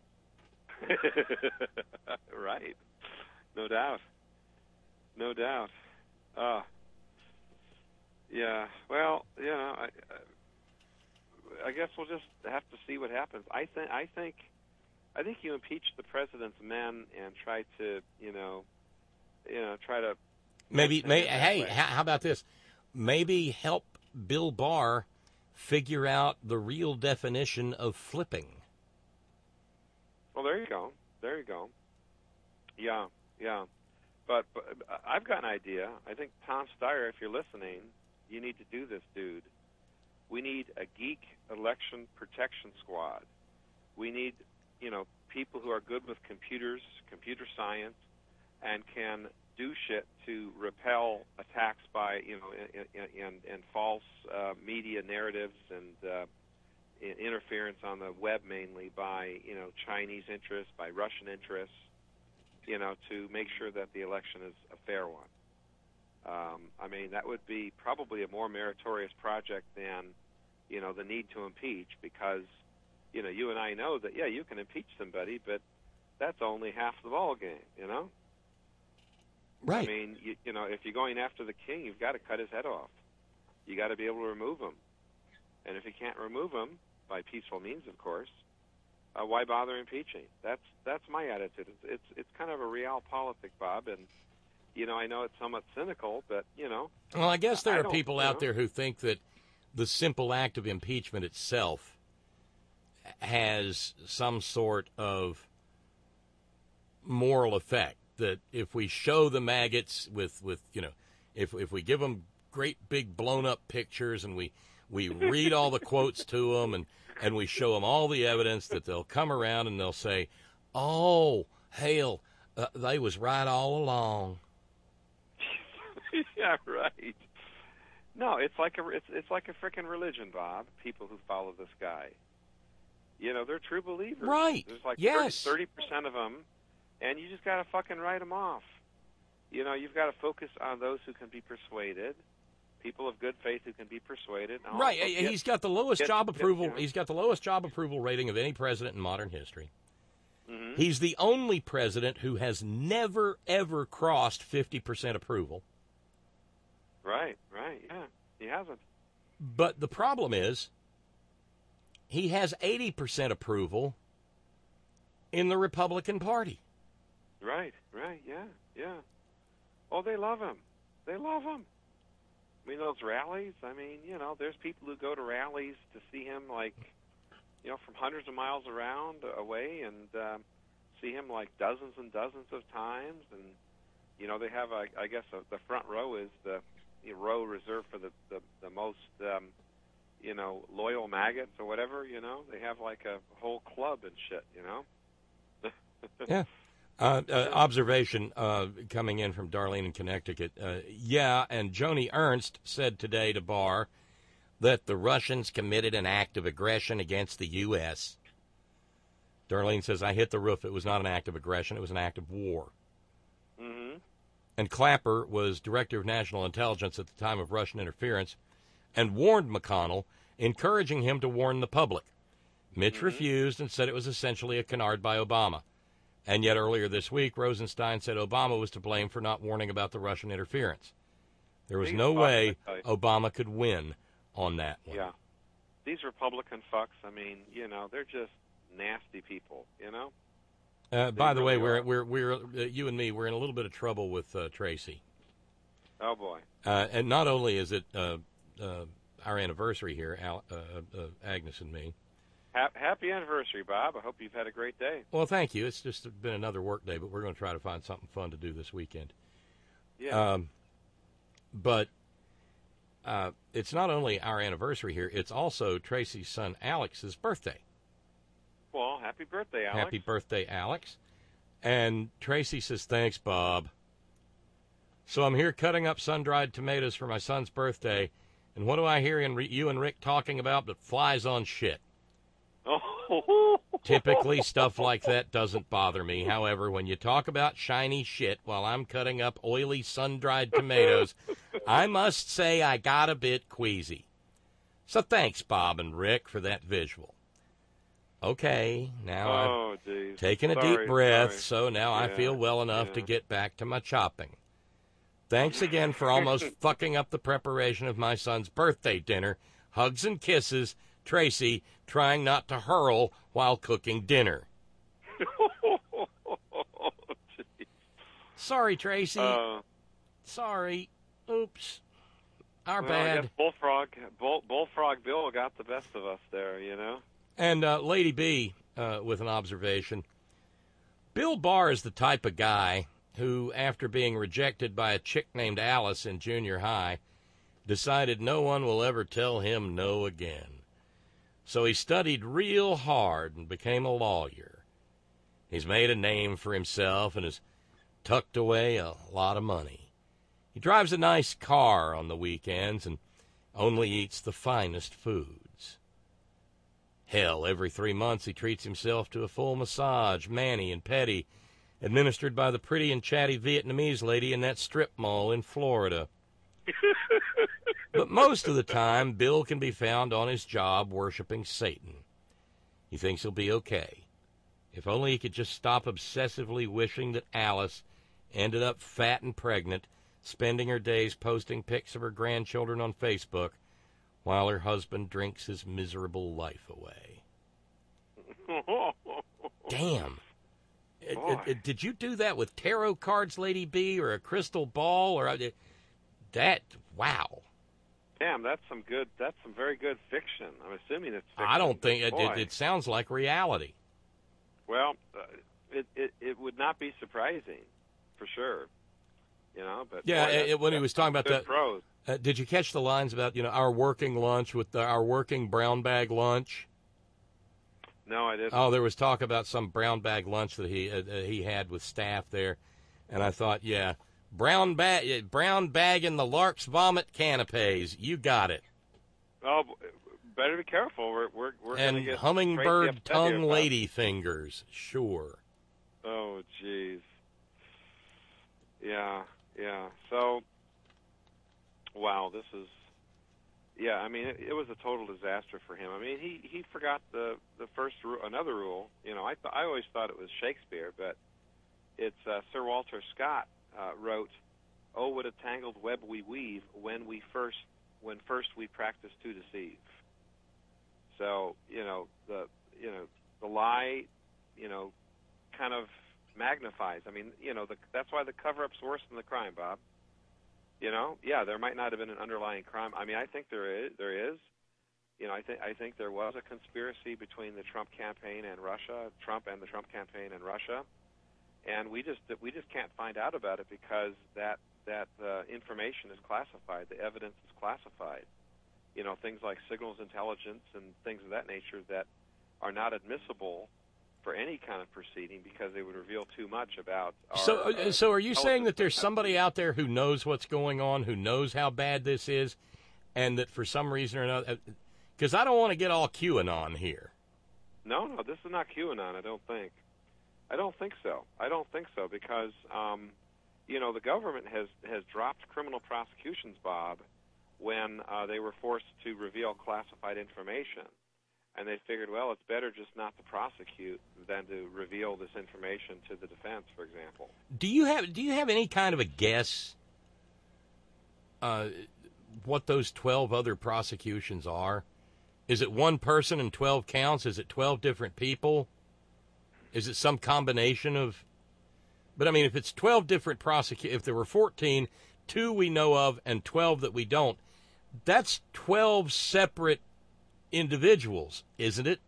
Right. No doubt. No doubt. Uh, yeah. Well, you know, I, I guess we'll just have to see what happens. I think. I think. I think you impeach the president's men and try to, you know, you know, try to. Maybe, may, that hey, way. how, how about this? Maybe help Bill Barr figure out the real definition of flipping. Well, there you go. There you go. Yeah, yeah. But, but I've got an idea. I think Tom Steyer, if you're listening, you need to do this, dude. We need a geek election protection squad. We need, you know, people who are good with computers, computer science, and can do shit to repel attacks by, you know, and and false uh, media narratives and uh, interference on the web, mainly by, you know, Chinese interests, by Russian interests, you know, to make sure that the election is a fair one. Um, I mean, that would be probably a more meritorious project than, you know, the need to impeach, because, you know, you and I know that, yeah, you can impeach somebody, but that's only half the ball game, you know? Right. I mean, you, you know, if you're going after the king, you've got to cut his head off. You got to be able to remove him. And if you can't remove him, by peaceful means, of course, uh, why bother impeaching? That's that's my attitude. It's, it's it's kind of a realpolitik, Bob, and, you know, I know it's somewhat cynical, but, you know. Well, I guess there I are don't- people you out know. there who think that the simple act of impeachment itself has some sort of moral effect. That if we show the maggots with, with you know, if if we give them great big blown up pictures and we, we read all the quotes to them and, and we show them all the evidence, that they'll come around and they'll say, oh, hell, uh, they was right all along. Yeah, right. No, it's like a it's it's like a frickin' religion, Bob. People who follow this guy, you know, they're true believers. Right. There's like Yes. thirty percent of them, and you just got to fucking write them off. You know, you've got to focus on those who can be persuaded, people of good faith who can be persuaded. and Right. also get- He's got the lowest get- job get, approval. you know. He's got the lowest job approval rating of any president in modern history. Mhm. He's the only president who has never, ever crossed fifty percent approval. Right, right, yeah, he hasn't. But the problem is he has eighty percent approval in the Republican Party. Right, right, yeah, yeah. Oh, they love him. They love him. I mean, those rallies, I mean, you know, there's people who go to rallies to see him, like, you know, from hundreds of miles around away, and um, see him, like, dozens and dozens of times. And, you know, they have, a, I guess, a, the front row is the, the row reserved for the, the, the most, um, you know, loyal maggots or whatever, you know. They have, like, a whole club and shit, you know. Yeah. Uh, uh, observation uh, coming in from Darlene in Connecticut. Uh, yeah, and Joni Ernst said today to Barr that the Russians committed an act of aggression against the U S Darlene says, I hit the roof. It was not an act of aggression. It was an act of war. Mm-hmm. And Clapper was director of national intelligence at the time of Russian interference and warned McConnell, encouraging him to warn the public. Mitch Mm-hmm. refused and said it was essentially a canard by Obama. And yet earlier this week, Rosenstein said Obama was to blame for not warning about the Russian interference. There was These no fucks, way I tell you. Obama could win on that one. Yeah. These Republican fucks, I mean, you know, they're just nasty people, you know? Uh, by the really way, are. we're we're we're uh, you and me. We're in a little bit of trouble with uh, Tracy. Oh, boy. Uh, and not only is it uh, uh, our anniversary here, Al, uh, uh, Agnes and me. Ha- happy anniversary, Bob. I hope you've had a great day. Well, thank you. It's just been another work day, but we're going to try to find something fun to do this weekend. Yeah. Um, but uh, it's not only our anniversary here; it's also Tracy's son Alex's birthday. Well, happy birthday, Alex. Happy birthday, Alex! And Tracy says, "Thanks, Bob." So I'm here cutting up sun-dried tomatoes for my son's birthday, and what do I hear in re- you and Rick talking about but flies on shit? Oh. Typically, stuff like that doesn't bother me. However, when you talk about shiny shit while I'm cutting up oily sun-dried tomatoes, I must say I got a bit queasy. So thanks, Bob and Rick, for that visual. Okay, now Oh, I've geez. taken a Sorry, deep breath, sorry. so now I Yeah, feel well enough yeah. to get back to my chopping. Thanks again for almost fucking up the preparation of my son's birthday dinner. Hugs and kisses, Tracy, trying not to hurl while cooking dinner. Sorry, Tracy. Uh, Sorry. Oops. Our well, I bad. guess Bullfrog, Bull, Bullfrog Bill got the best of us there, you know? And uh, Lady B, uh, with an observation. Bill Barr is the type of guy who, after being rejected by a chick named Alice in junior high, decided no one will ever tell him no again. So he studied real hard and became a lawyer. He's made a name for himself and has tucked away a lot of money. He drives a nice car on the weekends and only eats the finest foods. Hell, every three months he treats himself to a full massage, mani and pedi, administered by the pretty and chatty Vietnamese lady in that strip mall in Florida. But most of the time, Bill can be found on his job worshiping Satan. He thinks he'll be okay. If only he could just stop obsessively wishing that Alice ended up fat and pregnant, spending her days posting pics of her grandchildren on Facebook while her husband drinks his miserable life away. Damn. It, it, it, did you do that with tarot cards, Lady B, or a crystal ball? Or uh, that, wow. Damn, that's some good, that's some very good fiction. I'm assuming it's fiction. I don't think, it, Boy. it, it sounds like reality. Well, uh, it, it it would not be surprising, for sure. You know, but yeah, boy, it, when he was talking about good that, prose. Uh, did you catch the lines about, you know, our working lunch with the, our working brown bag lunch? No, I didn't. Oh, there was talk about some brown bag lunch that he uh, uh, he had with staff there, and I thought, yeah, brown bag, brown bag in the Lark's vomit canapes. You got it. Oh, better be careful. We're we're we're and gonna get hummingbird tongue here, lady fingers. Sure. Oh, jeez. Yeah, yeah. So, wow, this is. Yeah, I mean, it, it was a total disaster for him. I mean, he, he forgot the the first ru- another rule. You know, I th- I always thought it was Shakespeare, but it's uh, Sir Walter Scott uh, wrote, "Oh, what a tangled web we weave when we first when first we practice to deceive." So, you know, the you know the lie, you know, kind of magnifies. I mean, you know, the, that's why the cover-up's worse than the crime, Bob. You know, yeah, there might not have been an underlying crime. I mean, I think there is. There is. You know, I think I think there was a conspiracy between the Trump campaign and Russia, Trump and the Trump campaign and Russia, and we just we just can't find out about it because that that uh, information is classified. The evidence is classified. You know, things like signals intelligence and things of that nature that are not admissible for any kind of proceeding because they would reveal too much about our, so, uh, so are you saying that there's somebody out there who knows what's going on, who knows how bad this is, and that for some reason or another, because I don't want to get all QAnon here. No, no, this is not QAnon, I don't think. I don't think so. I don't think so because, um, you know, the government has, has dropped criminal prosecutions, Bob, when uh, they were forced to reveal classified information. And they figured, well, it's better just not to prosecute than to reveal this information to the defense, for example. Do you have Do you have any kind of a guess uh, what those twelve other prosecutions are? Is it one person and twelve counts? Is it twelve different people? Is it some combination of? But I mean, if it's twelve different prosecu- if there were fourteen, two we know of and twelve that we don't, that's twelve separate individuals, isn't it?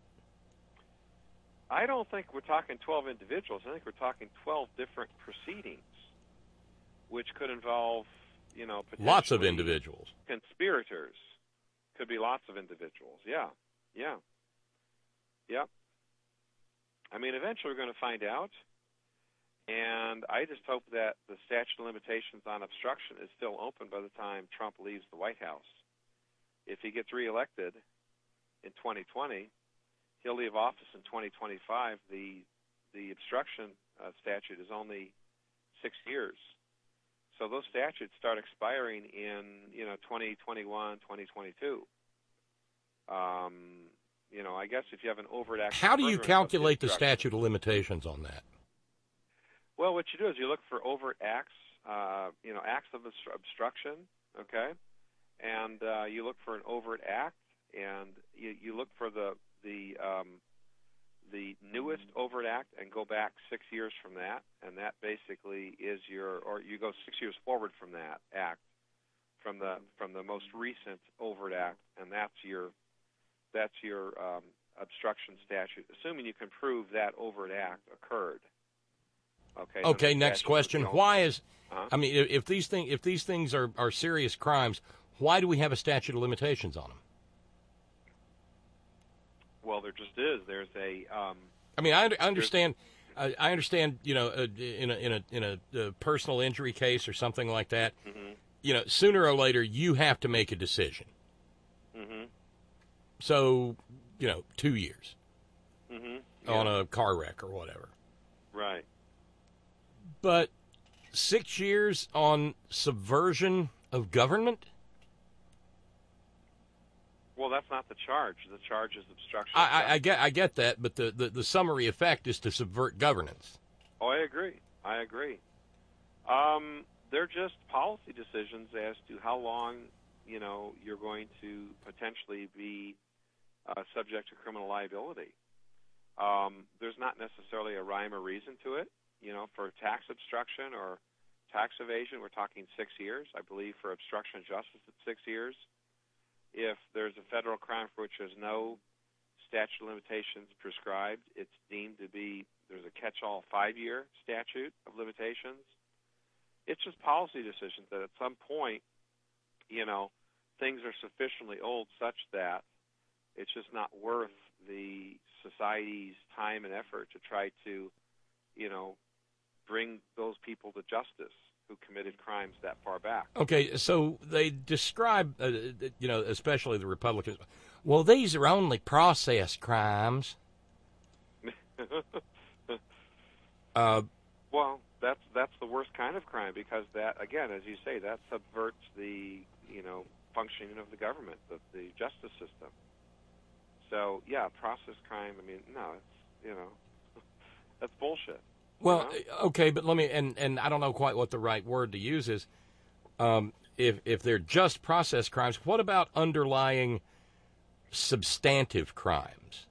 I don't think we're talking twelve individuals. I think we're talking twelve different proceedings, which could involve, you know, lots of individuals. Conspirators. Could be lots of individuals. Yeah, yeah, yeah. I mean, eventually we're going to find out, and I just hope that the statute of limitations on obstruction is still open by the time Trump leaves the White House. If he gets reelected in twenty twenty, he'll leave office in twenty twenty-five. The the obstruction uh, statute is only six years. So those statutes start expiring in, you know, twenty twenty-one, twenty twenty-two. Um, you know, I guess if you have an overt act. How do you calculate the statute of limitations on that? Well, what you do is you look for overt acts, uh, you know, acts of obstruction, okay? And uh, you look for an overt act, and you, you look for the the um, the newest overt act and go back six years from that, and that basically is your, or you go six years forward from that act, from the from the most recent overt act, and that's your that's your um, obstruction statute, assuming you can prove that overt act occurred. Okay. Okay. Next question: Why is? Uh-huh. I mean, if these things if these things are, are serious crimes, why do we have a statute of limitations on them? Well, there just is. There's a. Um, I mean, I, I understand. I, I understand. You know, uh, in a in a in a uh, personal injury case or something like that. Mm-hmm. You know, sooner or later you have to make a decision. Mm-hmm. So, you know, two years mm-hmm. yeah. on a car wreck or whatever. Right. But six years on subversion of government? Well, that's not the charge. The charge is obstruction. I, I, I get I get that, but the, the, the summary effect is to subvert governance. Oh, I agree. I agree. Um, they're just policy decisions as to how long, you know, you're going to potentially be uh, subject to criminal liability. Um, there's not necessarily a rhyme or reason to it. You know, for tax obstruction or tax evasion, we're talking six years. I believe for obstruction of justice, it's six years. If there's a federal crime for which there's no statute of limitations prescribed, it's deemed to be, there's a catch-all five-year statute of limitations. It's just policy decisions that at some point, you know, things are sufficiently old such that it's just not worth the society's time and effort to try to, you know, bring those people to justice who committed crimes that far back. Okay, so they describe, uh, you know, especially the Republicans, well, these are only process crimes. uh, well, that's that's the worst kind of crime because that, again, as you say, that subverts the, you know, functioning of the government, the, the justice system. So, yeah, process crime, I mean, no, it's, you know, that's bullshit. Well, okay, but let me, and, and I don't know quite what the right word to use is. Um, if if they're just process crimes, what about underlying substantive crimes?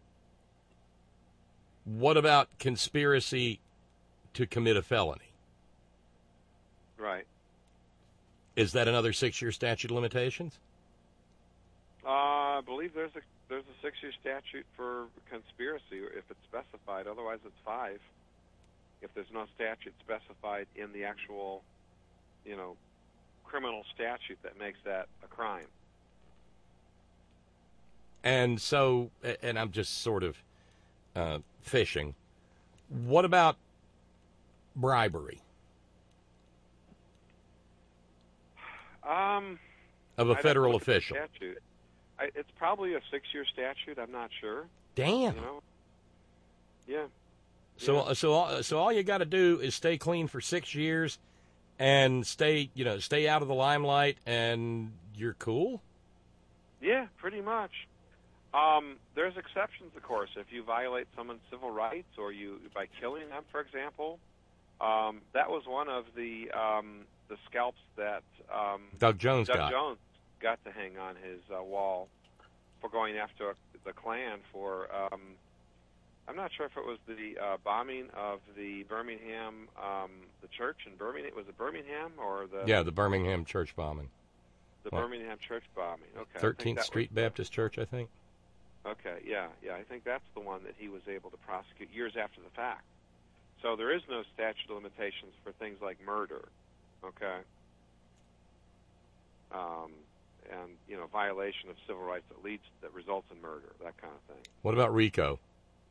What about conspiracy to commit a felony? Right. Is that another six-year statute of limitations? Uh, I believe there's a there's a six-year statute for conspiracy if it's specified. Otherwise, it's five. If there's no statute specified in the actual, you know, criminal statute that makes that a crime. And so, and I'm just sort of uh, fishing. What about bribery? Um, of a I'd federal have to look at the official. Statute. I, it's probably a six-year statute. I'm not sure. Damn. You know? Yeah. So, yeah. so, so all you got to do is stay clean for six years, and stay, you know, stay out of the limelight, and you're cool. Yeah, pretty much. Um, there's exceptions, of course. If you violate someone's civil rights, or you by killing them, for example, um, that was one of the um, the scalps that um, Doug Jones Doug got. Jones got to hang on his uh, wall for going after the Klan for. Um, I'm not sure if it was the uh, bombing of the Birmingham, um, the church in Birmingham. Was it Birmingham or the? Yeah, the Birmingham church bombing. The What? Birmingham church bombing. Okay. thirteenth Street Baptist Church, I think. Okay, yeah, yeah. I think that's the one that he was able to prosecute years after the fact. So there is no statute of limitations for things like murder, okay? Um, and, you know, violation of civil rights that leads, that results in murder, that kind of thing. What about RICO?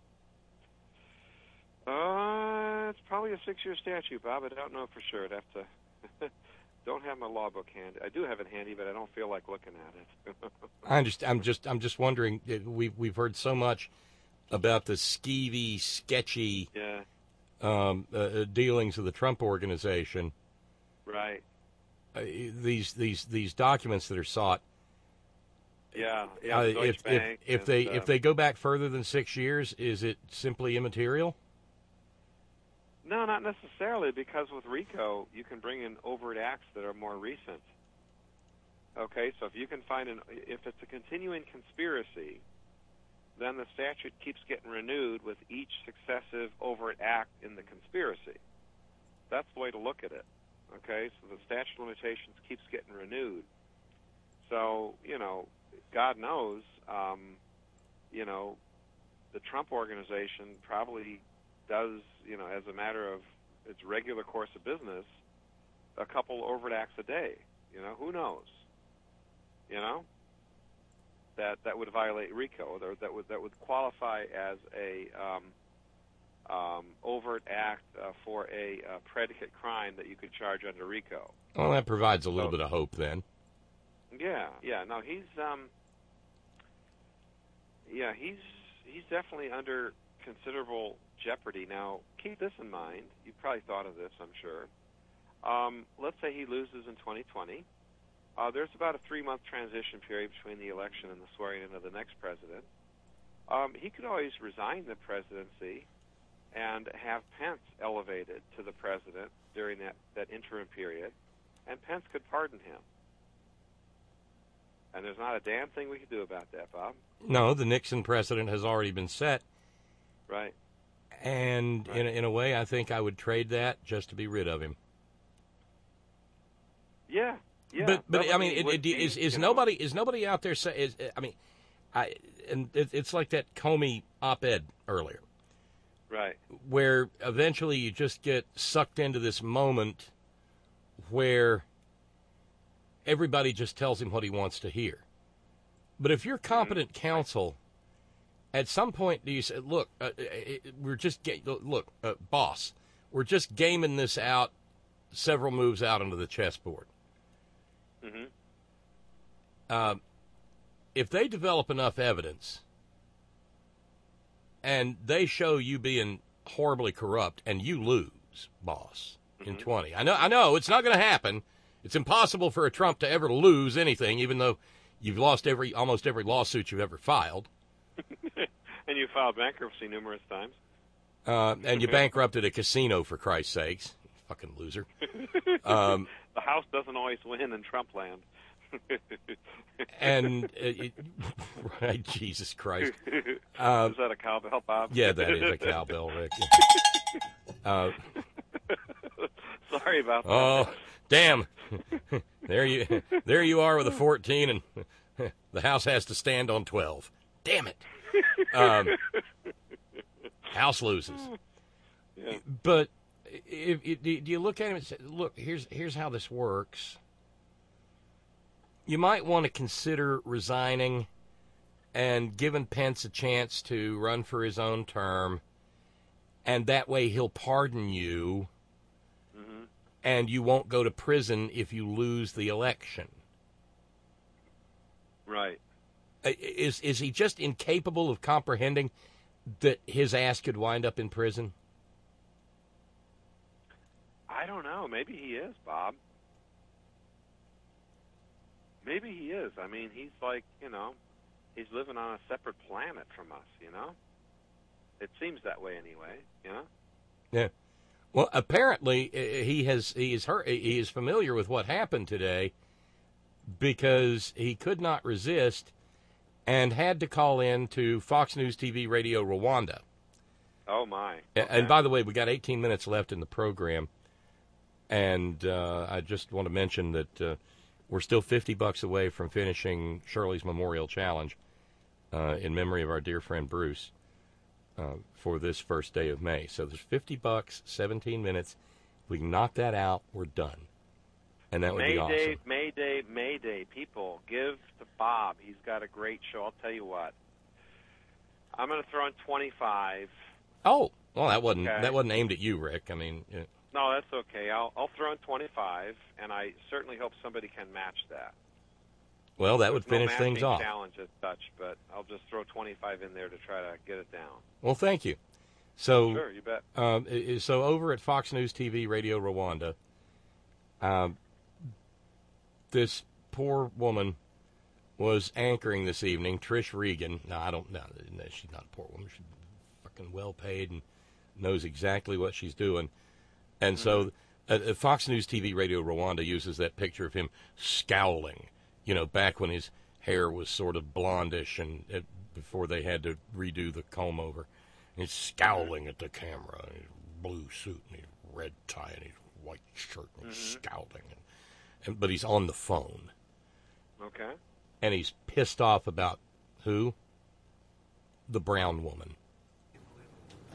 Uh, it's probably a six-year statute, Bob. I don't know for sure. I'd have to... Don't have my law book handy. I do have it handy, but I don't feel like looking at it. I understand. I'm just, I'm just wondering. We've we've heard so much about the skeevy, sketchy yeah. um, uh, dealings of the Trump organization. Right. Uh, these these these documents that are sought. Yeah. Yeah. Uh, Deutsche if if, Bank if and, they uh, if they go back further than six years, is it simply immaterial? No, not necessarily, because with RICO, you can bring in overt acts that are more recent. Okay, so if you can find an, if it's a continuing conspiracy, then the statute keeps getting renewed with each successive overt act in the conspiracy. That's the way to look at it. Okay, so the statute of limitations keeps getting renewed. So, you know, God knows, um, you know, the Trump organization probably does, you know, as a matter of its regular course of business, a couple overt acts a day. You know, who knows? you know, that that would violate RICO, or that would that would qualify as a um, um, overt act uh, for a uh, predicate crime that you could charge under RICO. Well, that provides a little So- bit of hope then. Yeah, yeah. No, he's um, yeah, he's he's definitely under considerable jeopardy. Now, keep this in mind. You probably thought of this, I'm sure. Um, let's say he loses in twenty twenty. Uh, there's about a three-month transition period between the election and the swearing in of the next president. Um, he could always resign the presidency and have Pence elevated to the president during that, that interim period, and Pence could pardon him. And there's not a damn thing we can do about that, Bob. No, the Nixon precedent has already been set. Right. And Right. in, a, in a way, I think I would trade that just to be rid of him. Yeah. Yeah. But but Well, I mean, it it, would it, be, is is you know, nobody is nobody out there say is I mean, I and it, it's like that Comey op-ed earlier, Right. where eventually you just get sucked into this moment where everybody just tells him what he wants to hear. But if you're competent counsel, at some point do you say, look, uh, uh, we're just ga- look, uh, boss, we're just gaming this out several moves out onto the chessboard. Mm-hmm. Uh, if they develop enough evidence and they show you being horribly corrupt and you lose, boss, in Mm-hmm. twenty, I know, I know it's not going to happen. It's impossible for a Trump to ever lose anything, even though you've lost every almost every lawsuit you've ever filed, And you filed bankruptcy numerous times. uh, and you bankrupted a casino for Christ's sakes, fucking loser. Um, The House doesn't always win in Trump land. and uh, it, right, Jesus Christ. Uh, Is that a cowbell, Bob? Yeah, that is a cowbell, Rick. Uh, Sorry about that. oh, damn! there you, there you are with a fourteen, and the House has to stand on twelve. Damn it! Um, House loses. Yeah. But if, if, do you look at him and say, "Look, here's here's how this works"? You might want to consider resigning and giving Pence a chance to run for his own term, and that way he'll pardon you, Mm-hmm. and you won't go to prison if you lose the election. Right. Uh, Is is he just incapable of comprehending that his ass could wind up in prison? I don't know. Maybe he is, Bob. Maybe he is. I mean, he's like, you know, he's living on a separate planet from us, you know? It seems that way anyway, you know? Yeah. Well, apparently uh, he has he is hurt, he is familiar with what happened today because he could not resist and had to call in to Fox News T V Radio Rwanda. Oh, my. A- And by the way, we got eighteen minutes left in the program, and uh, I just want to mention that uh, we're still fifty bucks away from finishing Shirley's Memorial Challenge uh, in memory of our dear friend Bruce uh, for this first day of May. So there's fifty bucks, seventeen minutes. If we can knock that out, we're done, and that would May be awesome. Day, May Day, May Day. People, give to Bob. He's got a great show. I'll tell you what. I'm going to throw in twenty-five. Oh, well, that wasn't Okay. that wasn't aimed at you, Rick. I mean, uh, No, that's okay. I'll, I'll throw in twenty-five, and I certainly hope somebody can match that. well, that would There's no finish things matching off. challenge as such, but I'll just throw twenty-five in there to try to get it down. Well, thank you. So, Sure, you bet. Um, i- i- so over at Fox News T V Radio Rwanda, um, this poor woman was anchoring this evening. Trish Regan. No, I don't know. No, she's not a poor woman. She's fucking well paid and knows exactly what she's doing. And so, uh, uh, Fox News T V Radio Rwanda uses that picture of him scowling. You know, back when his hair was sort of blondish and uh, before they had to redo the comb over. And he's scowling at the camera in his blue suit and his red tie and his white shirt and he's scowling. And, and, but he's on the phone. Okay. And he's pissed off about who? The brown woman.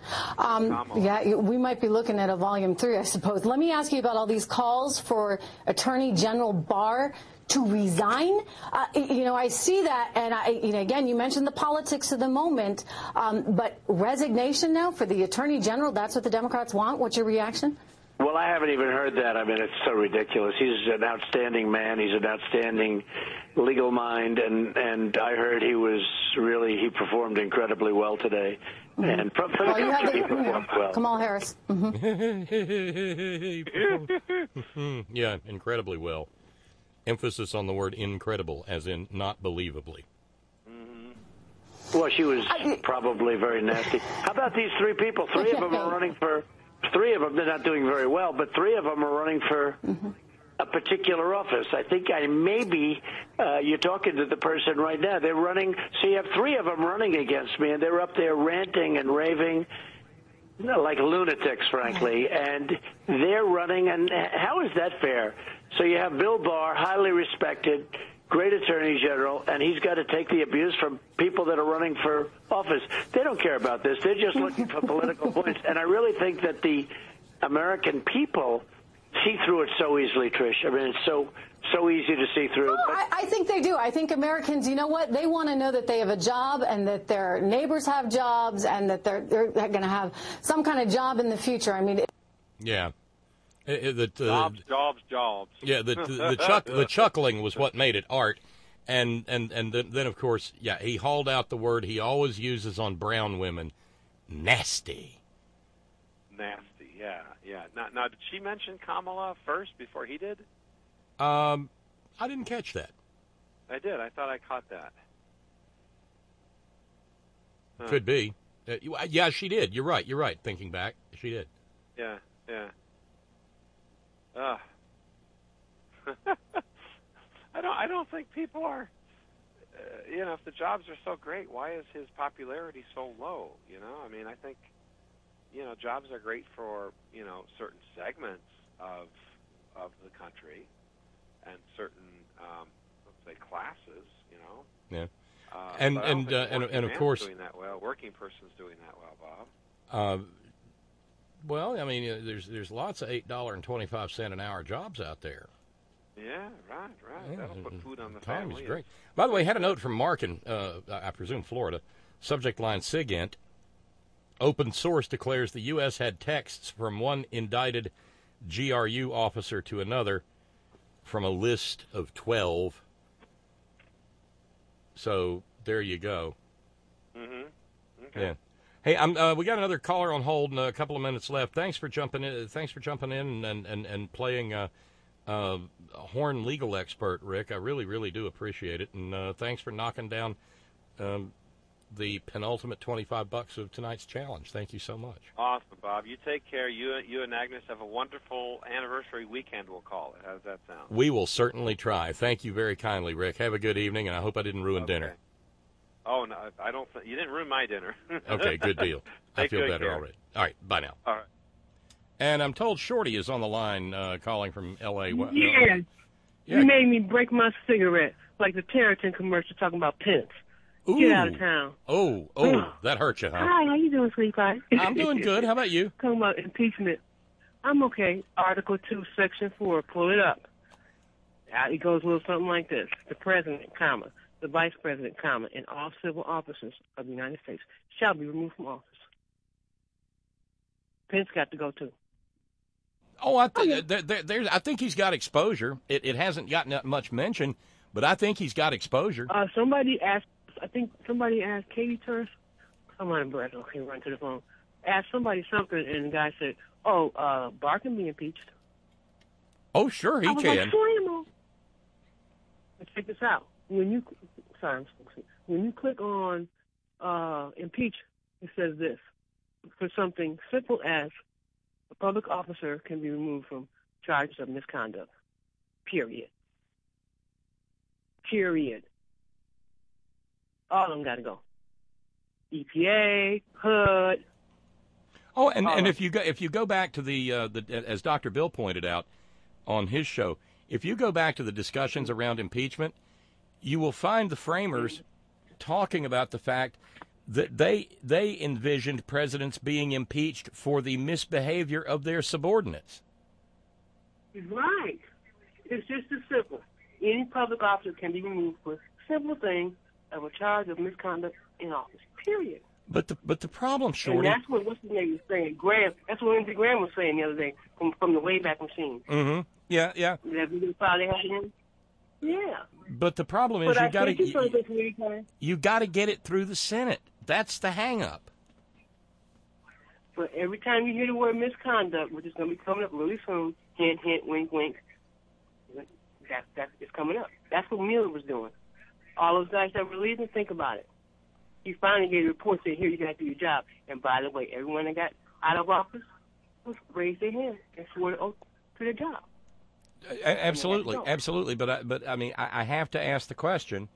Um, yeah, we might be looking at a volume three, I suppose. Let me ask you about all these calls for Attorney General Barr to resign. Uh, you know, I see that, and I, you know, again, you mentioned the politics of the moment, um, but resignation now for the Attorney General, that's what the Democrats want. What's your reaction? Well, I haven't even heard that. I mean, it's so ridiculous. He's an outstanding man. He's an outstanding legal mind, and, and I heard he was really, he performed incredibly well today. Mm-hmm. And for, for well, the you country, have the, he performed well. Kamala Harris. Mm-hmm. Yeah, incredibly well. Emphasis on the word incredible, as in not believably. Mm-hmm. Well, she was probably very nasty. How about these three people? Three of them are running for, three of them, they're not doing very well, but three of them are running for mm-hmm. a particular office. I think I maybe, uh, you're talking to the person right now. They're running, so you have three of them running against me, and they're up there ranting and raving. No, like lunatics, frankly, and they're running, and how is that fair? So you have Bill Barr, highly respected, great attorney general, and he's got to take the abuse from people that are running for office. They don't care about this. They're just looking for political points, and I really think that the American people see through it so easily, Trish. I mean, it's so so easy to see through. Oh, I, I think they do. I think Americans, you know what? They want to know that they have a job and that their neighbors have jobs and that they're, they're going to have some kind of job in the future. I mean, it, yeah. It, it, the, jobs, jobs, jobs. Yeah, the the, the, chuck, the chuckling was what made it art. And, and, and then, then, of course, yeah, he hauled out the word he always uses on brown women, nasty. Nasty, yeah, yeah. Now, now, did she mention Kamala first before he did? Um, I didn't catch that. I did. I thought I caught that. Huh. Could be. Uh, yeah, she did. You're right. You're right. Thinking back, she did. Yeah, yeah. Uh. I don't. I don't think people are. Uh, you know, if the jobs are so great, why is his popularity so low? You know, I mean, I think, you know, jobs are great for, you know, certain segments of of the country and certain, um, let's say, classes. You know. Yeah. Uh, and and and uh, and, and of course, doing that well. Working person's doing that well, Uh, Bob. well, I mean, uh, there's there's lots of eight dollar and twenty five cent an hour jobs out there. Yeah, right, right. Yeah, That'll put food on the Tommy's family. great. By the way, had a note from Mark in, uh, I presume, Florida. Subject line, SIGINT. Open source declares the U S had texts from one indicted G R U officer to another from a list of twelve. So there you go. Mm-hmm. Okay. Yeah. Hey, I'm, uh, we got another caller on hold and a couple of minutes left. Thanks for jumping in. Thanks for jumping in and, and, and playing uh, uh, a Horn legal expert, Rick. I really, really do appreciate it. And uh, thanks for knocking down um, the penultimate twenty-five bucks of tonight's challenge. Thank you so much. Awesome, Bob. You take care. You, you and Agnes have a wonderful anniversary weekend, we'll call it. How does that sound? We will certainly try. Thank you very kindly, Rick. Have a good evening, and I hope I didn't ruin Okay. dinner. Oh, no, I don't think you didn't ruin my dinner. Okay, good deal. I Take feel good better care. already. All right, bye now. All right. And I'm told Shorty is on the line, uh, calling from L A. Well, Yeah. Yeah. You made me break my cigarette like the Territon commercial talking about Pence. Ooh. Get out of town. Oh, oh, that hurt you, huh? Hi, how you doing, sweet pie? I'm doing good. How about you? Talking about impeachment. I'm okay. Article two, Section four. Pull it up. Uh, It goes a little something like this. The president, comma, the vice president, comma, and all civil officers of the United States shall be removed from office. Pence got to go, too. Oh, I, th- there, there, there's, I think he's got exposure. It, it hasn't gotten that much mention, but I think he's got exposure. Uh, somebody asked, I think somebody asked Katie Turf. Come on, Brett. Okay, run to the phone. Asked somebody something, and the guy said, oh, uh, Barr can be impeached. Oh, sure, he I was can. like, slam. Let's check this out. When you, sorry, I'm supposed to, when you click on uh, impeach, it says this. For something simple as a public officer can be removed from charges of misconduct. Period. Period. All of them got to go. E P A, H U D. Oh, and, all and of if you go if you go back to the, uh, the as Doctor Bill pointed out on his show, if you go back to the discussions around impeachment, you will find the framers talking about the fact that they they envisioned presidents being impeached for the misbehavior of their subordinates. Right. It's just as simple. Any public officer can be removed for simple thing of a charge of misconduct in office. Period. But the but the problem, Shorty. And that's what what's the name was saying. Graham. That's what Lindsey Graham was saying the other day from from the Wayback Machine. Mm-hmm. Yeah, yeah. That we didn't file they had him. Yeah. But the problem is But you I got think to it's something for you, Ty. you got to get it through the Senate. That's the hang-up. But every time you hear the word misconduct, which is going to be coming up really soon, hint, hint, wink, wink, that, that, it's coming up. That's what Mueller was doing. All those guys that were leaving, think about it. He finally gave a report saying, here, you got to do your job. And by the way, everyone that got out of office was raised their hand and swore to oath to their job. A- absolutely, absolutely. But I, but I mean, I, I have to ask the question.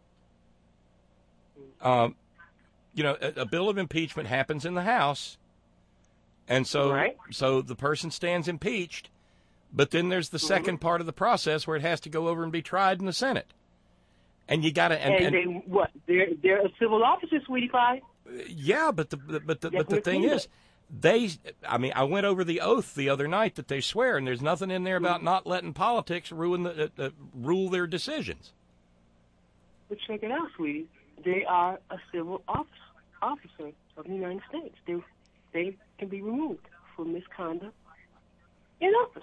Um, you know, a, a bill of impeachment happens in the House, and so Right. so the person stands impeached. But then there's the Mhm. second part of the process where it has to go over and be tried in the Senate, and you got to And, and, they, what? They're, they're a civil officer, sweetie pie. yeah, but the but the That's but the thing misconduct. is, they. I mean, I went over the oath the other night that they swear, and there's nothing in there about not letting politics ruin the uh, uh, rule their decisions. But check it out, sweetie. They are a civil office, officer of the United States. They they can be removed for misconduct in office.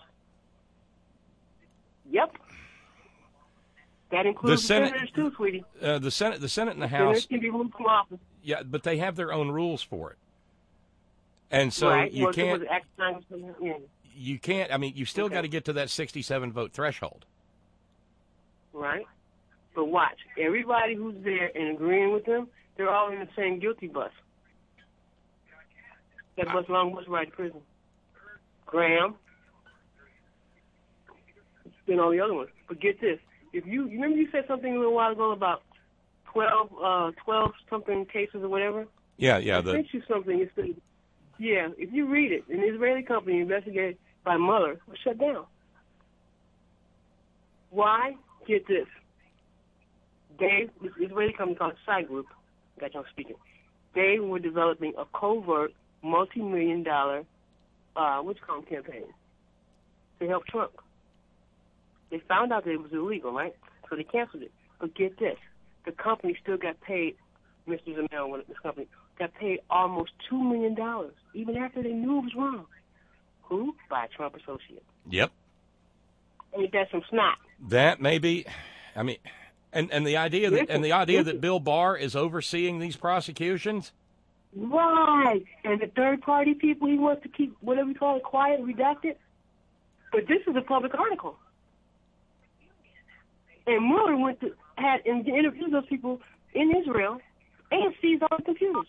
Yep. That includes The Senate- senators too, sweetie. Uh, the Senate, the Senate, and the Senators House. can be removed from office. Yeah, but they have their own rules for it, and so right. you Well, it can't. was act- yeah. You can't. I mean, you still Okay. got to get to that sixty-seven vote threshold. Right. But watch, everybody who's there and agreeing with them, they're all in the same guilty bus. That bus long bus ride to prison. Graham. And all the other ones. But get this. If you, you remember you said something a little while ago about twelve, uh, twelve something cases or whatever? Yeah, yeah. I The sent you something. It said, yeah, if you read it, an Israeli company investigated by Mueller was shut down. Why? Get this. They, this Israeli company called Side Group, got y'all speaking, they were developing a covert multi-million dollar, uh, what's it called, campaign to help Trump. They found out that it was illegal, right? So they canceled it. But get this. The company still got paid, Mister Zamel, this company, got paid almost two million dollars, even after they knew it was wrong. Who? By a Trump associate. Yep. Ain't that some snot? That may be. I mean, and and the idea that and the idea that Bill Barr is overseeing these prosecutions. Right. And the third-party people, he wants to keep, whatever you call it, quiet, redacted. But this is a public article. And Mueller went to, had and interviewed those people in Israel and seized all the computers.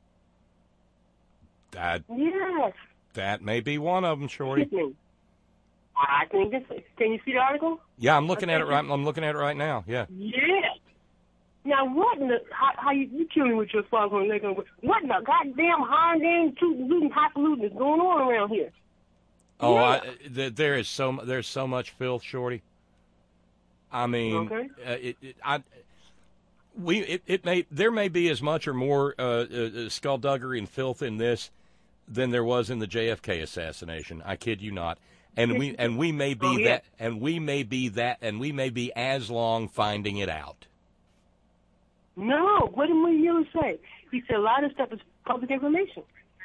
That Yes. that may be one of them, Shorty. Sickening. I think this. Can you see the article? Yeah, I'm looking at it right. I'm looking at it right now. Yeah. Yeah. Now what in the how, how you you kill me with your foghorn leg? What in the goddamn hiding, tooting, looting, highfalutin is going on around here? Oh, Yeah. I, th- there is so mu- there's so much filth, Shorty. I mean, Okay. uh, it, it, I, we it, it may there may be as much or more uh, uh, skullduggery and filth in this than there was in the J F K assassination. I kid you not. And we and we may be Oh, yeah. that and we may be that and we may be as long finding it out. No, what did Mueller say? He said a lot of stuff is public information.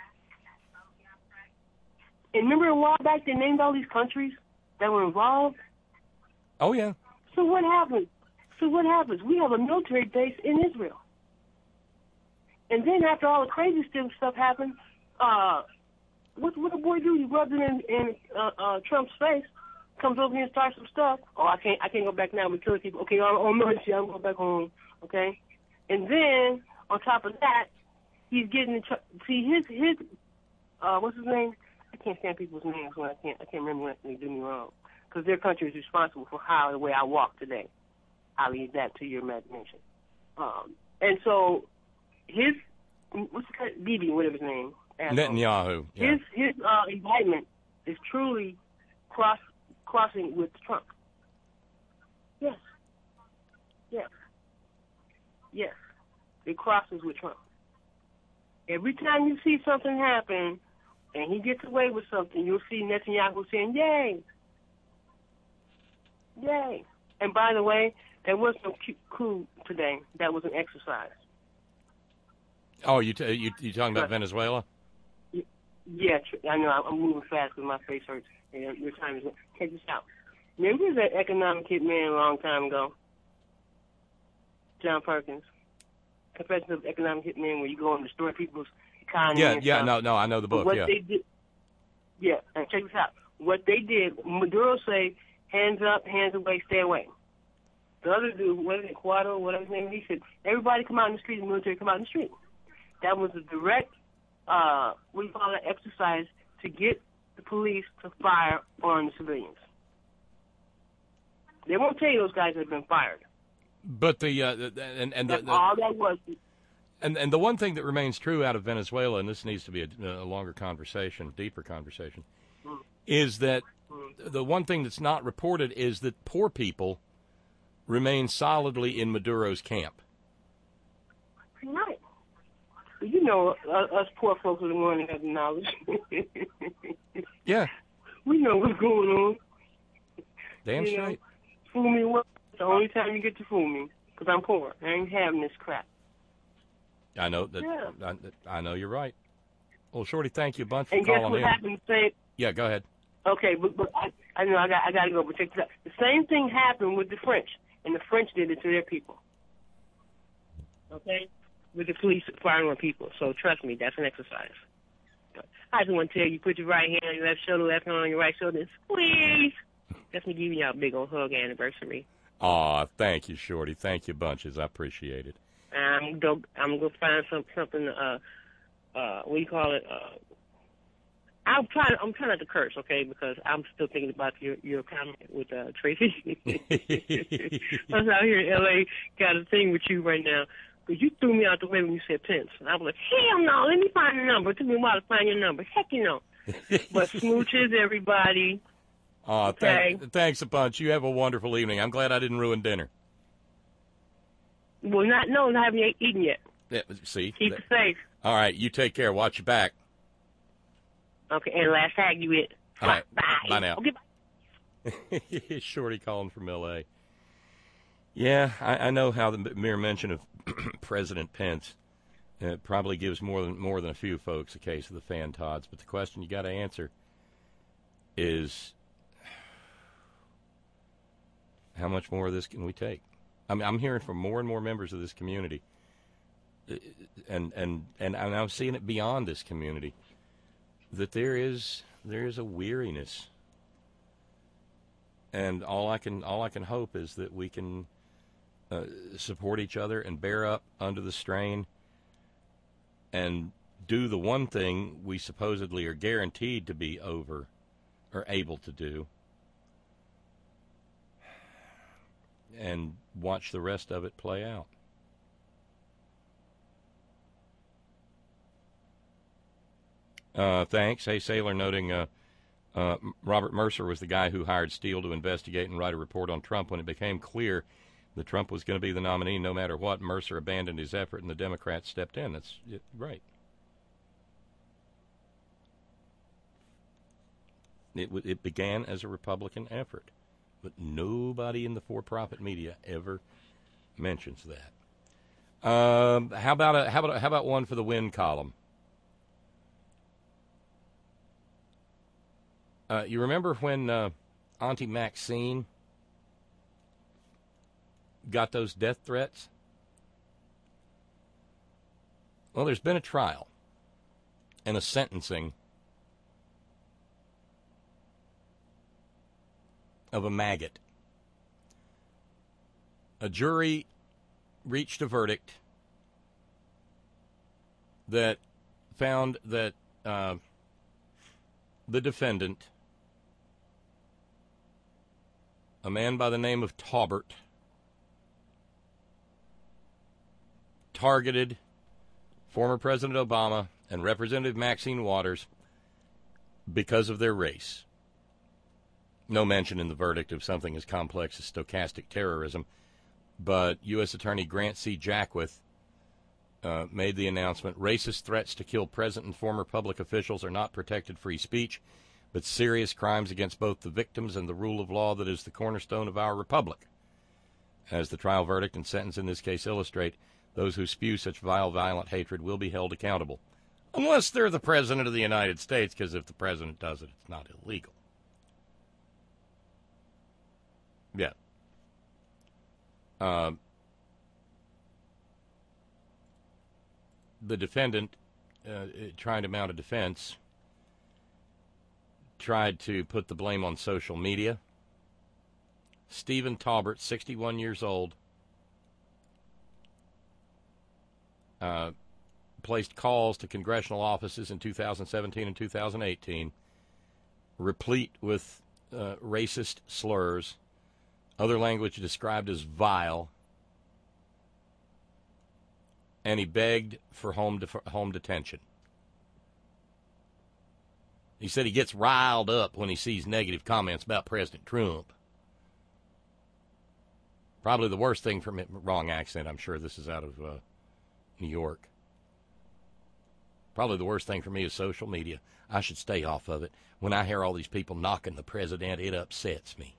And remember a while back they named all these countries that were involved? Oh yeah. So what happens? So what happens? We have a military base in Israel. And then after all the crazy stuff happened, uh, what what the boy do? He rubs it in, in uh, uh, Trump's face, comes over here and starts some stuff. Oh, I can't I can't go back now. We're killing people. Okay, I'm on mercy. I'm going back home. Okay? And then, on top of that, he's getting in tr- see his his uh what's his name? I can't stand people's names when I can't I can't remember when they do me wrong because their country is responsible for how the way I walk today. I'll leave that to your imagination. Um, and so his what's the guy? Bibi, whatever his name. asshole. Netanyahu. Yeah. His his uh, indictment is truly cross crossing with Trump. Yes. Yes. Yes. It crosses with Trump. Every time you see something happen and he gets away with something, you'll see Netanyahu saying, yay, yay. And by the way, there was no coup today. That was an exercise. Oh, you t- you you talking about Venezuela? Yeah, I know. I'm moving fast because my face hurts. And your time is. Check this out. Remember that economic hitman a long time ago? John Perkins. Confessions of Economic Hitman, where you go and destroy people's economy. Yeah, and yeah, stuff. no, no, I know the book. What Yeah. they did, yeah, and check this out. What they did, Maduro say, hands up, hands away, stay away. The other dude, what is it, Cuadro, whatever his name is, he said, everybody come out in the street, the military come out in the street. That was a direct, uh, what do you call it, exercise to get the police to fire on the civilians. They won't tell you those guys have been fired. But the uh, the- and and the, That's the all that was. and and the one thing that remains true out of Venezuela, and this needs to be a, a longer conversation, deeper conversation, Mm. is that the one thing that's not reported is that poor people remain solidly in Maduro's camp. Right. You know, uh, us poor folks are the ones that have the knowledge. Yeah. We know what's going on. Damn You know, straight. fool me once. It's the only time you get to fool me, because I'm poor. I ain't having this crap. I know that. Yeah. I, I know you're right. Well, Shorty, thank you a bunch for And guess calling what in. happened? The same. Yeah, go ahead. Okay, but, but I, I know I got I got to go. But check this out. The same thing happened with the French, and the French did it to their people. Okay, with the police firing on people. So trust me, that's an exercise. I just want to tell you, put your right hand on your left shoulder, left hand on your right shoulder, and squeeze. That's me giving y'all a big old hug anniversary. Aw, thank you, Shorty. Thank you bunches. I appreciate it. I'm go. I'm gonna find some something. Uh, uh, what do you call it? Uh, I'm trying. I'm trying not to curse, okay? Because I'm still thinking about your your comment with uh, Tracy. I was out here in L A, got a thing with you right now. Because you threw me out the way when you said Pence. And I was like, hell no, let me find your number. It took me a while to find your number. Heck, you know. But smooches, everybody. Aw, Okay. thank, thanks a bunch. You have a wonderful evening. I'm glad I didn't ruin dinner. Well, not, no, I haven't eaten yet. Yeah, see? Keep it safe. All right, you take care. Watch your back. Okay, and last tag you it. All right. Bye. Bye now. Okay, bye. Shorty calling from L A. Yeah, I, I know how the mere mention of President Pence uh, probably gives more than more than a few folks a case of the fan-tods. But the question you got to answer is, how much more of this can we take? I mean, I'm hearing from more and more members of this community, uh, and and and I'm seeing it beyond this community, that there is there is a weariness. And all I can all I can hope is that we can uh, support each other and bear up under the strain and do the one thing we supposedly are guaranteed to be over or able to do, and watch the rest of it play out. Uh, thanks. Hey, Sailor, noting uh, uh, Robert Mercer was the guy who hired Steele to investigate and write a report on Trump. When it became clear that Trump was going to be the nominee no matter what, Mercer abandoned his effort and the Democrats stepped in. That's it, right. It, it began as a Republican effort, but nobody in the for-profit media ever mentions that. Um, how about a, how about a, how about one for the win column? Uh, you remember when uh, Auntie Maxine got those death threats? Well, there's been a trial and a sentencing of a maggot. A jury reached a verdict that found that uh, the defendant, a man by the name of Taubert, targeted former President Obama and Representative Maxine Waters because of their race. No mention in the verdict of something as complex as stochastic terrorism, but U S Attorney Grant C. Jackwith uh, made the announcement, racist threats to kill present and former public officials are not protected free speech, but serious crimes against both the victims and the rule of law that is the cornerstone of our republic. As the trial verdict and sentence in this case illustrate, those who spew such vile, violent hatred will be held accountable. Unless they're the President of the United States, because if the President does it, it's not illegal. Yeah. Uh, the defendant, uh, trying to mount a defense, tried to put the blame on social media. Stephen Tolbert, sixty-one years old, uh, placed calls to congressional offices in two thousand seventeen and two thousand eighteen, replete with uh, racist slurs, other language described as vile, and he begged for home def- home detention. He said he gets riled up when he sees negative comments about President Trump. Probably the worst thing for me, wrong accent, I'm sure this is out of uh, New York. Probably the worst thing for me is social media. I should stay off of it. When I hear all these people knocking the president, it upsets me.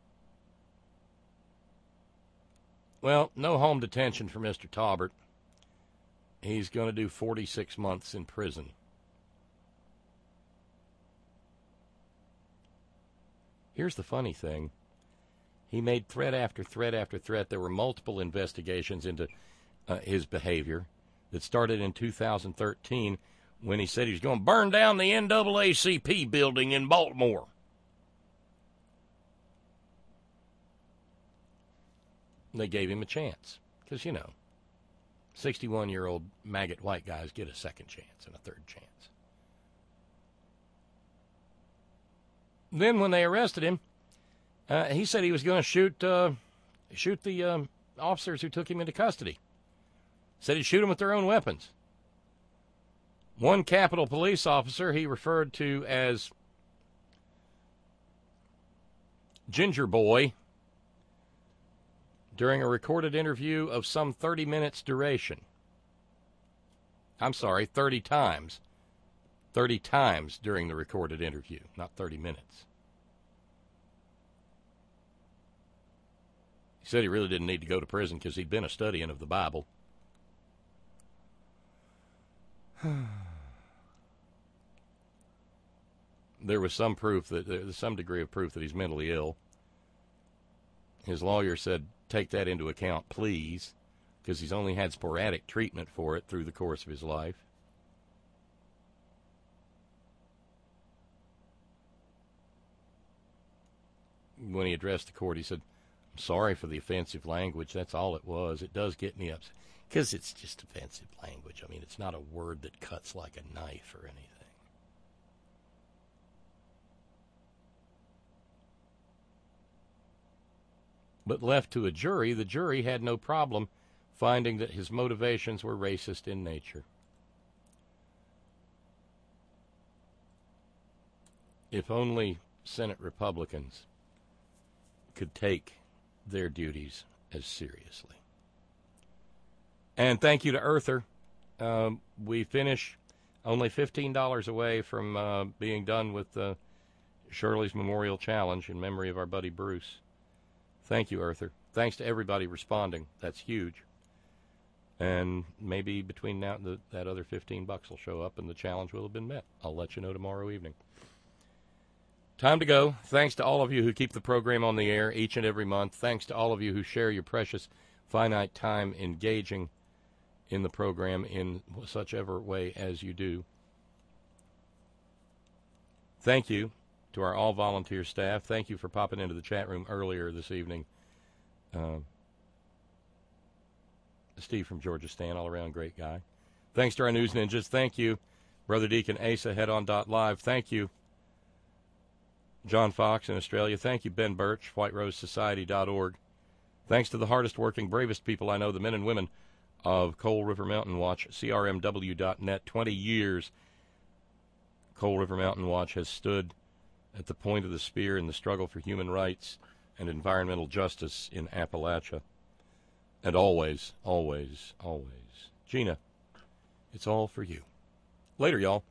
Well, no home detention for Mister Tolbert. He's going to do forty-six months in prison. Here's the funny thing. He made threat after threat after threat. There were multiple investigations into uh, his behavior that started in two thousand thirteen when he said he was going to burn down the N double A C P building in Baltimore. They gave him a chance because, you know, sixty-one-year-old maggot white guys get a second chance and a third chance. Then when they arrested him, uh, he said he was going to shoot uh, shoot the um, officers who took him into custody. Said he'd shoot them with their own weapons. One Capitol Police officer he referred to as Ginger Boy during a recorded interview of some thirty minutes duration. I'm sorry, thirty times. thirty times during the recorded interview, not thirty minutes. He said he really didn't need to go to prison because he'd been a studying of the Bible. There was some proof that there's some degree of proof that he's mentally ill. His lawyer said, take that into account, please, because he's only had sporadic treatment for it through the course of his life. When he addressed the court, he said, I'm sorry for the offensive language. That's all it was. It does get me upset. Because it's just offensive language. I mean, it's not a word that cuts like a knife or anything. But left to a jury, the jury had no problem finding that his motivations were racist in nature. If only Senate Republicans could take their duties as seriously. And thank you to Earther. Um, we finish only fifteen dollars away from uh, being done with uh, Shirley's Memorial Challenge in memory of our buddy Bruce. Thank you, Earther. Thanks to everybody responding. That's huge. And maybe between now and the, that other fifteen bucks will show up and the challenge will have been met. I'll let you know tomorrow evening. Time to go. Thanks to all of you who keep the program on the air each and every month. Thanks to all of you who share your precious, finite time engaging in the program in such ever way as you do. Thank you to our all-volunteer staff. Thank you for popping into the chat room earlier this evening. Uh, Steve from Georgia Stan, all-around great guy. Thanks to our news ninjas. Thank you, Brother Deacon Asa, headon.live. Thank you, John Fox in Australia. Thank you, Ben Birch, white rose society dot org. Thanks to the hardest working, bravest people I know, the men and women of Coal River Mountain Watch, C R M W dot net. twenty years Coal River Mountain Watch has stood at the point of the spear in the struggle for human rights and environmental justice in Appalachia. And always, always, always, Gina, It's all for you. Later, y'all.